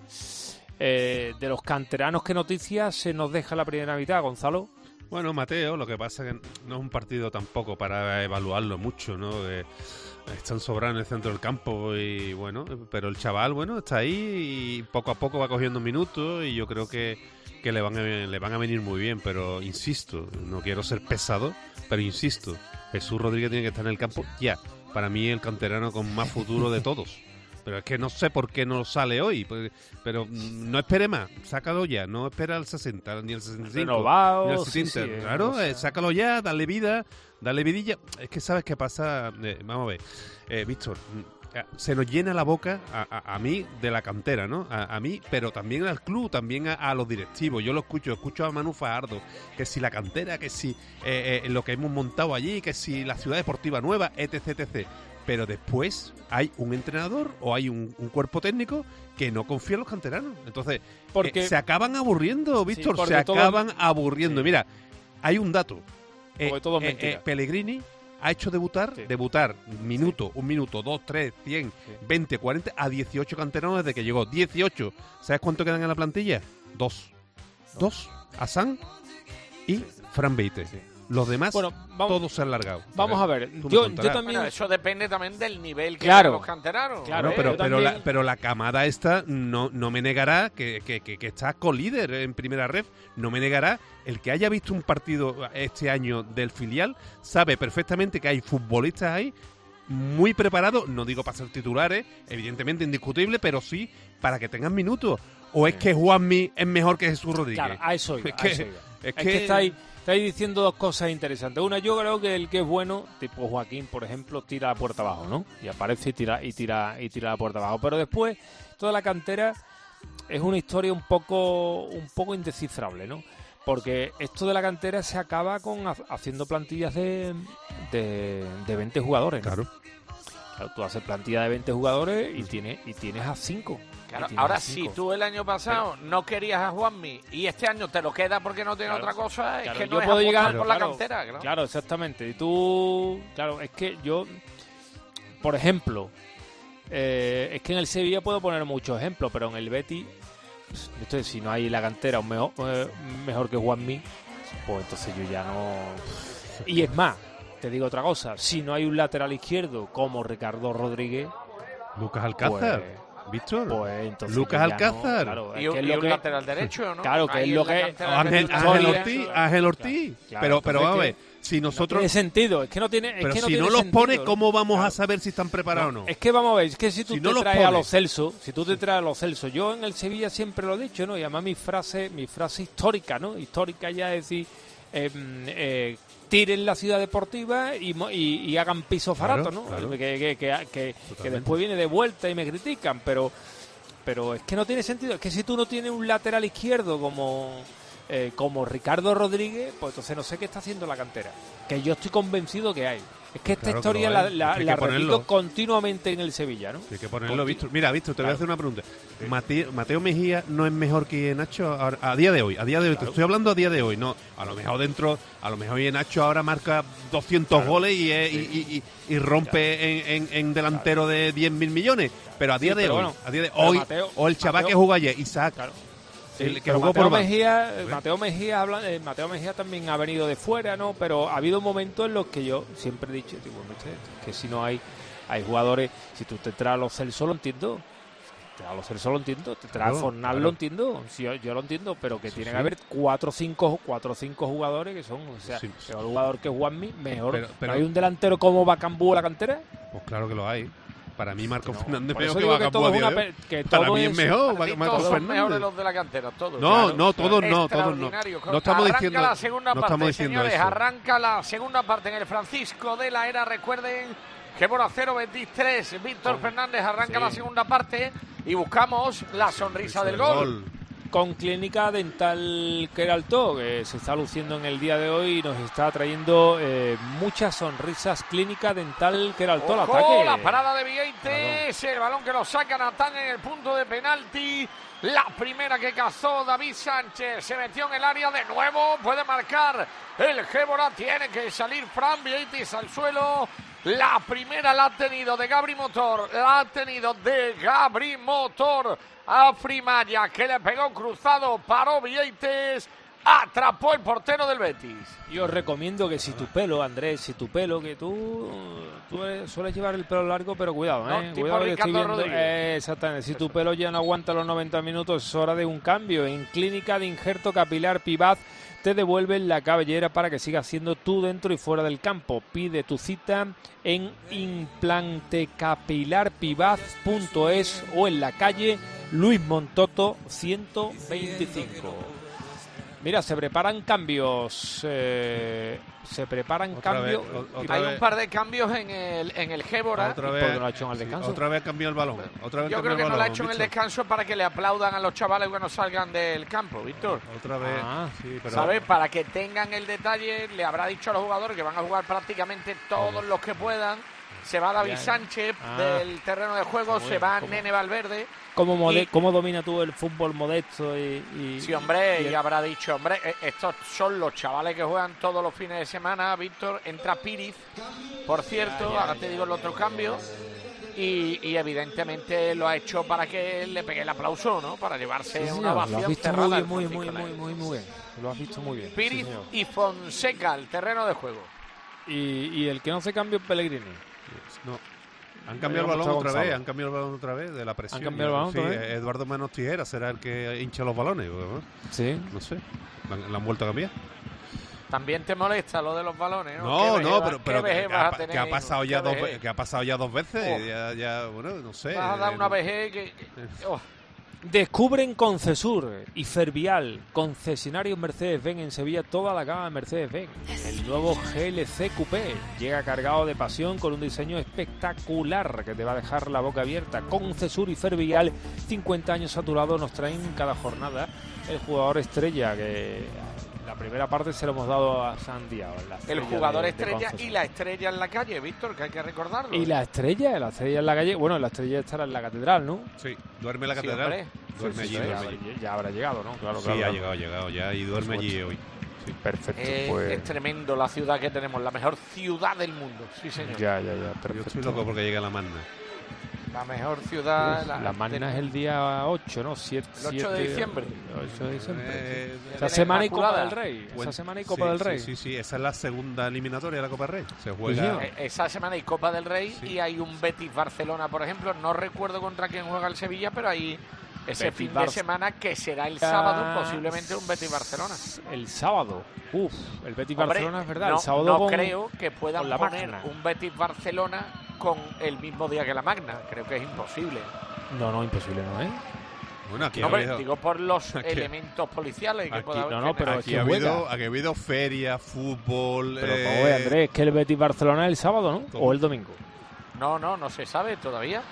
Eh, de los canteranos, ¿qué noticias se nos deja la primera mitad, Gonzalo? Bueno, Mateo, lo que pasa es que no es un partido tampoco para evaluarlo mucho, ¿no? Eh, están sobrados en el centro del campo y bueno, pero el chaval, bueno, está ahí y poco a poco va cogiendo minutos y yo creo que, que le, van a, le van a venir muy bien, pero insisto, no quiero ser pesado, pero insisto, Jesús Rodríguez tiene que estar en el campo ya. Para mí el canterano con más futuro de todos. Pero es que no sé por qué no sale hoy. Pero no espere más, sácalo ya. No espera al sesenta, ni al sesenta y cinco, Renovado, ni al setenta. sí, sí, claro, o sea. eh, sácalo ya, dale vida, dale vidilla. Es que sabes qué pasa, eh, vamos a ver, eh, Víctor, se nos llena la boca a, a, a mí de la cantera, ¿no? A, a mí, pero también al club, también a, a los directivos. Yo lo escucho, escucho a Manu Fajardo, que si la cantera, que si eh, eh, lo que hemos montado allí, que si la ciudad deportiva nueva, etc, etcétera. Pero después hay un entrenador o hay un, un cuerpo técnico que no confía en los canteranos. Entonces, porque, eh, se acaban aburriendo, Víctor, sí, se todo, acaban aburriendo. Sí. Mira, hay un dato. Eh, todo eh, eh, Pellegrini ha hecho debutar, sí. debutar minuto, sí. un minuto, dos, tres, cien, sí. veinte, cuarenta, a dieciocho canteranos desde que llegó. dieciocho. ¿Sabes cuánto quedan en la plantilla? Dos. No. Dos. Hassan y Fran Beite. Sí. Los demás, bueno, vamos, todos se han largado. Vamos a ver, yo, yo también... Bueno, eso depende también del nivel que claro, tienen los canteranos. Claro, ¿eh? pero, pero, la, pero la camada esta no, no me negará que, que, que, que está colíder en primera ref, no me negará. El que haya visto un partido este año del filial sabe perfectamente que hay futbolistas ahí muy preparados, no digo para ser titulares, evidentemente indiscutible, pero sí para que tengan minutos. ¿O es que Juanmi es mejor que Jesús Rodríguez? Claro, a eso iba, es que, a eso iba. Es, es que, que está ahí... Estáis diciendo dos cosas interesantes. Una, yo creo que el que es bueno, tipo Joaquín, por ejemplo, tira la puerta abajo, ¿no? Y aparece y tira y tira y tira la puerta abajo. Pero después, toda la cantera es una historia un poco un poco indescifrable, ¿no? Porque esto de la cantera se acaba con haciendo plantillas de, de, de veinte jugadores, ¿no? Claro. Claro, tú haces plantilla de veinte jugadores y tienes y tienes a cinco. Claro, ahora si tú el año pasado pero, no querías a Juanmi y este año te lo queda porque no tiene claro, otra cosa, claro, es que yo no puedo es llegar por claro, la cantera. Claro. claro, exactamente. Y tú, claro, es que yo, por ejemplo, eh, es que en el Sevilla puedo poner muchos ejemplos, pero en el Betis, entonces si no hay la cantera un mejor, eh, mejor que Juanmi, pues entonces yo ya no... Y es más, te digo otra cosa, si no hay un lateral izquierdo como Ricardo Rodríguez... Lucas Alcázar... Pues, Víctor, pues entonces Lucas Alcázar no, claro, y, es que es lo y un que, lateral derecho, ¿no? Claro, que ahí es lo que Ángel, Ángel Ortiz, Ángel Ortiz. Claro, pero, pero vamos a ver, si nosotros no tiene sentido, es que no tiene, es pero que no si tiene no los sentido, pones, ¿cómo vamos claro. a saber si están preparados no, o no? Es que vamos a ver, es que si tú si te no traes pones. a los Celso, si tú te traes a los Celso, yo en el Sevilla siempre lo he dicho, ¿no? Y además mi frase, mi frase histórica, ¿no? Histórica ya es decir, eh, eh, tiren la ciudad deportiva y, y, y hagan piso barato, claro, ¿no? Claro. Que, que, que, que, que después viene de vuelta y me critican, pero pero es que no tiene sentido. Es que si tú no tienes un lateral izquierdo como eh, como Ricardo Rodríguez, pues entonces no sé qué está haciendo la cantera. Que yo estoy convencido que hay. Es que esta claro historia que la, la, la repito ponerlo. continuamente en el Sevilla, ¿no? Hay que ponerlo, Víctor. Mira, Víctor, te claro. voy a hacer una pregunta. Sí. Mateo, Mateo Mejía no es mejor que Nacho a, a día de hoy. A día de hoy, claro. te estoy hablando a día de hoy. No, a lo mejor dentro, a lo mejor Nacho ahora marca doscientos claro. goles y, sí. y, y, y rompe claro. en, en, en delantero claro. de diez mil millones. Pero a día sí, de hoy, bueno, a día de hoy, Mateo, o el chaval Mateo, que jugó ayer, Isaac. Claro. Sí, el que jugó Mateo por Mejía, ¿ves? Mateo Mejía habla, eh, Mateo Mejía también ha venido de fuera, ¿no? Pero ha habido momentos en los que yo siempre he dicho, digo, que si no hay hay jugadores, si tú te traes a los Celso lo entiendo, te traes a los Celso lo entiendo, te traes a Fornal claro. lo entiendo, sí, yo, yo lo entiendo, pero que sí, tiene sí. que haber cuatro o cinco cuatro cinco jugadores que son, o sea, sí, sí. peor jugador que Juanmi, mejor. Pero, pero, ¿no hay un delantero como Bacambú en la cantera? Pues claro que lo hay. Para mí Marco no, Fernández mejor que Bacambú a día de hoy. Que Para mí es es mejor Marco Fernández. Son mejores los de la cantera, todos. No, claro. no, todos no, todos no. No estamos arranca diciendo, la segunda no parte, estamos diciendo señores, eso. Arranca la segunda parte en el Francisco de la Era. Recuerden que por a cero veintitrés Víctor Fernández arranca sí. la segunda parte y buscamos la sonrisa Eso del gol. gol. Con Clínica Dental Queraltó, que se está luciendo en el día de hoy y nos está trayendo eh, muchas sonrisas. Clínica Dental Queraltó, el ataque. La parada de Vieites, el balón que lo saca Natán en el punto de penalti. La primera que cazó David Sánchez, se metió en el área de nuevo, puede marcar el Gébora, tiene que salir Fran Vieites al suelo. La primera la ha tenido de Gabri Motor, la ha tenido de Gabri Motor a Frimaya, que le pegó cruzado, paró Vieites, atrapó el portero del Betis. Yo os recomiendo que si tu pelo, Andrés, si tu pelo, que tú, tú eres- sueles llevar el pelo largo, pero cuidado, No, ¿eh? tipo Cuidado que estoy Ricardo viendo- Rodríguez. eh, exactamente, si tu pelo ya no aguanta los noventa minutos, es hora de un cambio. En Clínica de Injerto Capilar Pivaz te devuelven la cabellera para que sigas siendo tú dentro y fuera del campo. Pide tu cita en implantecapilarpivaz punto es o en la calle Luis Montoto ciento veinticinco. Mira, se preparan cambios. eh, se preparan Otra cambios. vez, o- otra Hay vez. un par de cambios en el, en el Gébora. Otra ¿Y vez, por qué no ha hecho en el sí, descanso? otra vez cambió el balón. Otra vez Yo cambió creo que el no lo ha balón, hecho en el Víctor. descanso para que le aplaudan a los chavales cuando salgan del campo, Víctor. Otra vez, Ah, sí, pero... ¿Sabes? Para que tengan el detalle, le habrá dicho a los jugadores que van a jugar prácticamente todos los que puedan. Se va David Ya. Sánchez Ah. del terreno de juego, Está se bien, va ¿cómo? Nene Valverde. ¿Cómo, mode- Y- ¿Cómo domina tú el fútbol modesto? Y, y- Sí, hombre, y y habrá dicho, hombre, eh, estos son los chavales que juegan todos los fines de semana, Víctor. Entra Piriz, por cierto, Ya, ya, ahora te ya, digo el otro cambio. Y, y evidentemente lo ha hecho para que le pegue el aplauso, ¿no? Para llevarse Sí, una señor, lo has ovación visto cerrada muy, al muy, muy, Francisco muy, Laez. muy, muy bien. Lo has visto muy bien. sí, Piriz señor. y Fonseca, el terreno de juego. Y, y el que no hace cambio es Pellegrini. No. Han cambiado el Habíamos balón estado otra Gonzalo. vez, han cambiado el balón otra vez de la presión. ¿Han cambiado el balón Sí, otra vez? Eduardo Menos Tijera será el que hincha los balones. ¿no? Sí. No sé, la, la han vuelto a cambiar. También te molesta lo de los balones, ¿no? No, ¿Qué no, vejez pero, va- pero qué que, vejez que vas ha, a tener, que ha pasado qué ya dos, vejez. ve- que ha pasado ya dos veces. Oh. Ya, ya, bueno, no sé. Vas a dar eh, una no- vejez que... que- oh. Descubren Concesur y Fervial, concesionarios Mercedes-Benz en Sevilla, toda la gama de Mercedes-Benz. El nuevo G L C Coupé llega cargado de pasión con un diseño espectacular que te va a dejar la boca abierta. Concesur y Fervial, cincuenta años saturados, nos traen cada jornada el jugador estrella, que la primera parte se lo hemos dado a Santiago. la El estrella jugador de- de estrella Concesur. y la estrella en la calle, Víctor, que hay que recordarlo. Y la estrella, la estrella en la calle, bueno, la estrella estará en la catedral, ¿no? Sí, duerme en la Sí, catedral. hombre. Duerme Sí, allí, sí, duerme ya, allí. ya habrá llegado, ¿no? Claro, Sí, claro, ha claro. llegado, ha llegado ya y duerme Por allí supuesto. hoy. Sí. Perfecto, Eh, pues. Es tremendo la ciudad que tenemos, la mejor ciudad del mundo, sí señor. Ya, ya, ya, Yo perfecto. estoy loco porque llega la magna. La mejor ciudad... Uf, la magna es el día ocho, ¿no? siete, El ocho de diciembre. ocho de diciembre. Eh, sí. de Esa la semana y Copa Inmaculada. del Rey. Esa Buen- semana y Copa sí, del sí, Rey. Sí, sí, esa es la segunda eliminatoria de la Copa del Rey. Se Sí, juega. señor. Eh, Esa semana hay Copa del Rey Sí. y hay un Betis-Barcelona, por ejemplo. No recuerdo contra quién juega el Sevilla, pero hay ese Betis fin Bar- de semana que será el Ah, sábado, posiblemente un Betis-Barcelona. El sábado. Uf, el Betis Hombre, Barcelona es verdad. No, el sábado no con- creo que puedan con la poner Magna. un Betis-Barcelona con el mismo día que la Magna. Creo que es imposible. No, no, imposible, ¿no? ¿eh? Bueno, aquí No, ha hombre, habido, digo por los Aquí- elementos policiales que aquí- pueda haber. no, no, pero es aquí que ha habido, juega. aquí ha habido feria, fútbol. Pero eh, como ve, Andrés, es que el Betis Barcelona es el sábado, ¿no? ¿Cómo? O el domingo. No, no, no se sabe todavía.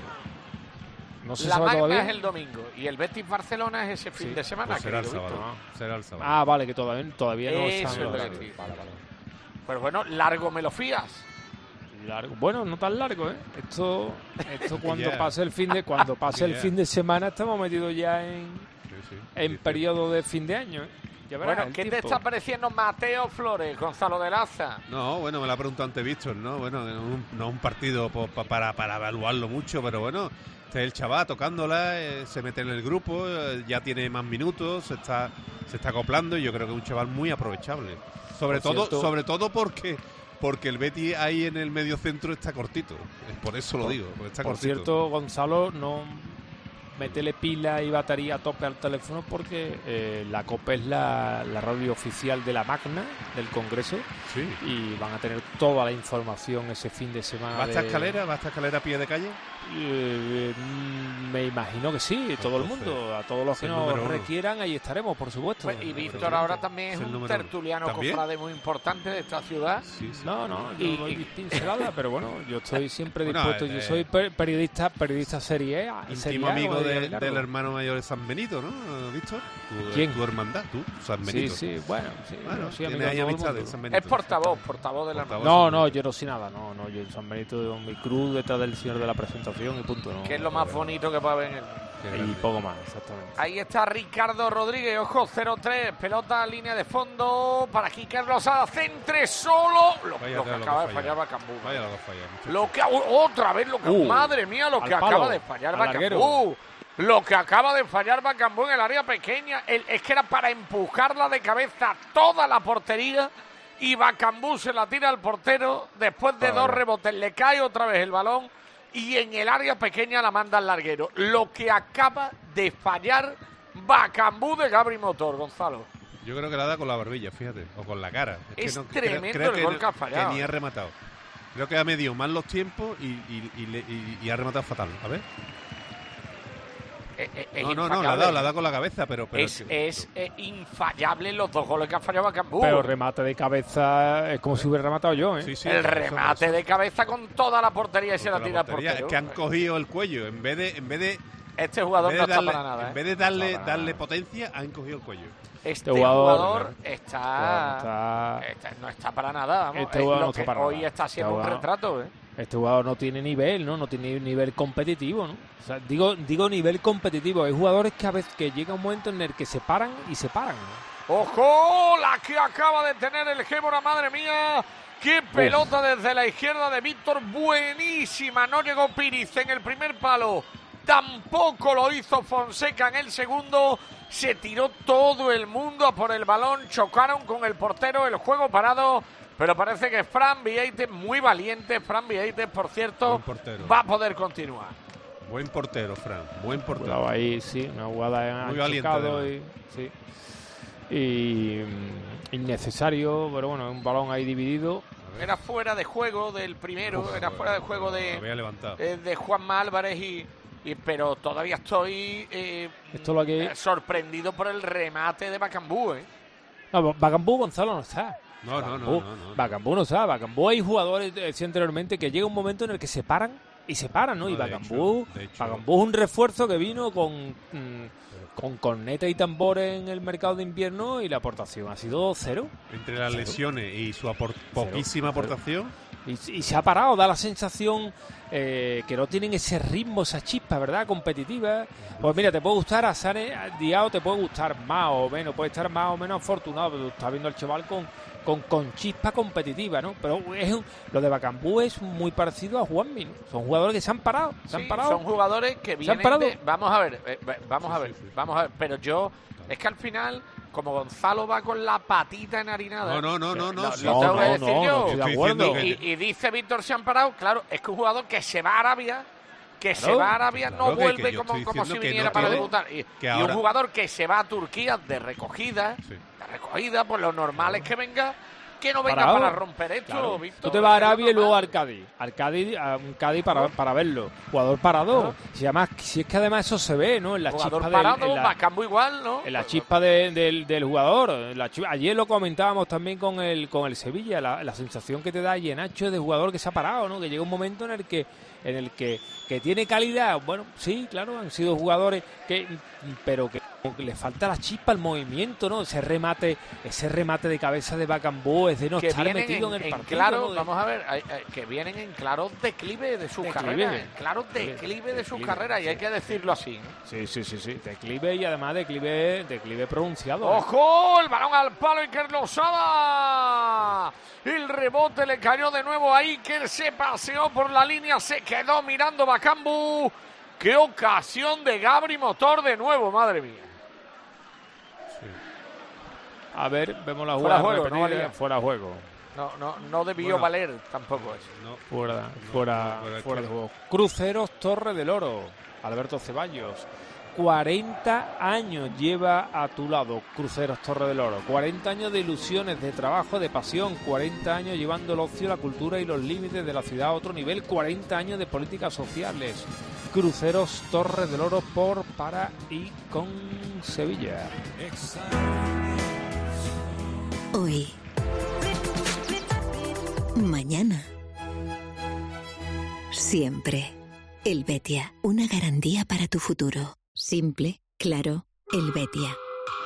No se La sabe Magna todavía. es el domingo y el Betis-Barcelona es ese fin Sí, de semana. pues será el querido sábado. Víctor. Será el sábado. Ah, vale, que todavía, todavía no Eso sabe. es lo Vale, que digo. vale, vale. Pues bueno, largo me lo fías. Largo. Bueno, no tan largo, ¿eh? Esto, esto cuando Ya. pase el fin de cuando pase el Ya. fin de semana estamos metidos ya en, Sí, sí. en Sí, sí. periodo de fin de año, ¿eh? Ya verás, Bueno, el ¿qué te tiempo. está pareciendo Mateo Flores, Gonzalo de Laza? No, bueno, me la ha preguntado antes Víctor, ¿no? Bueno, no un, no un partido po- pa- para, para evaluarlo mucho, pero bueno, este es el chaval tocándola, eh, se mete en el grupo, eh, ya tiene más minutos, se está, se está acoplando y yo creo que es un chaval muy aprovechable. Sobre Por todo, cierto- sobre todo porque porque el Betis ahí en el medio centro está cortito. Eh, Por eso lo Por- digo, porque está Por cortito. cierto, Gonzalo, no métele pila y batería a tope al teléfono porque eh, la COPE es la, la radio oficial de la Magna del Congreso Sí. y van a tener toda la información ese fin de semana. ¿Va esta de- escalera? ¿Va esta escalera a pie de calle? Eh, mm, me imagino que sí, todo el Entonces, mundo, a todos los es que el nos número uno. requieran, ahí estaremos, por supuesto. Pues, y número Víctor uno. ahora también es, Es el un número uno. tertuliano ¿También? cofrade muy importante de esta ciudad. Sí, sí. No, no, yo Y- doy y- pincelada, pero bueno, yo estoy siempre Bueno, dispuesto. eh, yo soy per- periodista, periodista serie A. serie Íntimo A, amigo como diría de- Ricardo. del hermano mayor de San Benito, ¿no, Víctor? Tu, ¿Quién? Tu hermandad, tú, San Sí, Benito. sí, bueno, sí, Bueno, sí, tiene amigo de ahí todo el amistades, mundo. San Benito. Es portavoz, portavoz de la Portavoz. No, no, yo no soy nada, no, no, yo en San Benito, mi cruz detrás del señor de la presentación y punto. No, que es lo más bonito que puede haber en el... y poco más, exactamente. Ahí está Ricardo Rodríguez, ojo, cero tres, pelota, línea de fondo para Quique Losada, centre solo. Lo, Vaya, lo que lo acaba que de falla. fallar Bacambú. Vaya lo que falla, muchacho. Lo que otra vez lo que Uh, madre mía lo que al acaba palo, de fallar al Bacambú. Lo que acaba de fallar Bacambú en el área pequeña, el, es que era para empujarla de cabeza toda la portería y Bacambú se la tira al portero, después de Vale. dos rebotes le cae otra vez el balón y en el área pequeña la manda al larguero. Lo que acaba de fallar Bacambú de Gabri Motor, Gonzalo. Yo creo que la da con la barbilla, fíjate, o con la cara. Es que no- tremendo creo, creo el que gol no- que ha fallado. Que ni ha rematado. Creo que ha medido mal los tiempos y, y, y, le- y- y ha rematado fatal. A ver. Eh, eh, es No, no, no, la ha infallable. dado, la ha dado con la cabeza, pero... pero Es, es eh, infallable los dos goles que ha fallado Bacambú. Pero remate de cabeza es como si hubiera rematado yo, ¿eh? Sí, sí, el por eso, remate por de cabeza con toda la portería y se la Contra tira al portería. portero. Es que han cogido el cuello. En vez de... En vez de Este en jugador vez no de está darle, para nada, ¿eh? en vez de darle, darle potencia, han cogido el cuello. Este jugador- jugador está, Está- está- no está para nada. Vamos. Este Es jugador lo no está que para hoy nada. está haciendo Este un jugador- retrato, ¿eh? Este jugador no tiene nivel, ¿no? No tiene nivel competitivo, ¿no? O sea, digo, digo nivel competitivo. Hay jugadores que a veces que llega un momento en el que se paran y se paran, ¿no? ¡Ojo! La que acaba de tener el Gébora, madre mía. ¡Qué pelota desde la izquierda de Víctor! Buenísima. No llegó Piriz en el primer palo. Tampoco lo hizo Fonseca en el segundo. Se tiró todo el mundo a por el balón. Chocaron con el portero. El juego parado. Pero parece que Fran Vieites, muy valiente. Fran Vieites, por cierto, Buen portero. va a poder continuar. Buen portero, Fran. Buen portero. Cuidado ahí, sí, una jugada Muy han valiente, chocado además. y, sí. y mm, innecesario, pero bueno, un balón ahí dividido. Era fuera de juego del primero. Uf, era fuera de juego Lo de... había levantado. eh, de Juanma Álvarez y, y- pero todavía estoy eh, Esto lo que eh, sorprendido por el remate de Bacambú, ¿eh? no, Bacambú Gonzalo no está. No, no, no, Bacambú, no, no. Bacambú no está. Bacambú hay jugadores, decía anteriormente, que llega un momento en el que se paran y se paran, ¿no? No, y de Bacambú, hecho, de hecho. Bacambú es un refuerzo que vino con mm, con corneta y tambores en el mercado de invierno y la aportación ha sido cero. Entre las Cero. lesiones y su apor- poquísima Cero. aportación. Y, y se ha parado, da la sensación eh, que no tienen ese ritmo, esa chispa, ¿verdad? Competitiva. Pues mira, te puede gustar a Sane Diao, te puede gustar más o menos, puede estar más o menos afortunado, pero tú estás viendo al chaval con, con, con chispa competitiva, ¿no? Pero es un- lo de Bacambú es muy parecido a Juanmi, ¿no? Son jugadores que se han parado, se han Sí, parado. son jugadores que ¿Se han vienen parado? de... Vamos a ver, eh, eh, vamos a ver, vamos a ver. Pero yo, es que al final, como Gonzalo va con la patita enharinada... No, no, no, no, no, Lo, sí. lo No, tengo que no, decir no, yo. no estoy de Estoy acuerdo. diciendo Y, y dice Víctor se han parado, claro, es que un jugador que se va a Arabia, que Claro, se va a Arabia, claro, no que- vuelve que yo como, estoy como si diciendo que viniera no para tiene- debutar. Y, que y ahora- un jugador que se va a Turquía de recogida, Sí. de recogida, pues lo normal es que venga, que no venga Parado. para romper esto, Claro. Víctor. Tú te vas a es lo Arabia y luego normal. al Cádiz. Al Cádiz, a un Cádiz para, para verlo. Jugador parado. Si, además, si es que además eso se ve, ¿no? En la Jugador chispa parado, del, en la- Bacambú igual, ¿no? En la chispa de- del, del jugador. En la chispa- ayer lo comentábamos también con el con el Sevilla, la, la sensación que te da Llenacho de jugador que se ha parado, ¿no? Que llega un momento en el que en el que, que tiene calidad. Bueno, sí, claro, han sido jugadores que pero que, que le falta la chispa, el movimiento, ¿no? Ese remate, ese remate de cabeza de Bacambú es de no que estar vienen metido en, en el en partido. claro, ¿no? De- vamos a ver, hay- hay- que vienen en claro declive de sus Declive. carreras, en claro declive de sus Declive, carreras, y sí. hay que decirlo así, ¿no? Sí, sí, sí, sí. Declive y además declive, declive pronunciado. ¿eh? ¡Ojo! El balón al palo, Iker Losada. El rebote le cayó de nuevo a Iker, se paseó por la línea, se quedó mirando Bacambú. ¡Qué ocasión de Gabri Motor de nuevo, madre mía! A ver, vemos la Fuera jugada juego, no repetida. valía. Fuera juego. No, no, no debió Bueno. valer tampoco eso. No. Fuera, fuera, fuera de fuera de juego. juego. Cruceros Torre del Oro. Alberto Ceballos. cuarenta años lleva a tu lado Cruceros Torre del Oro. cuarenta años de ilusiones, de trabajo, de pasión. cuarenta años llevando el ocio, la cultura y los límites de la ciudad a otro nivel. cuarenta años de políticas sociales. Cruceros Torre del Oro por, para y con Sevilla. Hoy. Mañana. Siempre. Helvetia, una garantía para tu futuro. Simple, claro, Helvetia.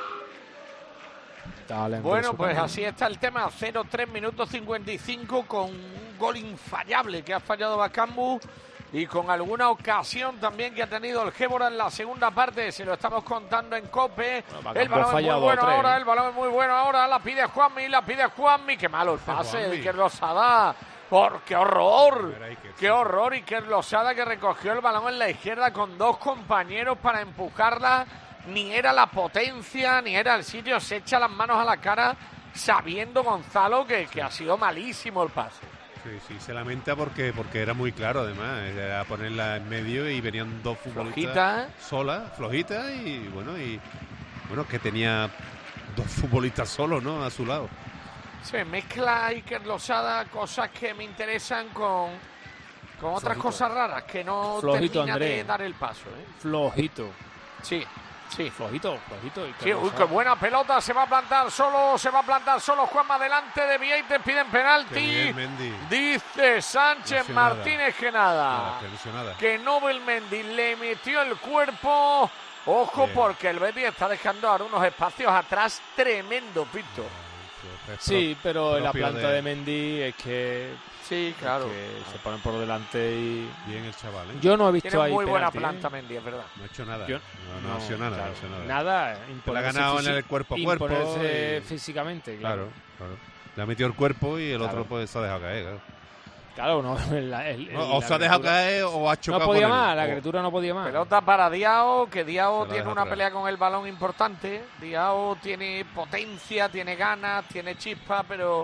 Dale, Bueno, Andrés pues Ocaña. así está el tema. cero tres minutos cincuenta y cinco con un gol infallable que ha fallado Bacambú. y con alguna ocasión también que ha tenido el Gébora en la segunda parte, se lo estamos contando en COPE. Bueno, el balón es muy bueno tres. ahora, el balón es muy bueno ahora, la pide Juanmi, la pide Juanmi, qué malo el pase de Iker Losada, por qué horror, qué horror, Iker Losada que recogió el balón en la izquierda con dos compañeros para empujarla, ni era la potencia, ni era el sitio, se echa las manos a la cara sabiendo Gonzalo que, que ha sido malísimo el pase. Sí, sí, se lamenta porque porque era muy claro además, era ponerla en medio y venían dos futbolistas flojita. solas, flojitas y bueno, y bueno, que tenía dos futbolistas solos, ¿no?, a su lado. Se mezcla Iker Losada cosas que me interesan con, con otras Flojito. cosas raras que no Flojito, termina Andrés. de dar el paso, ¿eh? Flojito. Sí. Sí, flojito, flojito. Sí, uy, qué buena pelota, se va a plantar solo, se va a plantar solo Juanma adelante de Vieites, piden penalti. Bien, dice Sánchez no Martínez que nada, nada que Nobel Mendy le metió el cuerpo. Ojo, bien. Porque el Betis está dejando ahora unos espacios atrás tremendos, Víctor. Sí, pero la planta de... de Mendy es que... Sí, claro. Que se ponen por delante y... Bien el chaval, ¿eh? Yo no he visto Tiene ahí muy buena penalti, planta ¿eh? Mendy, es verdad. No ha hecho nada. Yo, no, no, no, ha hecho nada. Claro, no ha hecho nada. Nada. Le ha ganado en el cuerpo a cuerpo. Imponerse y... físicamente, claro. Claro, claro. Le ha metido el cuerpo y el claro. otro pues se ha dejado caer, claro. Claro, no. El, el, no o se ha dejado caer o ha chocado. No podía con más, él. la o... criatura no podía más. Pelota para Diao, que Diao tiene una atrás. pelea con el balón importante. Diao tiene potencia, tiene ganas, tiene chispa, pero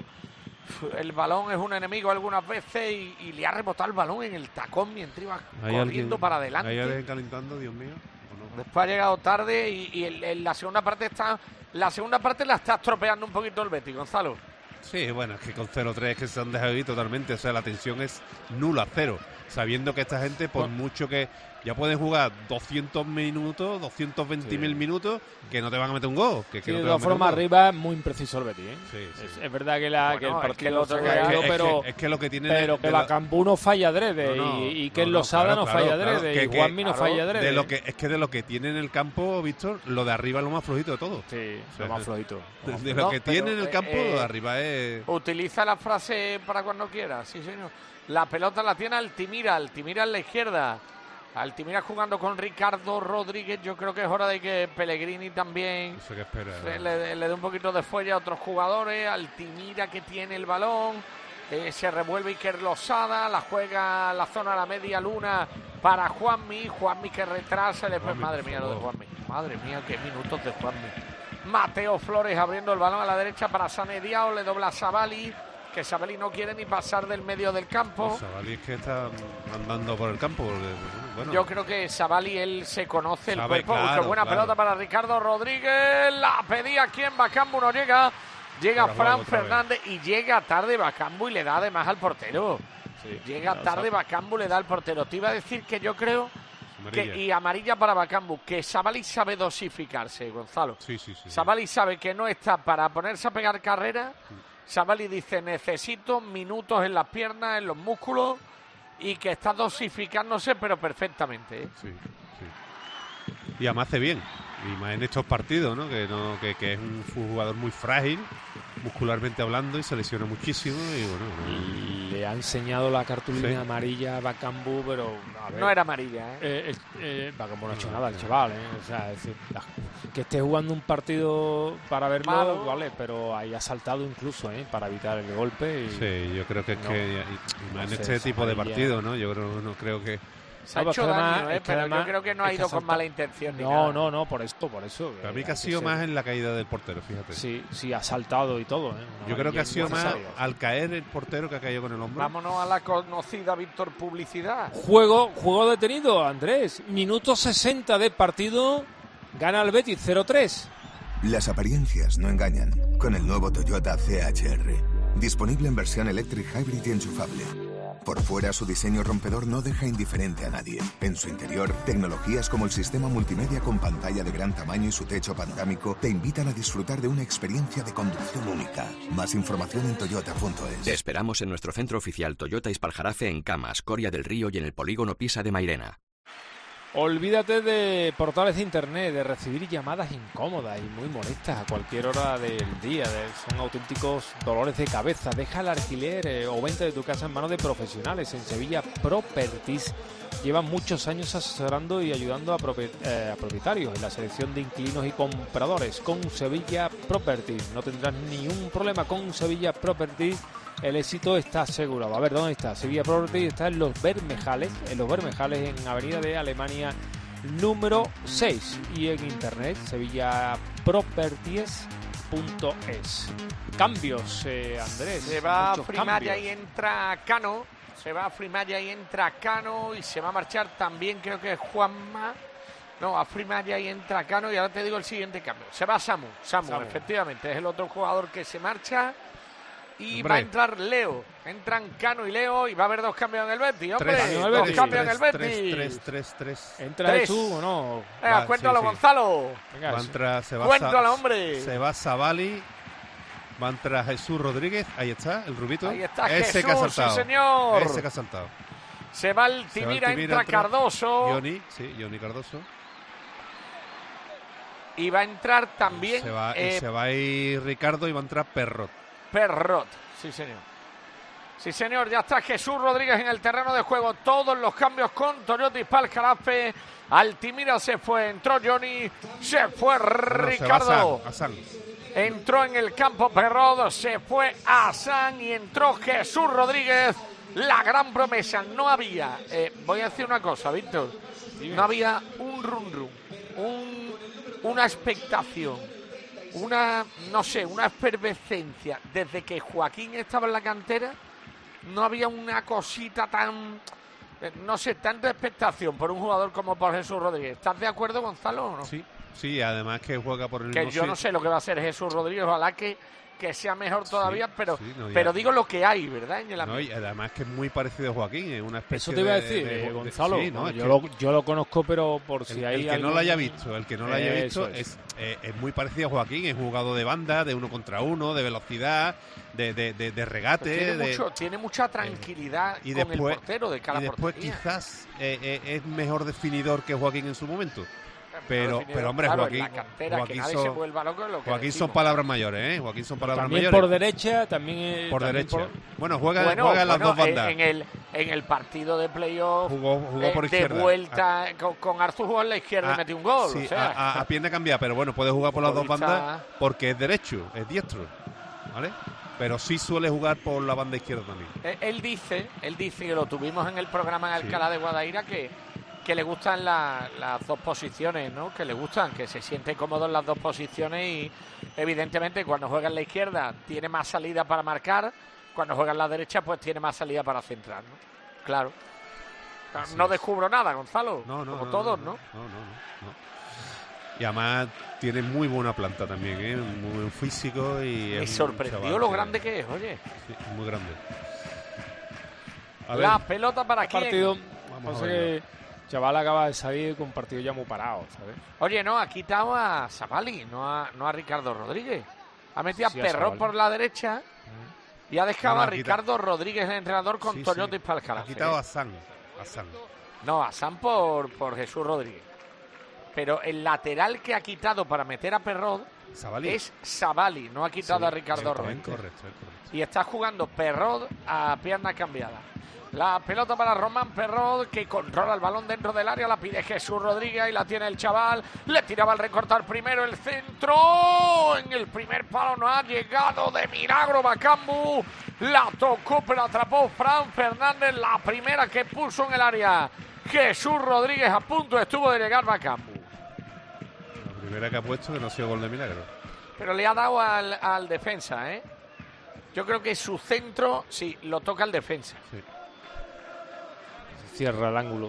el balón es un enemigo algunas veces y, y le ha rebotado el balón en el tacón mientras iba corriendo alguien, para adelante. ¿Hay alguien calentando, Dios mío? No? Después ha llegado tarde y, y en, en la segunda parte está, la segunda parte la está estropeando un poquito el Betis, Gonzalo. Sí, bueno, es que con cero tres que se han dejado ir totalmente, o sea, la tensión es nula, cero, sabiendo que esta gente, por no. mucho que ya pueden jugar doscientos minutos, doscientos veinte mil sí. minutos, que no te van a meter un gol. Que, que sí, no te de todas formas, arriba es muy impreciso el Betis, ¿eh? Sí, sí. Es, es verdad que, la, bueno, que el partido es que se ha caído, es pero, que, es que lo que tiene pero que Bakambu no falla adrede no, no, y, y que no, Losada claro, no claro, falla claro, adrede que, y que, Juanmi no claro, falla adrede. De lo que, es que de lo que tiene en el campo, Víctor, lo de arriba es lo más flojito de todo. Sí, o sea, lo más flojito. De, de, de lo no, que tiene en el campo, eh, lo de arriba es... Utiliza la frase para cuando quiera, sí señor. La pelota la tiene Altimira, Altimira en la izquierda. Altimira jugando con Ricardo Rodríguez. Yo creo que es hora de que Pellegrini también Eso que espera, se, le, le dé un poquito de fuelle a otros jugadores. Altimira que tiene el balón. Eh, se revuelve Iker Losada. La juega la zona a la media luna para Juanmi. Juanmi que retrasa. Después, Juanmi, madre mía, lo de Juanmi. Madre mía, qué minutos de Juanmi. Mateo Flores abriendo el balón a la derecha para Sané Diao. Le dobla a Savali. Que Savali no quiere ni pasar del medio del campo. Pues Savali es que está andando por el campo. Bueno. Yo creo que Savali, él se conoce el Sabe, cuerpo. claro, Qué buena claro. pelota para Ricardo Rodríguez. La pedía aquí en Bakambu, no llega. Llega Ahora Fran Fernández y llega tarde Bakambu y le da además al portero. Sí, llega tarde Bakambu, le da al portero. Te iba a decir que yo creo amarilla. que y amarilla para Bakambu, que Savali sabe dosificarse, Gonzalo. Sí, sí, sí. Savali sabe que no está para ponerse a pegar carrera. Sí. Savali dice, necesito minutos en las piernas, en los músculos, y que está dosificándose, pero perfectamente, ¿eh? Sí, sí. Y además hace bien, y más en estos partidos, ¿no? Que, no, que, que es un jugador muy frágil, muscularmente hablando, y se lesiona muchísimo, y bueno... No. Le ha enseñado la cartulina sí. amarilla a Bakambu, pero... A ver, no era amarilla, ¿eh? eh, eh, eh Bakambu no ha hecho nada, el chaval, ¿eh? O sea, es decir, la, que esté jugando un partido para verlo, Malo. vale, pero ahí ha saltado incluso, ¿eh? Para evitar el golpe. Y sí, yo creo que es no, que... Y, y, no en este tipo amarilla. de partidos, ¿no? Yo creo, no creo que... Se ha no, hecho daño, además, ¿eh? Pero además, yo creo que no ha ido con mala intención. No, nada. no, no, por esto, por eso. Para mí que ha sido más en la caída del portero, fíjate. Sí, sí, ha saltado y todo. ¿eh? No, yo creo que ha sido más al caer el portero que ha caído con el hombro. Vámonos a la conocida, Víctor, publicidad. Juego, juego detenido, Andrés. Minuto sesenta de partido. Gana el Betis cero tres. Las apariencias no engañan. Con el nuevo Toyota C H R. Disponible en versión Electric Hybrid y enchufable. Por fuera, su diseño rompedor no deja indiferente a nadie. En su interior, tecnologías como el sistema multimedia con pantalla de gran tamaño y su techo panorámico te invitan a disfrutar de una experiencia de conducción única. Más información en toyota punto es. Te esperamos en nuestro centro oficial Toyota Ispaljarafe en Camas, Coria del Río y en el polígono Pisa de Mairena. Olvídate de portales de internet, de recibir llamadas incómodas y muy molestas a cualquier hora del día. De, son auténticos dolores de cabeza. Deja el alquiler eh, o venta de tu casa en manos de profesionales. En Sevilla Properties llevan muchos años asesorando y ayudando a, propi eh, a propietarios en la selección de inquilinos y compradores. Con Sevilla Properties no tendrás ni un problema. Con Sevilla Properties el éxito está asegurado. A ver, ¿dónde está? Sevilla Properties está en Los Bermejales, en Los Bermejales, en Avenida de Alemania número seis, y en internet sevilla properties punto es. Cambios, eh, Andrés. Se va a muchos Primaria cambios. y entra Cano. Se va a Primaria y entra Cano. Y se va a marchar también, creo que es Juanma. No, a Primaria y entra Cano. Y ahora te digo el siguiente cambio. Se va Samu. Samu, Samu. efectivamente. Es el otro jugador que se marcha. Y Hombre. va a entrar Leo. Entran Cano y Leo. Y va a haber dos cambios en el Betis. Hombre, Tres, dos tres, cambios en el tres, Betis. tres, tres, tres. ¿Entra Tres. Jesús o no? Venga, Va, cuéntalo, sí, sí. Gonzalo. Venga, Va a eso. entrar, se va Cuéntalo, Sa- hombre. Se va Savali. Va a entrar Jesús Rodríguez. Ahí está, el rubito. Ahí está Ese Jesús, que ha saltado. sí, señor. Ese que ha saltado. Se va el Se va Timira, Altimira, entra Cardoso. Johnny, sí, Johnny Cardoso. Y va a entrar también Se va, y eh, se va a ir Ricardo y va a entrar Perrot. Perrot. Sí, señor. Sí, señor, ya está Jesús Rodríguez en el terreno de juego. Todos los cambios con Toyota y Palcarafe. Altimira se fue, entró Johnny, se fue Ricardo. No, se va Hassan, Hassan. Entró en el campo Perrot, se fue Hassan y entró Jesús Rodríguez. La gran promesa. No había, eh, voy a decir una cosa, Víctor. No había un run run, un, una expectación, una, no sé, una efervescencia. Desde que Joaquín estaba en la cantera, no había una cosita tan, eh, no sé, tanta expectación por un jugador como por Jesús Rodríguez. ¿Estás de acuerdo, Gonzalo, o no? Sí, sí, además que juega por el Que mismo yo no sitio. sé lo que va a hacer Jesús Rodríguez, ojalá que, que sea mejor todavía, pero, sí, no, ya. pero digo lo que hay, ¿verdad? En el No, ambiente. y además que es muy parecido a Joaquín, es una especie Eso te iba a de- decir, de- eh, de- Gonzalo. sí, no, Bueno, es yo, que- lo, yo lo conozco, pero por si el, hay el que algún- no lo haya visto, el que no lo haya Eso visto es. es, eh, es muy parecido a Joaquín, es jugado de banda, de uno contra uno, de velocidad, de, de, de, de regate. tiene, de- mucho, tiene mucha tranquilidad y con después, el portero de cada y después portería. quizás eh, eh, es mejor definidor que Joaquín en su momento. Pero, Definido, pero hombre, claro, Joaquín, en la cantera, Joaquín que nadie son, se vuelva loco en lo que Joaquín son decimos. palabras mayores, ¿eh? Joaquín son palabras También mayores. por derecha, también... eh, Por también derecha. por- Bueno, juega, Bueno, juega en las bueno, dos bandas. En, en el, en el partido de playoff Jugó, jugó eh, por de izquierda. vuelta con, con Artur jugó en la izquierda Ah, y metió un gol. Sí, o sea, a, a- a pierna cambiada, pero bueno, puede jugar por las dos Futbolista- bandas porque es derecho, es diestro, ¿vale? Pero sí suele jugar por la banda izquierda también. eh, él dice, él dice que lo tuvimos en el programa en Sí. Alcalá de Guadaira que, que le gustan la- las dos posiciones, ¿no? Que le gustan, que se siente cómodo en las dos posiciones y evidentemente cuando juega en la izquierda tiene más salida para marcar, cuando juega en la derecha pues tiene más salida para centrar, ¿no? Claro. Así No es. descubro nada, Gonzalo. No, no, como no, todos, no, ¿no? no, no, no, no. Y además tiene muy buena planta también, ¿eh? Muy buen físico y Me es un sorprendió chaval lo que- grande que es, oye. Sí, muy grande. A La ver, pelota para quién. partido, Vamos a pasa verlo. que chaval acaba de salir con un partido ya muy parado, ¿sabes? Oye, no, ha quitado a Savali, no a, no a Ricardo Rodríguez. Ha metido Sí, a a Perrot Savali. por la derecha y ha dejado No, no, a ha quitado- Ricardo Rodríguez, el entrenador, con sí, Toyota sí. y Palcarafe. Ha quitado a San, a San. No, a Sam por, por Jesús Rodríguez. Pero el lateral que ha quitado para meter a Perrot Savali. es Savali, no ha quitado Sí, a Ricardo es Rodríguez. correcto, es correcto. Y está jugando Perrot a pierna cambiada. La pelota para Román Perrot, que controla el balón dentro del área, la pide Jesús Rodríguez y la tiene el chaval. Le tiraba al recortar primero el centro. En el primer palo no ha llegado de milagro Bacambu. La tocó, pero atrapó Fran Fernández, la primera que puso en el área. Jesús Rodríguez a punto estuvo de llegar Bacambu. La primera que ha puesto que no ha sido gol de milagro. Pero le ha dado al, al defensa, ¿eh? Yo creo que su centro, sí, lo toca el defensa. Sí. Cierra el ángulo.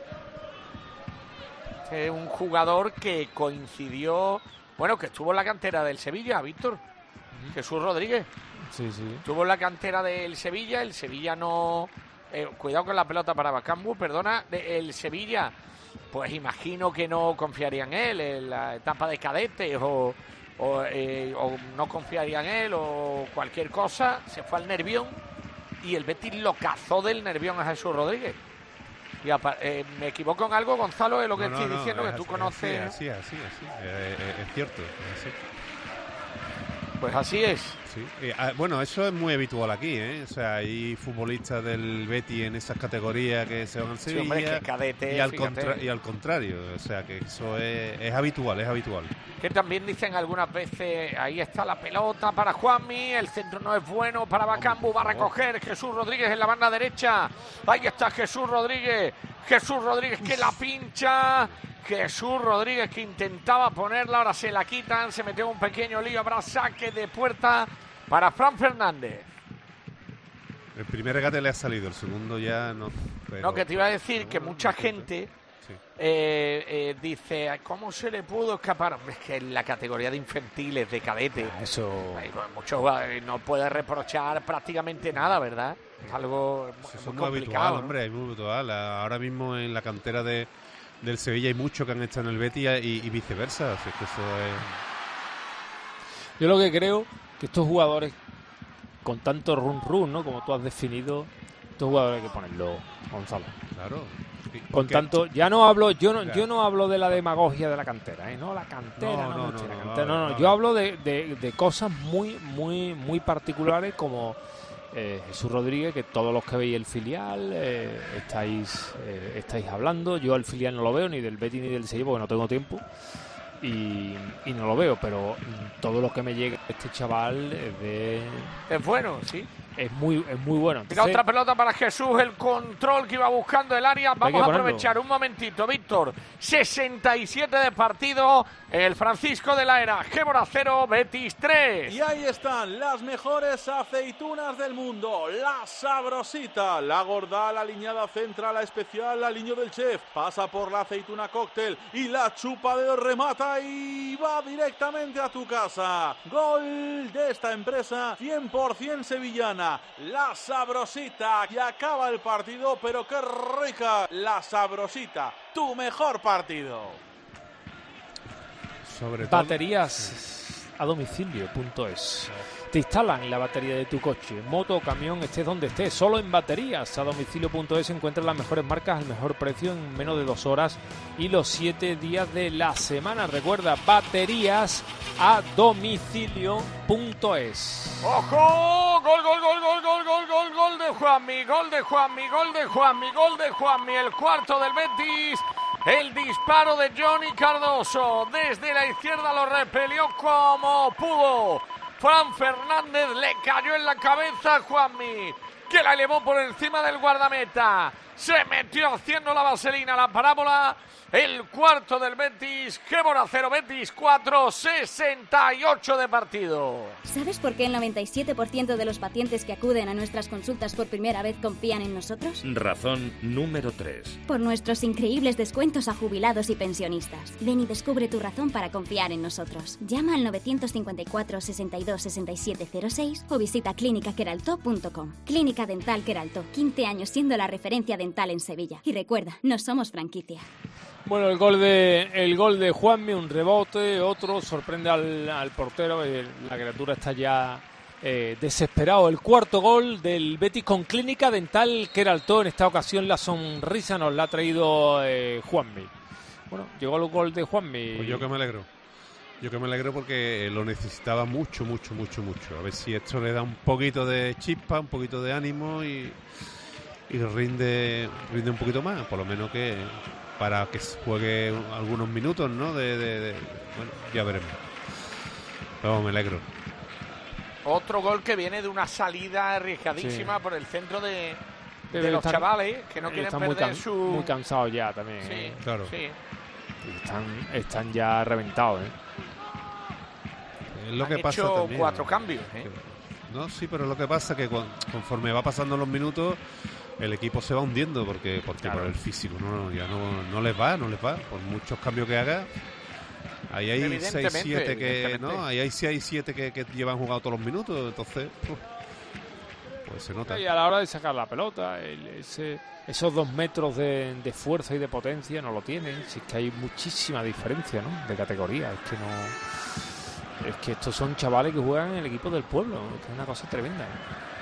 Es un jugador que coincidió, bueno, que estuvo en la cantera del Sevilla, Víctor. Jesús Rodríguez. Sí, sí. Estuvo en la cantera del Sevilla, el Sevilla no... eh, cuidado con la pelota para Bacambu, perdona. de- El Sevilla, pues imagino que no confiaría en él en la etapa de cadetes o, o, eh, o no confiaría en él o cualquier cosa. Se fue al Nervión y el Betis lo cazó del Nervión a Jesús Rodríguez. Y apa- eh, ¿Me equivoco en algo, Gonzalo, de lo que No, no, estoy no, diciendo, es que tú así, conoces? Así, así, así. Eh, eh, es cierto, es así. Pues así es. Sí. Eh, ah, bueno, eso es muy habitual aquí, ¿eh? O sea, hay futbolistas del Betis en esas categorías que se van al Sí, Sevilla hombre, que cadete, y, al fíjate. contra- y al contrario, o sea, que eso es, es habitual, es habitual. Que también dicen algunas veces, ahí está la pelota para Juanmi, el centro no es bueno para Bacambu, va a recoger Jesús Rodríguez en la banda derecha, ahí está Jesús Rodríguez, Jesús Rodríguez que la pincha, Jesús Rodríguez que intentaba ponerla, ahora se la quitan, se metió en un pequeño lío, habrá saque de puerta para Fran Fernández. El primer regate le ha salido, el segundo ya no. Pero... No, que te iba a decir que mucha gente Sí. eh, eh, dice, ¿cómo se le pudo escapar? Hombre, es que en la categoría de infantiles, de cadete, eso hay muchos jugadores, no puede reprochar prácticamente nada, ¿verdad? Es algo muy, Eso es muy muy habitual, complicado, ¿no? hombre, es muy habitual. Ahora mismo en la cantera de del Sevilla hay muchos que han estado en el Betis y, y viceversa. Así que eso es... Yo lo que creo que estos jugadores con tanto run run, ¿no? Como tú has definido, estos jugadores hay que ponerlo, Gonzalo. Claro. Con tanto, ya no hablo, yo no, yo no hablo de la demagogia de la cantera, ¿eh? No, la cantera, No, no, no, no, no, la no, cantera, vale, no, no, vale. yo hablo de, de, de cosas muy, muy, muy particulares como eh, Jesús Rodríguez, que todos los que veis el filial eh, estáis, eh, estáis hablando. Yo el filial no lo veo, ni del Betis ni del Sevilla, porque no tengo tiempo. Y, y no lo veo, pero mm, todo lo que me llega este chaval es de... Es bueno, sí. Es muy, es muy bueno. Mira, Entonces, otra pelota para Jesús, el control que iba buscando el área. Hay Vamos que a ponerlo. aprovechar un momentito, Víctor. sesenta y siete de partido, el Francisco de la Era. Gébora cero, Betis tres. Y ahí están las mejores aceitunas del mundo. La Sabrosita, la gorda, la aliñada central, la especial, la aliño del chef. Pasa por la aceituna cóctel y la chupa de remata y va directamente a tu casa. Gol de esta empresa cien por ciento sevillana. La Sabrosita. Y acaba el partido, pero qué rica. La Sabrosita, tu mejor partido. Sobre todo... Baterías a domicilio punto es. Te instalan la batería de tu coche, moto o camión, estés donde estés, solo en baterías a domicilio punto es encuentras las mejores marcas al mejor precio en menos de dos horas y los siete días de la semana. Recuerda, baterías a domicilio punto es. ¡Ojo! Gol, gol, gol, gol, gol, gol, gol, gol de Juanmi, gol de Juanmi, gol de Juanmi, gol de Juanmi, el cuarto del Betis. El disparo de Johnny Cardoso desde la izquierda lo repelió como pudo. Fran Fernández le cayó en la cabeza a Juanmi, que la elevó por encima del guardameta. Se metió haciendo la vaselina, la parábola. El cuarto del Betis, Gébora cero, Betis cuatro, sesenta y ocho de partido. ¿Sabes por qué el noventa y siete por ciento de los pacientes que acuden a nuestras consultas por primera vez confían en nosotros? Razón número tres. Por nuestros increíbles descuentos a jubilados y pensionistas. Ven y descubre tu razón para confiar en nosotros. Llama al novecientos cincuenta y cuatro, sesenta y dos, sesenta y siete cero seis o visita clínica queralto punto com. Clínica Dental Queralto, quince años siendo la referencia dental en Sevilla. Y recuerda, no somos franquicia. Bueno, el gol de el gol de Juanmi, un rebote, otro, sorprende al, al portero, eh, la criatura está ya eh, desesperado. El cuarto gol del Betis con Clínica Dental Queralto, en esta ocasión la sonrisa nos la ha traído eh, Juanmi. Bueno, llegó el gol de Juanmi. Pues yo que me alegro. Yo que me alegro porque lo necesitaba mucho, mucho, mucho, mucho. A ver si esto le da un poquito de chispa, un poquito de ánimo y, y rinde, rinde un poquito más, por lo menos que... para que juegue algunos minutos, ¿no? De, de, de, bueno, ya veremos. Pero me alegro. Otro gol que viene de una salida arriesgadísima Sí. por el centro de, de Debe los estar- chavales que no quieren están muy, perder can- su... muy cansados ya también. Sí, ¿eh? Claro. sí. Están, están ya reventados, ¿eh? Es lo Han que pasa hecho también, cuatro ¿no? cambios, ¿eh? No, sí, pero lo que pasa es que cuan- conforme va pasando los minutos, el equipo se va hundiendo porque, porque Claro. por el físico no, ya no, no les va, no les va. Por muchos cambios que haga, ahí hay seis, Evidentemente, siete que evidentemente. no, ahí hay seis, siete que, que llevan jugado todos los minutos, entonces, uf, pues se nota. Y a la hora de sacar la pelota, el- ese, esos dos metros de, de fuerza y de potencia no lo tienen. Si es que hay muchísima diferencia, ¿no? De categoría. Es que no. Es que estos son chavales que juegan en el equipo del pueblo, que es una cosa tremenda, ¿eh?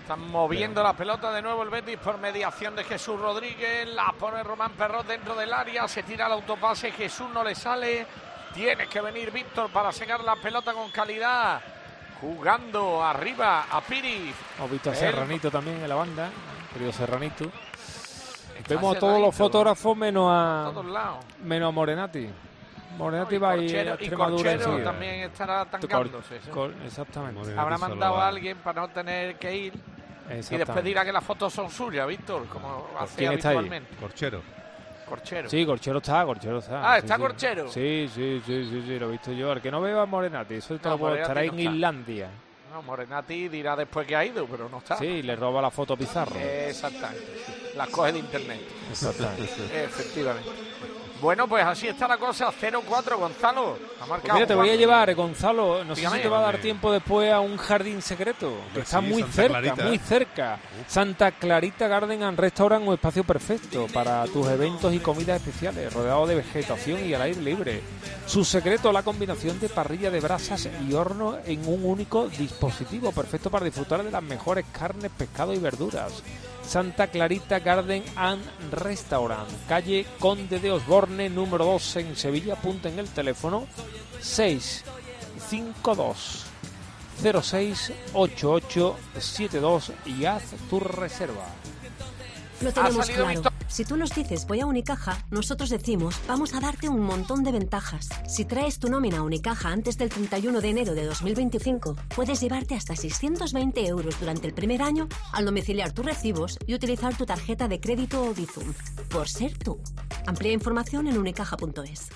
Están moviendo la pelota de nuevo el Betis por mediación de Jesús Rodríguez. La pone Román Perrot dentro del área. Se tira el autopase. Jesús no le sale. Tiene que venir Víctor para sacar la pelota con calidad. Jugando arriba a Piri. Hemos visto a Serranito también en la banda. Querido Serranito. Está Vemos a todos Serranito. los fotógrafos menos a, Todos lados. menos a Morenati. Morenati No, y va a ir Corchero- a y Extremadura Corchero enseguida. también estará tancándose, sí. Cor- exactamente. Habrá mandado a alguien para no tener que ir. Y Exactamente. después dirá que las fotos son suyas, Víctor, como hace ¿Quién está ahí? habitualmente. Corchero. Corchero. Sí, Corchero está, Corchero está. Ah, Sí, ¿está sí. Corchero? Sí, sí, sí, sí, sí, lo he visto yo. Al que no veo a Morenati, eso te No, lo puedo Morenati estar no en está. Islandia. No, Morenati dirá después que ha ido, pero no está. Sí, le roba la foto a Pizarro. Exactamente. Sí. Las coge de internet. Exactamente. Efectivamente. Bueno, pues así está la cosa. cero cuatro, Gonzalo. Ha Pues marcado mira, te voy a Juan. llevar, Gonzalo, no Dígame. sé si te va a dar tiempo después a un jardín secreto, que Pues está sí, muy Santa cerca, Clarita. muy cerca. Santa Clarita Garden and Restaurant, un espacio perfecto para tus eventos y comidas especiales, rodeado de vegetación y al aire libre. Su secreto, la combinación de parrilla de brasas y horno en un único dispositivo, perfecto para disfrutar de las mejores carnes, pescado y verduras. Santa Clarita Garden and Restaurant, calle Conde de Osborne, número dos en Sevilla. Apunta en el teléfono seis cinco dos cero seis ocho ocho siete dos y haz tu reserva. Lo Ha tenemos salido claro. Víctor. Si tú nos dices voy a Unicaja, nosotros decimos vamos a darte un montón de ventajas. Si traes tu nómina a Unicaja antes del treinta y uno de enero de dos mil veinticinco, puedes llevarte hasta seiscientos veinte euros durante el primer año al domiciliar tus recibos y utilizar tu tarjeta de crédito o Bizum. Por ser tú. Amplía información en unicaja punto es.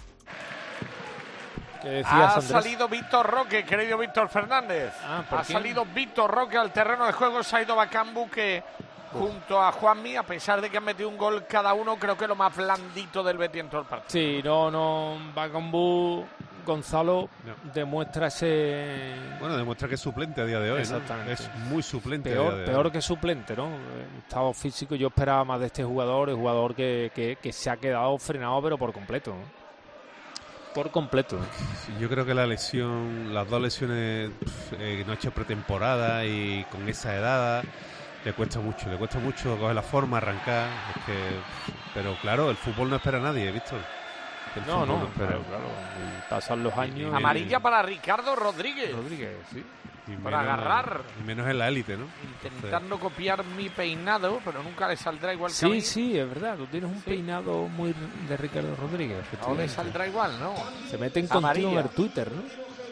¿Qué decías, Ha Andrés? salido Víctor Roque, querido Víctor Fernández. Ah, ¿por ha quién? salido Víctor Roque al terreno de juego. Se ha ido Bacambu, que junto a Juanmi, a pesar de que han metido un gol cada uno, creo que lo más blandito del Betis en todo el partido. Sí, no, no, Bacambú, Gonzalo demuestra ese... Bueno, demuestra que es suplente a día de hoy, ¿no? Exactamente. Es muy suplente a Peor, día de peor hoy. que suplente, ¿no? En estado físico yo esperaba más de este jugador, el jugador que, que, que se ha quedado frenado, pero por completo, ¿no? Por completo. Sí, yo creo que la lesión, las dos lesiones pf, eh, no ha hecho pretemporada y con esa edad le cuesta mucho, le cuesta mucho coger la forma, arrancar. Es que, pf, pero claro, el fútbol no espera a nadie, Víctor. El No, fútbol no, espera. claro, claro. Y pasan los años. Amarilla para Ricardo Rodríguez. Rodríguez, sí. Y Para menos- agarrar. Y menos en la élite, ¿no? Intentando copiar mi peinado, pero nunca le saldrá igual que a Sí, mí. sí, es verdad. Tú tienes un peinado muy de Ricardo Rodríguez. No le efectivamente. saldrá igual, ¿no? Se meten contigo Amarilla. en el Twitter, ¿no?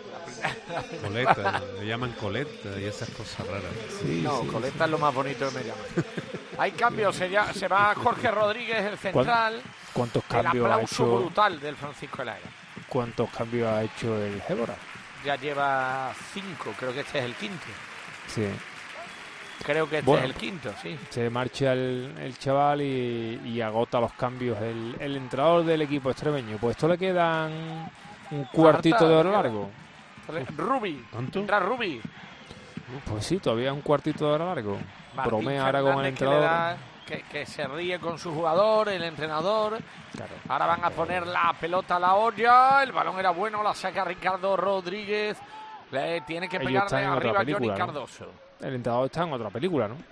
Coleta, le llaman coleta y esas cosas raras. no, Coleta es lo más bonito que me llama. Hay cambios, se, ya- se va Jorge Rodríguez, el central. ¿Cuántos El cambios ha aplauso hecho? brutal del Francisco Elaya. ¿Cuántos cambios ha hecho el Gébora? Ya lleva cinco, creo que este es el quinto. Sí. Creo que este Bueno. es el quinto, sí. Se marcha el, el chaval y, y agota los cambios el, el entrenador del equipo extremeño. Pues esto le quedan un cuartito Falta, de hora le queda. largo. Rubi, entra Rubi. Pues sí, todavía un cuartito de hora largo. Martín Bromea ahora con el Fernández que, le entrenador. da- que, que se ríe con su jugador, el entrenador. Ahora van a poner la pelota a la olla. El balón era bueno, la saca Ricardo Rodríguez. Le tiene que Ellos pegarle están en otra arriba a Johnny película, ¿no? Cardoso. El entrenador está en otra película, ¿no?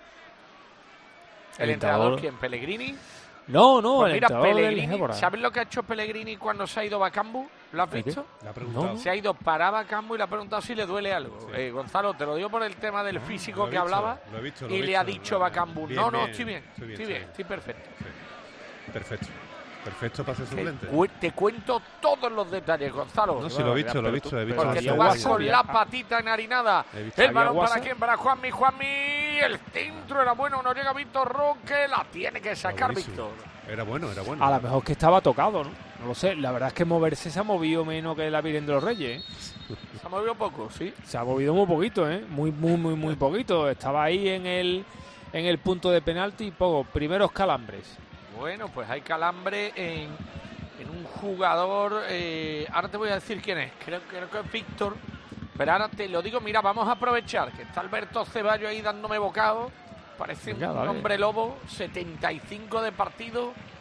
¿El, entrenador quién? ¿Pellegrini? No, no, Pues el mira, entrenador del Pellegrini, Gébora. ¿sabes lo que ha hecho Pellegrini cuando se ha ido Bacambu? ¿Lo has ¿El qué? visto? Le ha preguntado. Se ha ido para Bacambu y le ha preguntado si le duele algo. Eh, Gonzalo, te lo digo por el tema del físico lo he que visto, hablaba. lo he visto, lo y he le visto, ha dicho lo- Bacambu, bien, no, no, bien, estoy bien, estoy bien, estoy bien, estoy estoy perfecto. Perfecto. Perfecto para ser Te, suplente. cu- te cuento todos los detalles, Gonzalo. No, sí, lo he visto, lo he visto. He visto Porque hacer tú vas goles. con la patita enharinada. He visto. El ¿Había balón para WhatsApp? quién, para Juanmi, Juanmi. El centro era bueno, no llega Víctor Roque. La tiene que sacar buenísimo. Víctor. Era bueno, era bueno. A lo mejor que estaba tocado, ¿no? No lo sé. La verdad es que moverse se ha movido menos que la Virgen de los Reyes, ¿eh? Se ha movido poco, sí. Se ha movido muy poquito, ¿eh? Muy, muy, muy, muy poquito. Estaba ahí en el, en el punto de penalti y poco. Primeros calambres. Bueno, pues hay calambre en, en un jugador. Eh, ahora te voy a decir quién es. Creo, creo que es Víctor. Pero ahora te lo digo, mira, vamos a aprovechar que está Alberto Ceballos ahí dándome bocado. Parece Venga, un dale. hombre lobo. setenta y cinco de partido.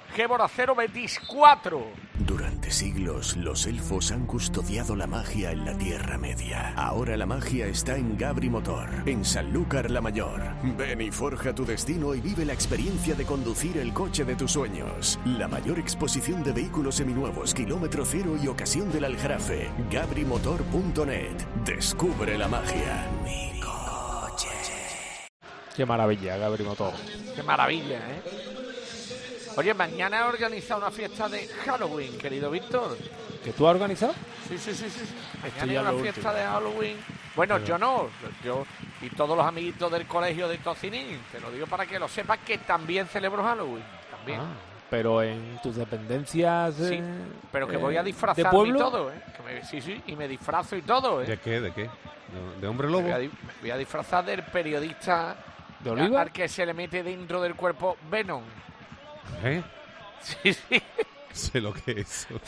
Gébora cero, Betis cuatro. Durante siglos, los elfos han custodiado la magia en la Tierra Media. Ahora la magia está en Gabri Motor, en Sanlúcar la Mayor. Ven y forja tu destino y vive la experiencia de conducir el coche de tus sueños. La mayor exposición de vehículos seminuevos, kilómetro cero y ocasión del Aljarafe. Gabri Motor punto net. Descubre la magia. Mi coche. Qué maravilla, Gabri Motor. Qué maravilla, ¿eh? Oye, mañana he organizado una fiesta de Halloween, querido Víctor. ¿Que tú has organizado? Sí, sí, sí, sí. Esto Mañana ya hay una lo fiesta último. de Halloween. Bueno, Pero- yo no, yo y todos los amiguitos del colegio de Tocinín. Te lo digo para que lo sepas, que también celebro Halloween. También. Ah, pero en tus dependencias. Sí, eh, pero que eh, voy a ¿de disfrazarme y pueblo? todo, ¿eh? Que me- sí, sí, y me disfrazo y todo, ¿eh? ¿De qué? ¿De qué? ¿De, de hombre Me lobo? voy, a, di- me voy a disfrazar del periodista ¿De Oliva? al que se le mete dentro del cuerpo Venom. ¿Eh? Sí, sí. Sé lo que es eso.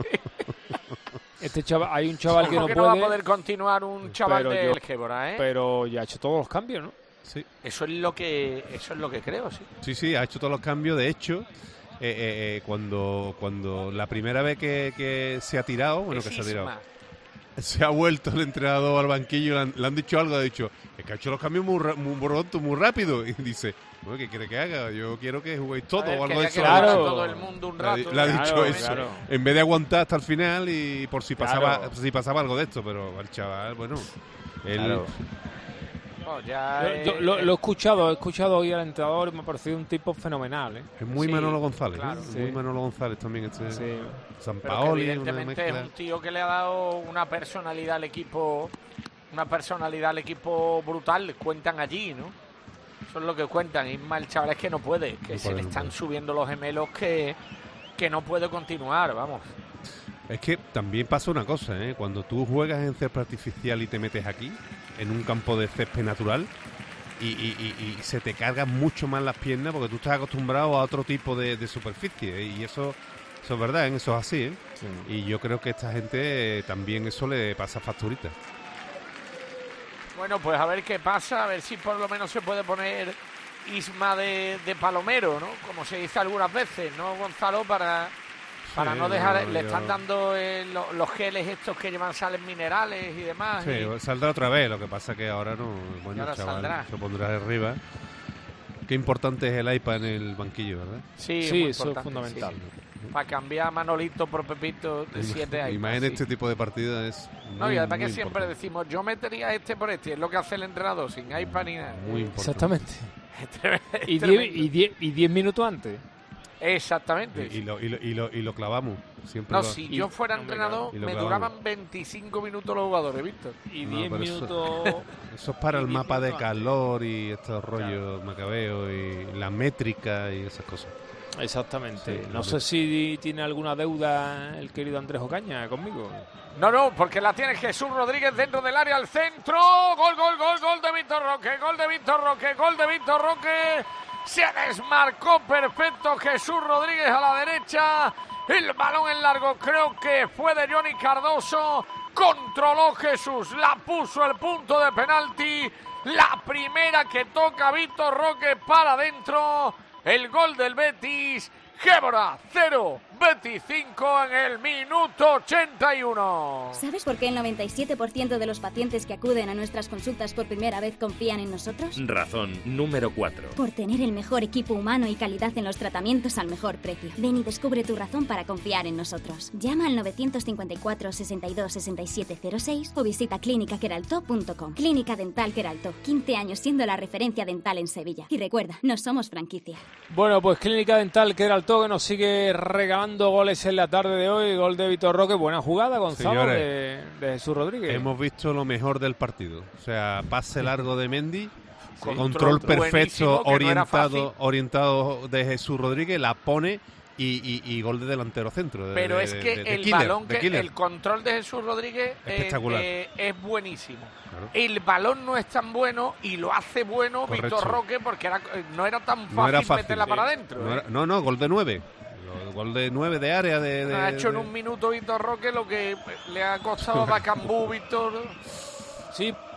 Este chaval, hay un chaval que Ojo no que puede. no va a poder continuar un chaval pero del yo- Gébora, ¿eh? Pero ya ha hecho todos los cambios, ¿no? Sí. Eso es lo que eso es lo que creo, sí. Sí, sí, ha hecho todos los cambios. De hecho, eh, eh, eh, cuando, cuando la primera vez que, que se ha tirado, bueno, que se ha tirado, Esisma. se ha vuelto el entrenador al banquillo, le han, le han dicho algo, ha dicho, es que ha hecho los cambios muy, ra- muy pronto, muy rápido. Y dice, bueno, ¿qué quiere que haga? Yo quiero que juguéis todo A ver, o algo que de haya eso. que jugar a todo el mundo un Le ha di- rato. Le ha Claro, dicho eso. claro. En vez de aguantar hasta el final y por si pasaba, Claro. si pasaba algo de esto, pero el chaval, bueno, él... Claro. No, ya, Yo, yo eh, lo, eh, lo he escuchado, he escuchado hoy al entrenador y me ha parecido un tipo fenomenal, ¿eh? Es muy Sí, Manolo González, claro. ¿eh? Sí. Muy ManoloGonzález también este Sí. San pero que Paoli, una evidentemente es mezcla. un tío que le ha dado una personalidad al equipo, una personalidad al equipo brutal, cuentan allí, ¿no? Eso es lo que cuentan. Isma, el chaval es que no puede, que No se puede, le no están puede. subiendo los gemelos que, que no puede continuar, vamos. Es que también pasa una cosa, ¿eh? Cuando tú juegas en césped artificial y te metes aquí, en un campo de césped natural, y, y- y- y se te cargan mucho más las piernas porque tú estás acostumbrado a otro tipo de, de superficie, ¿eh? Y eso, eso es verdad, ¿eh? Eso es así, ¿eh? Y yo creo que a esta gente eh, también eso le pasa facturita. Bueno, pues a ver qué pasa, a ver si por lo menos se puede poner Isma de, de palomero, ¿no? Como se dice algunas veces, ¿no, Gonzalo? Para, para Sí, no dejar... no, le yo- están dando eh, lo- los geles estos que llevan sales minerales y demás. Sí, y- saldrá otra vez, lo que pasa que ahora no, bueno, ahora el chaval saldrá. se pondrá arriba. Qué importante es el iPad en el banquillo, ¿verdad? Sí, Sí, muy eso es importante, fundamental. sí. Para cambiar a Manolito por Pepito de siete años. Y más en este tipo de partidas es No, muy, y además que muy siempre importante. decimos, yo metería este por este, es lo que hace el entrenador, sin iPad ni nada. Muy importante. Exactamente. Es tre- es Y tremendo. diez, y, diez, y diez minutos antes. Exactamente. Y, y lo, y, lo, y, lo, y lo clavamos. Siempre No, lo- si yo fuera hombre, entrenador, y lo me clavamos. duraban veinticinco minutos los jugadores, Víctor. Y No, diez pero eso- minutos. Eso es para y el diez mapa de minutos antes. calor y estos rollos macabeos y la métrica y esas cosas. Exactamente. Sí, no lo sé me- si tiene alguna deuda el querido Andrés Ocaña conmigo. No, no, porque la tiene Jesús Rodríguez dentro del área al centro. Gol, gol, gol, gol de Víctor Roque, gol de Víctor Roque, gol de Víctor Roque. Se desmarcó perfecto Jesús Rodríguez a la derecha. El balón en largo creo que fue de Johnny Cardoso. Controló Jesús, la puso el punto de penalti. La primera que toca Víctor Roque para adentro. El gol del Betis. Gébora cero, Betis cinco en el minuto ochenta y uno. ¿Sabes por qué el noventa y siete por ciento de los pacientes que acuden a nuestras consultas por primera vez confían en nosotros? Razón número cuatro. Por tener el mejor equipo humano y calidad en los tratamientos al mejor precio. Ven y descubre tu razón para confiar en nosotros. Llama al nueve cinco cuatro, sesenta y dos, sesenta y siete cero seis o visita clínica queraltó punto com. Clínica Dental Queraltó, quince años siendo la referencia dental en Sevilla. Y recuerda, no somos franquicia. Bueno, pues Clínica Dental Queraltó, que nos sigue regalando goles en la tarde de hoy. Gol de Víctor Roque, buena jugada, Gonzalo, de, Señores, de Jesús Rodríguez. Hemos visto lo mejor del partido. O sea, pase largo de Mendy, Control control perfecto, buenísimo, que no era orientado, fácil. orientado de Jesús Rodríguez, la pone y, y, y gol de delantero centro. de- Pero de- es de- que de- de el killer, balón, de que killer. el control de Jesús Rodríguez eh, Espectacular. eh, es buenísimo. Claro. El balón no es tan bueno y lo hace bueno Correcto. Víctor Roque porque era, eh, no era tan fácil, No era fácil. meterla para Sí. adentro. No, ¿eh? era- no, no, gol de nueve. Gol de nueve de área. De, de- ha hecho en de- un minuto Víctor Roque lo que le ha costado a Bacambú, Víctor. Sí,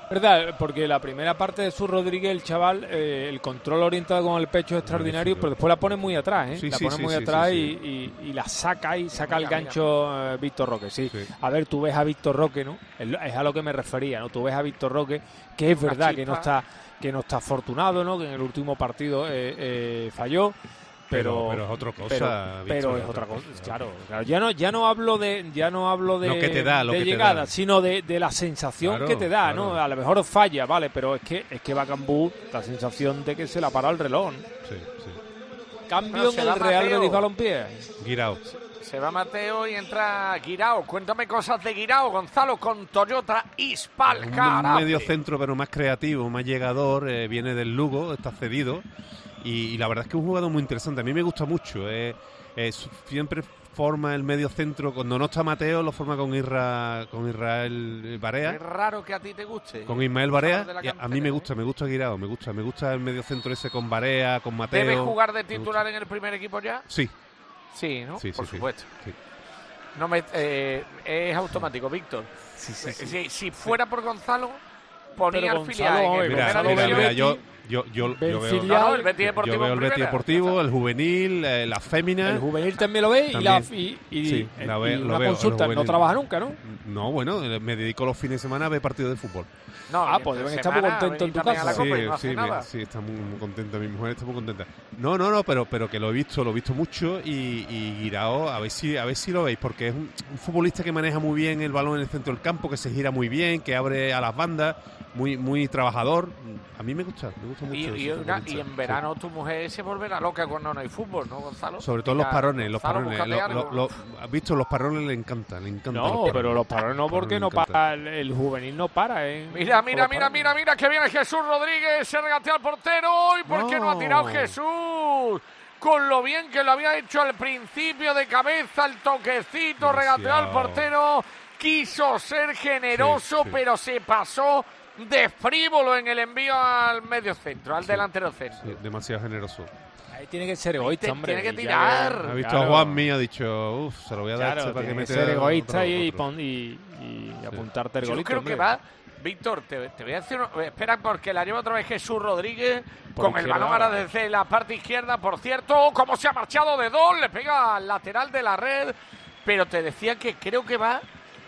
Verdad, porque la primera parte de su Rodríguez, el chaval, eh, el control orientado con el pecho es extraordinario, pero después la pone muy atrás, ¿eh? Sí, la sí, pone sí, muy sí, atrás sí, y, sí. Y, y la saca y saca Mira, el gancho eh, Víctor Roque, sí. Sí. A ver, tú ves a Víctor Roque, ¿no? Es, lo- es a lo que me refería, ¿no? Tú ves a Víctor Roque, que es Una verdad que no chispa. está que no está afortunado, ¿no? Que en el último partido eh, eh, falló. Pero, Pero- pero es otra cosa, pero, Víctor, pero es es otra otra cosa, cosa. claro, claro. Ya no, ya no hablo de, ya no hablo de, Lo que te da, lo de que te llegada, da. sino de, de la sensación Claro, que te da, ¿no? claro. A lo mejor falla, vale, pero es que es que Bacambú, la sensación de que se la paró el reloj, ¿no? Sí, sí. Cambio Bueno, en se el va Real Mateo. Betis Balompié. Guirao. Se va Mateo y entra Guirao. Cuéntame cosas de Guirao, Gonzalo, con Toyota Ispalcar. Un medio centro, pero más creativo, más llegador. eh, viene del Lugo, está cedido. Y, y la verdad es que es un jugador muy interesante. A mí me gusta mucho. eh, eh, su- siempre forma el medio centro. Cuando no está Mateo, lo forma con, Isra, con Israel Barea. Es raro que a ti te guste. Con Ismael Gonzalo Barea. de la y a, a mí cantera, me ¿eh? gusta, me gusta Guirao. Me gusta, me gusta el medio centro ese con Barea, con Mateo. ¿Debe jugar de Me gusta. titular en el primer equipo ya? Sí. Sí, ¿no? Sí, sí, Por sí, supuesto. sí. No me, eh, es automático, Víctor. Sí, sí, sí. Si, si fuera por Gonzalo, ponía Pero al filial Gonzalo, en oye, el Mira, Gonzalo mira, ve el mira, Betis, yo, yo, yo, ve yo el veo, filial, No, no, el Betis Deportivo yo veo el en Betis primera. Deportivo, el juvenil, eh, la fémina. El juvenil también lo ve y, la, También. y, y, Sí, y la ve- lo una veo, el consulta, no juvenil. trabaja nunca, ¿no? No, bueno, eh, me dedico los fines de semana a ver partidos de fútbol. No, Ah, y pues entre deben estar muy semana contentos en tu venir también a la casa. Copa y Sí, no hace sí, nada. me- sí, está muy, muy contenta, mi mujer está muy contenta. No, no, no, pero, pero que lo he visto, lo he visto mucho y, y Guirao, a ver si, a ver si lo veis, porque es un, un futbolista que maneja muy bien el balón en el centro del campo, que se gira muy bien, que abre a las bandas, muy, muy trabajador. A mí me gusta, me gusta mucho. Y, ese y, una- futbolista, y en sí. verano tu mujer se volverá loca cuando no hay fútbol, ¿no, Gonzalo? Sobre todo los Venga, parones, los Gonzalo, parones. búscate Lo- algo. lo- lo- ¿Has visto? Los parones le encantan, le encantan. No, pero los parones no, porque no para, el, el juvenil no para, ¿eh? Mira, Con mira, los mira, parones. mira, mira, que viene Jesús Rodríguez, se regatea al portero. ¿Y por qué no ha tirado No. Jesús? Con lo bien que lo había hecho al principio de cabeza, el toquecito, regateó al portero. Quiso ser generoso, Sí, sí. pero se pasó de frívolo en el envío al medio centro, al Sí. delantero centro. Sí, demasiado generoso. Ahí tiene que ser egoísta, Te- hombre. tiene que y ya tirar. Ha visto claro. a Juanmi, ha dicho, uff, se lo voy a dar Claro, este para que tiene me que meta ser egoísta otro, y, otro. pon- y, y apuntarte el Yo golito, creo hombre. que va. Víctor, te, te voy a decir. Una, espera, porque la lleva otra vez Jesús Rodríguez. Por con el izquierda. balón ahora desde la parte izquierda. Por cierto, cómo se ha marchado de dos. Le pega al lateral de la red. Pero te decía que creo que va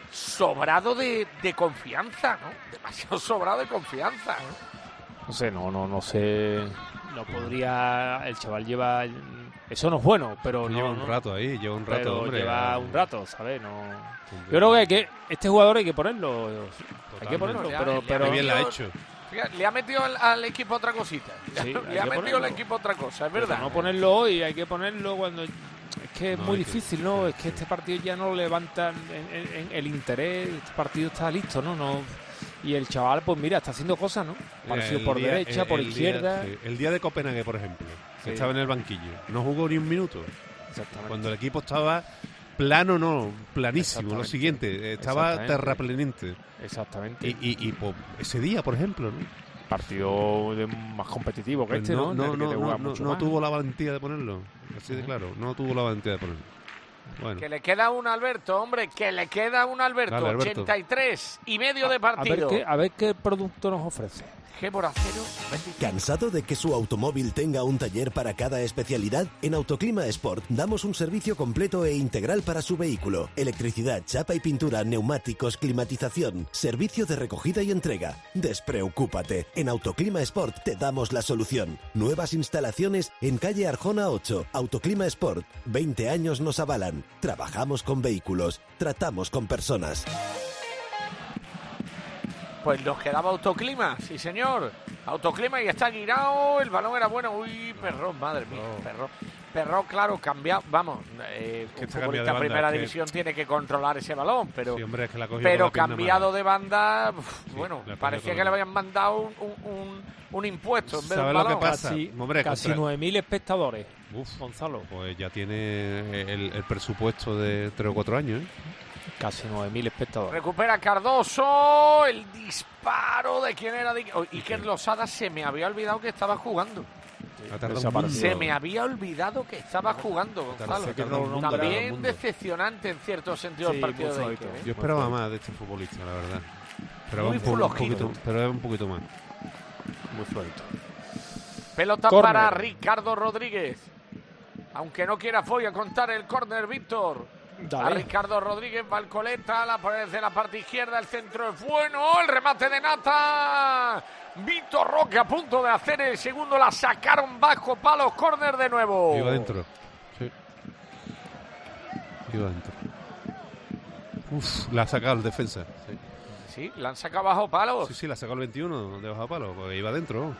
sobrado de, de confianza, ¿no? Demasiado sobrado de confianza, ¿no? No sé, no, no, no sé. No podría. El chaval lleva. Eso no es bueno, pero Lleva no. un no. rato ahí, lleva un rato, Pero hombre. lleva un rato, ¿sabes? No. Yo creo que, hay que este jugador hay que ponerlo. Hay que ponerlo, Le ha- pero, le ha pero Qué bien la ha metido- hecho. Fíjate, le ha metido al, al equipo otra cosita. Sí, hay le ha que metido ponerlo. al equipo otra cosa, es pero verdad. no ponerlo hoy, hay que ponerlo cuando. Es que es No, muy hay que- difícil, ¿no? Es que este partido ya no levanta en- en- en el interés. Este partido está listo, ¿no? no Y el chaval, pues mira, está haciendo cosas, ¿no? Apareció El por día- derecha, el- por el día- izquierda. sí. El día de Copenhague, por ejemplo, que Sí. estaba en el banquillo, no jugó ni un minuto. Exactamente. Cuando el equipo estaba plano, no, planísimo. Lo Exactamente. siguiente, estaba Exactamente. terraplenente. Exactamente. Y, y, y pues, ese día, por ejemplo, ¿no? Partido de- más competitivo que Pues este, ¿no? no, En el no, que te no, juegas no, mucho no más. tuvo la valentía de ponerlo. Así de claro, no tuvo la valentía de ponerlo. Bueno, Que le queda un Alberto, hombre, que le queda un Alberto. Dale, Alberto. ochenta y tres y medio de A ver, partido. qué, a ver qué producto nos ofrece. G por acero. ¿Cansado de que su automóvil tenga un taller para cada especialidad? En Autoclima Sport damos un servicio completo e integral para su vehículo. Electricidad, chapa y pintura, neumáticos, climatización, servicio de recogida y entrega. Despreocúpate, en Autoclima Sport te damos la solución. Nuevas instalaciones en calle Arjona ocho. Autoclima Sport, veinte años nos avalan. Trabajamos con vehículos, tratamos con personas. Pues nos quedaba Autoclima, sí señor. Autoclima y está girado, el balón era bueno. Uy, Perrón, madre mía, Perrón. Perrón, claro, cambiado. Vamos, eh, que un está futbolista cambiado de banda, primera es que- división tiene que controlar ese balón, pero, sí, hombre, es que la cogió pero con la pierna cambiado mala. de banda, uf, Sí, bueno, la cogió parecía con que la- le habían mandado un, un, un- un impuesto en vez de un ¿Sabes lo que balón. pasa? Casi, Hombre, casi contra- nueve mil espectadores. Uf, Gonzalo. pues ya tiene el, el presupuesto de tres o cuatro años, ¿eh? Casi nueve mil espectadores. Recupera Cardoso, el disparo de quién era. De... Oh, Iker Losada, se me había olvidado que estaba jugando. Ha tardado un Desapareció. mundo. Se me había olvidado que estaba jugando, Gonzalo. Parece que no lo nombra todo el También mundo. decepcionante en cierto sentido el Sí, partido muy de flojito, Iker, ¿eh? Yo esperaba más de este futbolista, la verdad. Pero muy es un, po- un flojito. poquito, pero es un poquito más. Muy flojito. Pelota Córner. para Ricardo Rodríguez. Aunque no quiera Foy a contar el córner, Víctor. Dale. A Ricardo Rodríguez, Valcoleta, la desde la parte izquierda, el centro es bueno, el remate de Nata. Víctor Roque a punto de hacer el segundo, la sacaron bajo palos, córner de nuevo. Iba adentro. Sí. Iba adentro. Uf, la ha sacado el defensa. Sí. Sí, la han sacado bajo palos. Sí, sí, la ha sacado el veintiuno de bajo palo, porque iba adentro.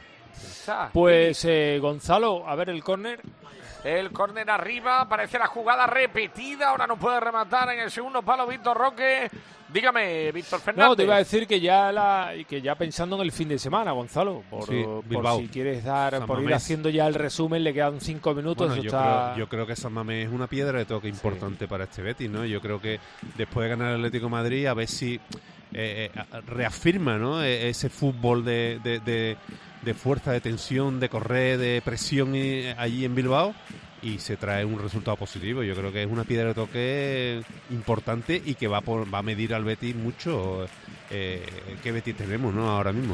Esa. Pues eh, Gonzalo, a ver el córner. El córner arriba, parece la jugada repetida, ahora no puede rematar en el segundo palo Víctor Roque. Dígame, Víctor Fernández. No, te iba a decir que ya la que ya pensando en el fin de semana, Gonzalo, por, Sí, por Bilbao. si quieres dar, San por ir Mamés. haciendo ya el resumen, le quedan cinco minutos. Bueno, eso yo, está... creo, yo creo que San Mamés es una piedra de toque importante para este Betis, ¿no? Yo creo que después de ganar el Atlético de Madrid, a ver si eh, eh, reafirma, ¿no? E- ese fútbol de, de, de, de fuerza, de tensión, de correr, de presión y- allí en Bilbao, y se trae un resultado positivo. Yo creo que es una piedra de toque importante y que va, por, va a medir al Betis mucho eh, qué Betis tenemos, ¿no? Ahora mismo.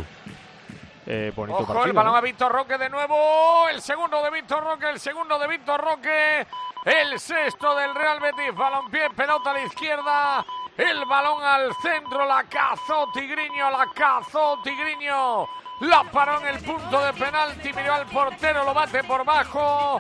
Eh, bonito Ojo, partido, el balón ¿no? a Víctor Roque de nuevo. El segundo de Víctor Roque, el segundo de Víctor Roque. El sexto del Real Betis. Balompié, pelota a la izquierda. El balón al centro. La cazó Tigriño, la cazó Tigriño. La paró en el punto de penalti. Miró al portero, lo bate por bajo.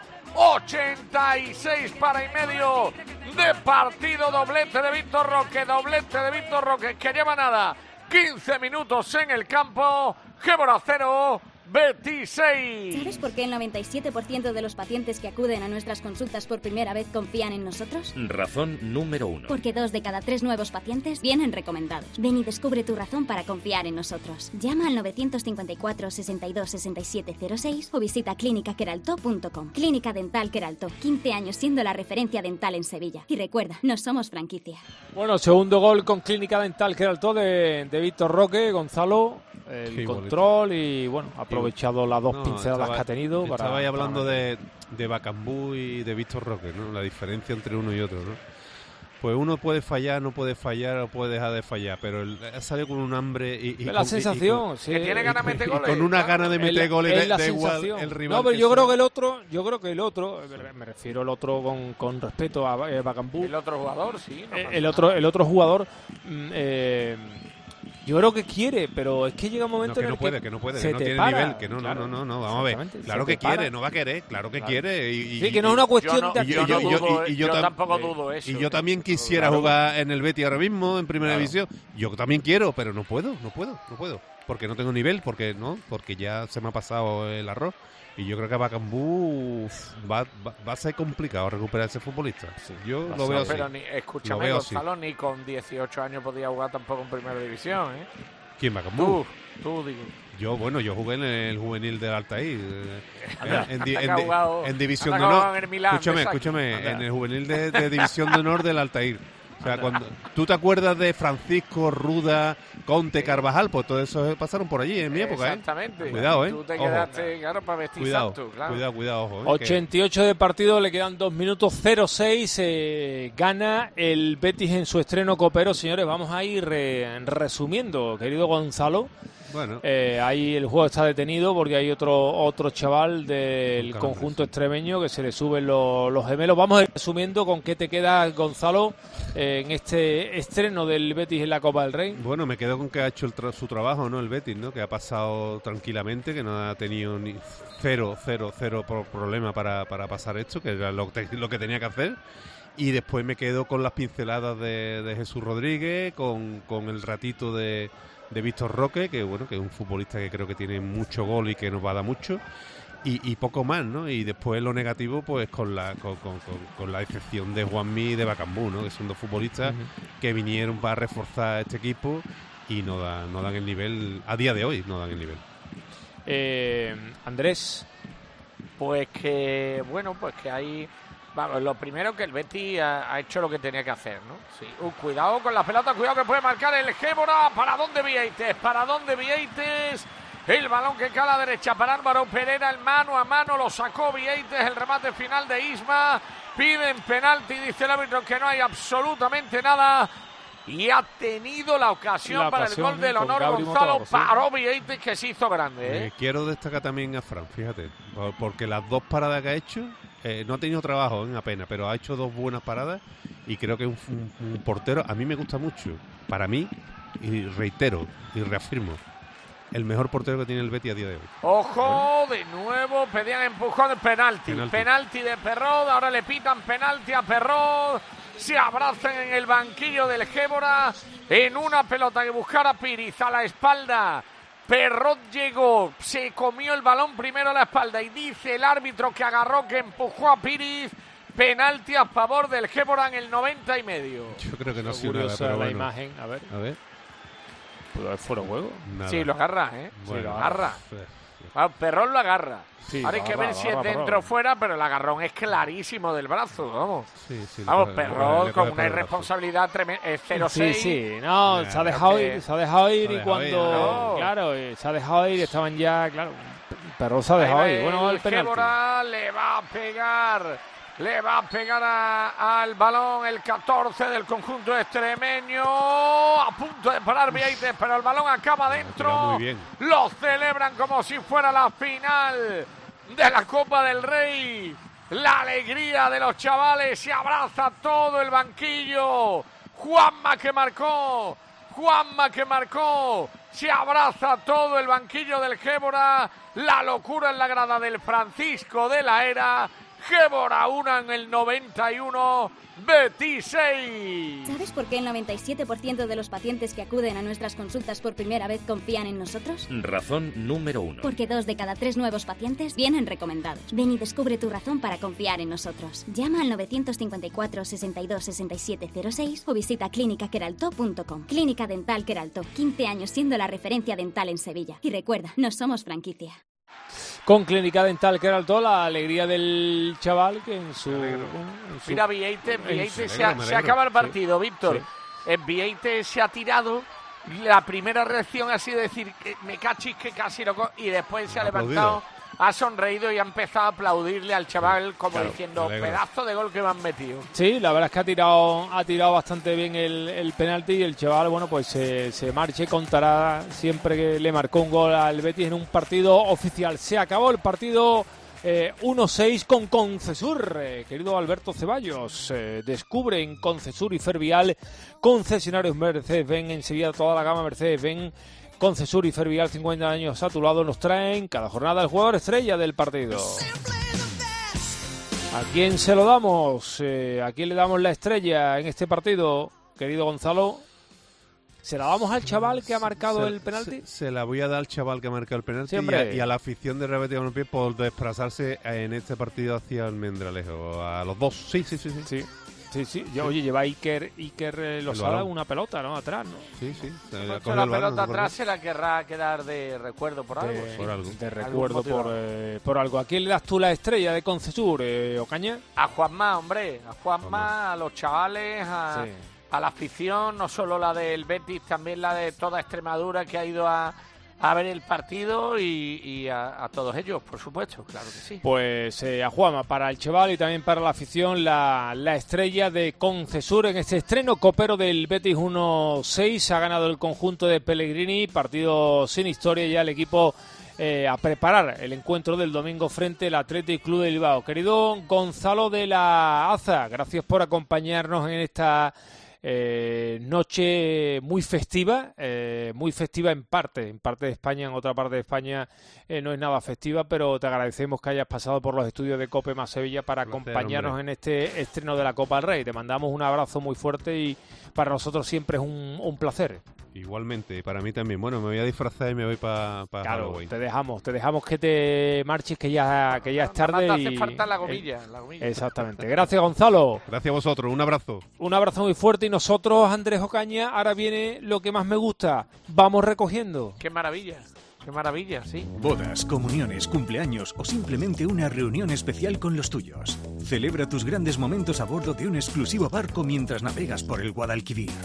ochenta y seis para y medio de partido. Doblete de Víctor Roque. Doblete de Víctor Roque, que lleva nada. quince minutos en el campo. Gébora cero, Betis seis. ¿Sabes por qué el noventa y siete por ciento de los pacientes que acuden a nuestras consultas por primera vez confían en nosotros? Razón número uno. Porque dos de cada tres nuevos pacientes vienen recomendados. Ven y descubre tu razón para confiar en nosotros. Llama al novecientos cincuenta y cuatro, sesenta y dos, sesenta y siete cero seis o visita clínica queralto punto com. Clínica Dental Queralto, quince años siendo la referencia dental en Sevilla. Y recuerda, no somos franquicia. Bueno, segundo gol con Clínica Dental Queralto de, de Víctor Roque, Gonzalo. El Qué control y, bueno, ha aprovechado las dos No, pinceladas estaba- que ha tenido. para Estaba ahí para hablando meter. de, de Bacambú y de Víctor Roque, ¿no? La diferencia entre uno y otro, ¿no? Pues uno puede fallar, no puede fallar o puede dejar de fallar, pero él ha salido con un hambre y, y Es la con- y- y sensación, con- sí. Que tiene ganas de meter y goles. con una gana de meter Es la- goles, es da- la da igual sensación. el rival. No, pero que yo sea. creo que el otro, yo creo que el otro, me refiero al otro con, con respeto a eh, Bacambú, El otro jugador, sí. no eh, pasa el nada. otro, el otro jugador, mm, eh, yo creo que quiere, pero es que llega un No, momento que en no el puede, que que no puede, se que no te tiene para. nivel, que no, Claro, no, no, no, vamos a ver. exactamente, Claro se que te para. quiere, no va a querer, claro que Claro. quiere. Y, y- Sí, que no es una y- cuestión no- de y- y- yo y- no y- y- dudo, y- y yo tam- tampoco eh, dudo eso. Y yo también quisiera Claro. jugar en el Betis ahora mismo, en primera Claro. división. Yo también quiero, pero no puedo, no puedo, no puedo. Porque no tengo nivel, porque no, porque ya se me ha pasado el arroz. Y yo creo que a Bacambú uf, va, va, va a ser complicado recuperar ese futbolista. Yo lo No, veo así. pero ni, Lo escúchame, veo así. Gonzalo, ni con dieciocho años podía jugar tampoco en primera división, ¿eh? ¿Quién, Bacambú? Tú, tú, digo. Yo, bueno, yo jugué en el juvenil del Altair. eh, Anda, en, di- anda en que ha di- jugado- en división de anda que ha honor. jugado en el Milán, escúchame, exacto. escúchame, Anda. en el juvenil de, de división de honor del Altair. O sea, cuando tú te acuerdas de Francisco, Ruda, Conte, Carvajal, pues todo eso pasaron por allí en mi época, ¿eh? Exactamente. Cuidado, ¿eh? Tú te Ojo. quedaste, claro, para vestir Cuidado, santo, claro. cuidado, cuidado, ojo. ¿eh? ochenta y ocho de partido, le quedan dos minutos, cero seis, eh, gana el Betis en su estreno copero. Señores, vamos a ir eh, resumiendo, querido Gonzalo. Bueno. Eh, ahí el juego está detenido porque hay otro otro chaval del Un conjunto extremeño que se le suben los, los gemelos. Vamos a ir resumiendo con qué te queda, Gonzalo, eh, en este estreno del Betis en la Copa del Rey. Bueno, me quedo con que ha hecho el tra- su trabajo, ¿no? El Betis, ¿no? Que ha pasado tranquilamente, que no ha tenido ni cero, cero, cero pro- problema para, para pasar esto, que era lo, te- lo que tenía que hacer. Y después me quedo con las pinceladas de, de Jesús Rodríguez, con, con el ratito de, de Víctor Roque, que bueno, que es un futbolista que creo que tiene mucho gol y que nos va a dar mucho. Y, y poco más, ¿no? Y después lo negativo, pues con la con, con, con, con la excepción de Juanmi y de Bacambú, ¿no? Que son dos futbolistas Ujú. que vinieron para reforzar este equipo y no, da, no dan el nivel, a día de hoy no dan el nivel. Eh, Andrés. Pues que, bueno, pues que hay... Vamos, lo primero que el Betis ha, ha hecho lo que tenía que hacer, ¿no? Sí. Uh, cuidado con la pelota, cuidado que puede marcar el Gébora. ¿Para dónde Vieites? ¿Para dónde Vieites? El balón que cae a la derecha para Álvaro Pereira, el mano a mano lo sacó Vieites, el remate final de Isma. Piden penalti, dice el árbitro que no hay absolutamente nada. y ha tenido la ocasión, la para ocasión, el gol del con honor. Gabri Gonzalo, Motor, sí. paró Vieites, que se hizo grande. ¿eh? Eh, quiero destacar también a Fran, fíjate, porque las dos paradas que ha hecho, eh, no ha tenido trabajo en apenas, pero ha hecho dos buenas paradas y creo que es un, un, un portero, a mí me gusta mucho, para mí, y reitero y reafirmo, el mejor portero que tiene el Betis a día de hoy. Ojo, de nuevo pedían empujón de penalti. Penalti. Penalti de Perrot, ahora le pitan penalti a Perrot. Se abrazan en el banquillo del Gébora en una pelota que buscara Piriz a la espalda. Perrot llegó, se comió el balón primero a la espalda y dice el árbitro que agarró, que empujó a Piriz. Penalti a favor del Gébora en el noventa y medio. Yo creo que no ha sido Curiosa nada, pero la bueno. imagen, a ver. A ver. ¿Pudo haber fuera de juego? Nada. Sí, lo agarra, ¿eh? Bueno, sí, lo agarra. eh, Ah, Perrón lo agarra. Sí, ahora hay lo que agarra, ver lo si es agarra dentro o Perrón. fuera, pero el agarrón es clarísimo del brazo, vamos. Sí, sí, le Vamos, coge- le Perrón coge- le con coge una por el brazo. irresponsabilidad tremenda. Es cero Sí, seis. sí, no, Ya, se ha creo dejado que- ir, se ha dejado ir se ha y dejado ir, cuando, claro. claro, eh, se ha dejado ir, estaban ya, claro, pero se ha dejado Ahí va ir. Bueno, el el penalti. Gébora le va a pegar. Le va a pegar a- al balón el catorce del conjunto extremeño. A punto de parar Vieites, pero el balón acaba dentro. muy bien. Lo celebran como si fuera la final de la Copa del Rey. La alegría de los chavales. Se abraza todo el banquillo. Juanma que marcó. Juanma que marcó. Se abraza todo el banquillo del Gébora. La locura en la grada del Francisco de la Era. Gébora uno en el noventa y uno, Betis seis. ¿Sabes por qué el noventa y siete por ciento de los pacientes que acuden a nuestras consultas por primera vez confían en nosotros? Razón número uno. Porque dos de cada tres nuevos pacientes vienen recomendados. Ven y descubre tu razón para confiar en nosotros. Llama al novecientos cincuenta y cuatro, sesenta y dos, sesenta y siete cero seis o visita clínica queralto punto com. Clínica Dental Queralto, quince años siendo la referencia dental en Sevilla. Y recuerda, no somos franquicia. Con Clínica Dental Queralto, la alegría del chaval que en su... en su- Mira, Vieites, en Vieites su- se, a- me se alegro. acaba el Sí. partido, Víctor. Sí. Eh, Vieites se ha tirado. La primera reacción ha sido decir que me cachis que casi lo co-", y después se ha levantado, ha sonreído y ha empezado a aplaudirle al chaval como claro, diciendo me alegro. pedazo de gol que me han metido. Sí, la verdad es que ha tirado ha tirado bastante bien el, el penalti y el chaval, bueno, pues se, se marcha y contará siempre que le marcó un gol al Betis en un partido oficial. Se acabó el partido eh, uno seis con Concesur, eh, querido Alberto Ceballos. Eh, descubre en Concesur y Fervial, concesionarios Mercedes-Benz en Sevilla, toda la gama Mercedes-Benz. Concesur y Fervial, cincuenta años a tu lado, nos traen cada jornada el jugador estrella del partido. ¿A quién se lo damos? Eh, ¿A quién le damos la estrella en este partido, querido Gonzalo? ¿Se la damos al chaval que ha marcado Se- el penalti? Se, se la voy a dar al chaval que ha marcado el penalti Sí, y, hombre. a, y a la afición de Real Betis Balompié por desplazarse en este partido hacia Almendralejo. A los dos, sí, sí, sí. sí. Sí. Sí, sí. Yo, oye, lleva Iker, Iker eh, Losada balón. una pelota, ¿no? Atrás, ¿no? Sí, sí. Pues la pelota atrás se la querrá quedar de recuerdo por algo. De, sí. por algo. de Algún recuerdo motivo. por, eh, por algo. ¿A quién le das tú la estrella de Concesur, eh, Ocaña? A Juanma, hombre, a Juanma, a los chavales, a, Sí. a la afición, no solo la del Betis, también la de toda Extremadura que ha ido a, a ver el partido y, y a, a todos ellos, por supuesto, claro que sí. Pues eh, a Juanma, para el chaval y también para la afición, la, la estrella de Concesur en este estreno copero del Betis uno seis. Ha ganado el conjunto de Pellegrini, partido sin historia, ya el equipo eh, a preparar el encuentro del domingo frente al Athletic Club de Bilbao. Querido Gonzalo de la Aza, gracias por acompañarnos en esta Eh, noche muy festiva, eh, muy festiva en parte, en parte de España, en otra parte de España eh, no es nada festiva, pero te agradecemos que hayas pasado por los estudios de COPE más Sevilla para Un placer, acompañarnos hombre. en este estreno de la Copa del Rey. Te mandamos un abrazo muy fuerte y para nosotros siempre es un, un placer. Igualmente, para mí también. Bueno, me voy a disfrazar y me voy para pa Claro, Halloween. te dejamos, te dejamos que te marches, que ya, que ya es tarde. Nada más te y, hace falta la eh, gomilla, la gomilla. Exactamente. Gracias, Gonzalo. Gracias a vosotros, un abrazo. Un abrazo muy fuerte y nosotros, Andrés Ocaña, ahora viene lo que más me gusta. Vamos recogiendo. Qué maravilla, qué maravilla, sí. Bodas, comuniones, cumpleaños o simplemente una reunión especial con los tuyos. Celebra tus grandes momentos a bordo de un exclusivo barco mientras navegas por el Guadalquivir.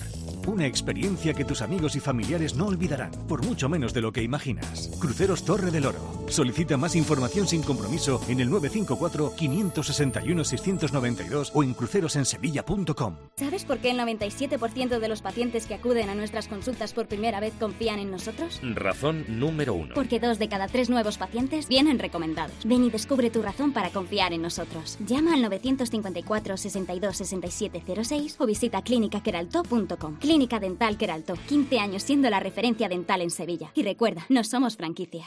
Una experiencia que tus amigos y familiares no olvidarán, por mucho menos de lo que imaginas. Cruceros Torre del Oro. Solicita más información sin compromiso en el nueve cinco cuatro, cinco seis uno, seis nueve dos o en crucerosensevilla punto com. ¿Sabes por qué el noventa y siete por ciento de los pacientes que acuden a nuestras consultas por primera vez confían en nosotros? Razón número uno. Porque dos de cada tres nuevos pacientes vienen recomendados. Ven y descubre tu razón para confiar en nosotros. Llama al nueve cinco cuatro, seis dos, seis siete cero seis o visita clínica queralto punto com. Clínica Dental Queralto, quince años siendo la referencia dental en Sevilla. Y recuerda, no somos franquicia.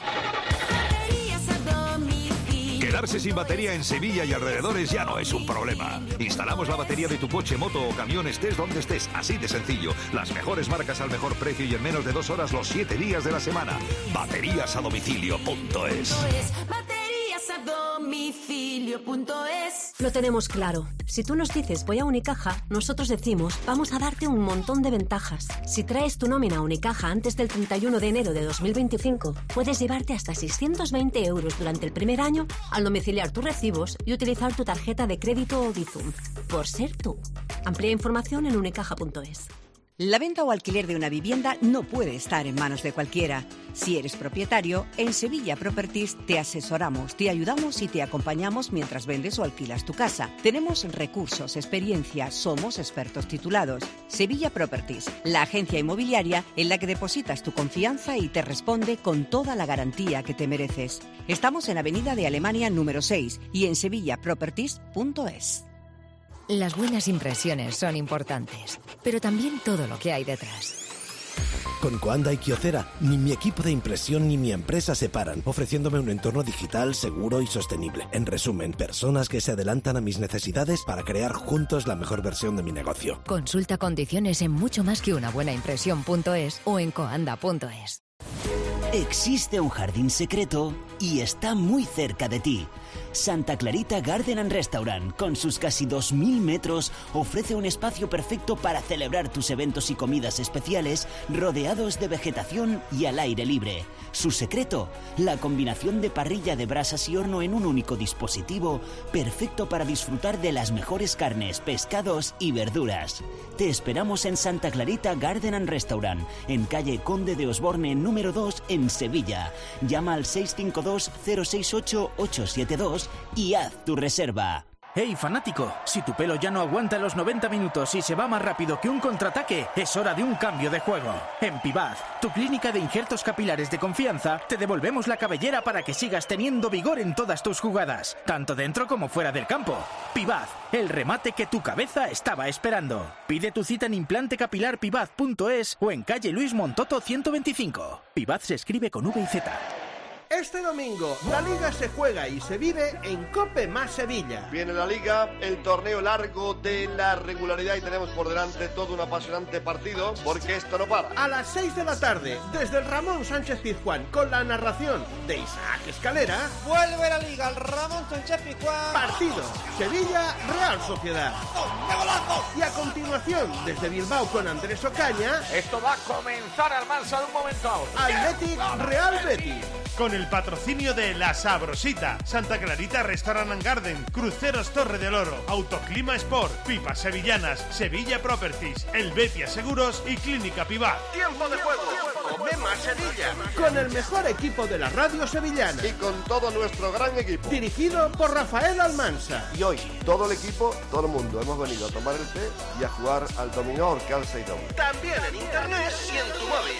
Quedarse sin batería en Sevilla y alrededores ya no es un problema. Instalamos la batería de tu coche, moto o camión estés donde estés, así de sencillo. Las mejores marcas al mejor precio y en menos de dos horas los siete días de la semana. Baterías a domicilio punto es. Lo tenemos claro. Si tú nos dices voy a Unicaja, nosotros decimos vamos a darte un montón de ventajas. Si traes tu nómina a Unicaja antes del treinta y uno de enero de dos mil veinticinco, puedes llevarte hasta seiscientos veinte euros durante el primer año al domiciliar tus recibos y utilizar tu tarjeta de crédito o Bizum. Por ser tú. Amplía información en unicaja punto es. La venta o alquiler de una vivienda no puede estar en manos de cualquiera. Si eres propietario, en Sevilla Properties te asesoramos, te ayudamos y te acompañamos mientras vendes o alquilas tu casa. Tenemos recursos, experiencia, somos expertos titulados. Sevilla Properties, la agencia inmobiliaria en la que depositas tu confianza y te responde con toda la garantía que te mereces. Estamos en Avenida de Alemania número seis y en sevilla properties punto es. Las buenas impresiones son importantes, pero también todo lo que hay detrás. Con Coanda y Kyocera, ni mi equipo de impresión ni mi empresa se paran, ofreciéndome un entorno digital seguro y sostenible. En resumen, personas que se adelantan a mis necesidades para crear juntos la mejor versión de mi negocio. Consulta condiciones en mucho más que una buena impresión punto es o en coanda punto es. Existe un jardín secreto y está muy cerca de ti. Santa Clarita Garden and Restaurant, con sus casi dos mil metros, ofrece un espacio perfecto para celebrar tus eventos y comidas especiales rodeados de vegetación y al aire libre. Su secreto, la combinación de parrilla de brasas y horno en un único dispositivo, perfecto para disfrutar de las mejores carnes, pescados y verduras. Te esperamos en Santa Clarita Garden and Restaurant, en calle Conde de Osborne número dos en Sevilla. Llama al seis cinco dos, cero seis ocho, ocho siete dos y haz tu reserva. ¡Hey, fanático! Si tu pelo ya no aguanta los noventa minutos y se va más rápido que un contraataque, es hora de un cambio de juego. En Pibaz, tu clínica de injertos capilares de confianza, te devolvemos la cabellera para que sigas teniendo vigor en todas tus jugadas, tanto dentro como fuera del campo. Pibaz, el remate que tu cabeza estaba esperando. Pide tu cita en implante capilar pibaz punto es o en calle Luis Montoto ciento veinticinco. Pibaz se escribe con V y Z. Este domingo, la Liga se juega y se vive en Cope Más Sevilla. Viene la Liga, el torneo largo de la regularidad y tenemos por delante todo un apasionante partido porque esto no para. A las seis de la tarde, desde el Ramón Sánchez Pizjuán, con la narración de Isaac Escalera. Vuelve la Liga, el Ramón Sánchez Pizjuán. Partido, Sevilla, Real Sociedad. ¡Qué golazo! Y a continuación, desde Bilbao con Andrés Ocaña. Esto va a comenzar al Mansa de un momento a otro. Athletic Real Betis. Con el patrocinio de La Sabrosita, Santa Clarita Restaurant and Garden, Cruceros Torre del Oro, Autoclima Sport, Pipas Sevillanas, Sevilla Properties, El Betia Seguros y Clínica Pibaz. Tiempo de juego. Cope Más Sevilla. Con el mejor equipo de la radio sevillana. Y con todo nuestro gran equipo. Dirigido por Rafael Almansa. Y hoy, todo el equipo, todo el mundo, hemos venido a tomar el té y a jugar al dominó, calza y dominó. También en internet y en tu móvil.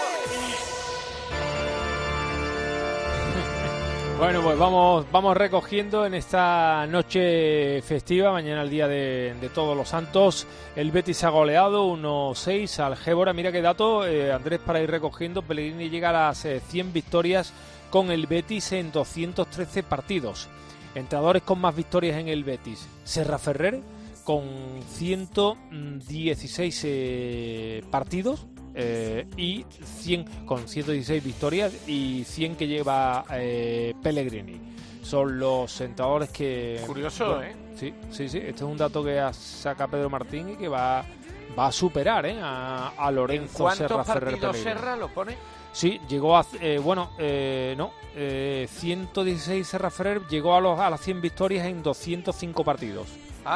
Bueno, pues vamos vamos recogiendo en esta noche festiva, mañana el día de, de Todos los Santos. El Betis ha goleado uno seis al Gébora. Mira qué dato, eh, Andrés, para ir recogiendo. Pellegrini llega a las eh, cien victorias con el Betis en doscientos trece partidos. Entrenadores con más victorias en el Betis: Serra Ferrer con ciento dieciséis eh, partidos. Eh, y cien con ciento dieciséis victorias y cien que lleva eh, Pellegrini. Son los entrenadores que... Curioso, bueno, ¿eh? Sí, sí, sí. Este es un dato que saca Pedro Martín y que va, va a superar ¿eh? a, a Lorenzo Serra Ferrer. ¿Cuántos partidos Serra lo pone? Sí, llegó a... Eh, bueno, eh, no. Eh, ciento dieciséis Serra Ferrer llegó a, los, a las cien victorias en doscientos cinco partidos. Ah,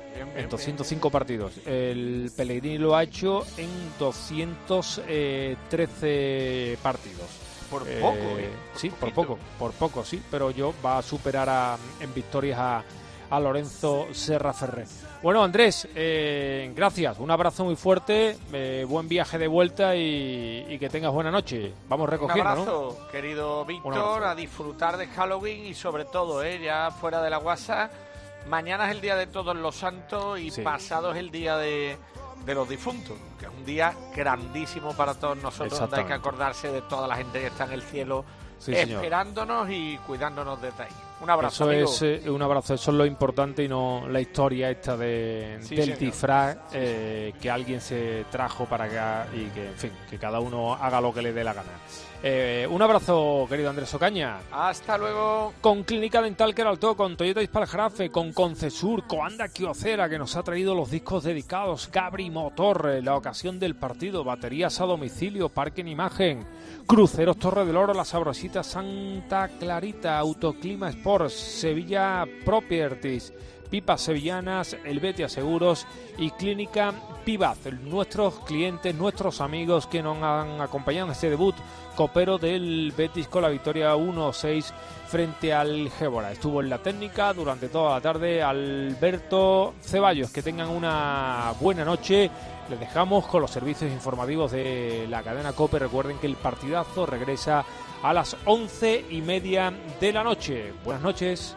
Bien, bien, en doscientos cinco bien. partidos. El Pellegrini lo ha hecho en doscientos trece partidos. Por eh, poco, ¿eh? Por sí, poquito. por poco, por poco, sí, pero yo va a superar a, en victorias a, a Lorenzo Serra Ferrer. Bueno, Andrés, eh, gracias, un abrazo muy fuerte, eh, buen viaje de vuelta y, y que tengas buena noche. Vamos recogiendo, un abrazo, ¿no? querido Víctor, abrazo. a disfrutar de Halloween y sobre todo, eh, ya fuera de la guasa, mañana es el día de Todos los Santos y Sí. pasado es el día de, de los difuntos, que es un día grandísimo para todos nosotros, donde hay que acordarse de toda la gente que está en el cielo, Sí, señor. esperándonos y cuidándonos desde ahí. Un abrazo, Eso amigo. es eh, un abrazo, eso es lo importante y no la historia esta de, Sí, del señor. disfraz eh, que alguien se trajo para acá y que, en fin, que cada uno haga lo que le dé la gana. Eh, un abrazo, querido Andrés Ocaña. Hasta luego. Con Clínica Dental Queraltó, con Toyota Ispaljarafe, con Concesur, Coanda Kiocera, que nos ha traído los discos dedicados, Gabri Motor, eh, la ocasión del partido, baterías a domicilio, parque en imagen, Cruceros Torre del Oro, La Sabrosita Santa Clarita, Autoclima Sports, Sevilla Properties, Pipas Sevillanas, El Betia Seguros y Clínica Pivaz, nuestros clientes, nuestros amigos que nos han acompañado en este debut copero del Betis con la victoria uno seis frente al Gébora. Estuvo en la técnica durante toda la tarde Alberto Ceballos. Que tengan una buena noche. Les dejamos con los servicios informativos de la cadena COPE. Recuerden que el partidazo regresa a las once y media de la noche. Buenas noches.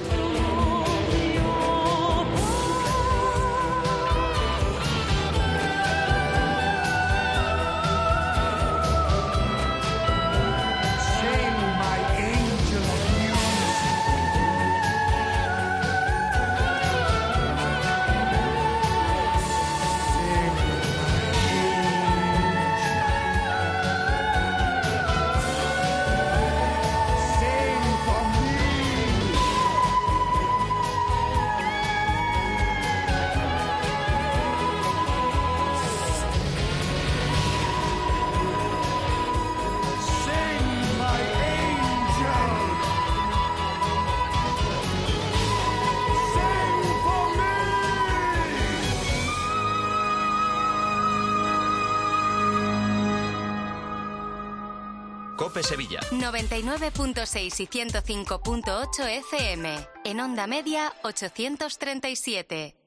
COPE Sevilla. noventa y nueve punto seis y ciento cinco punto ocho F M. En onda media, ochocientos treinta y siete.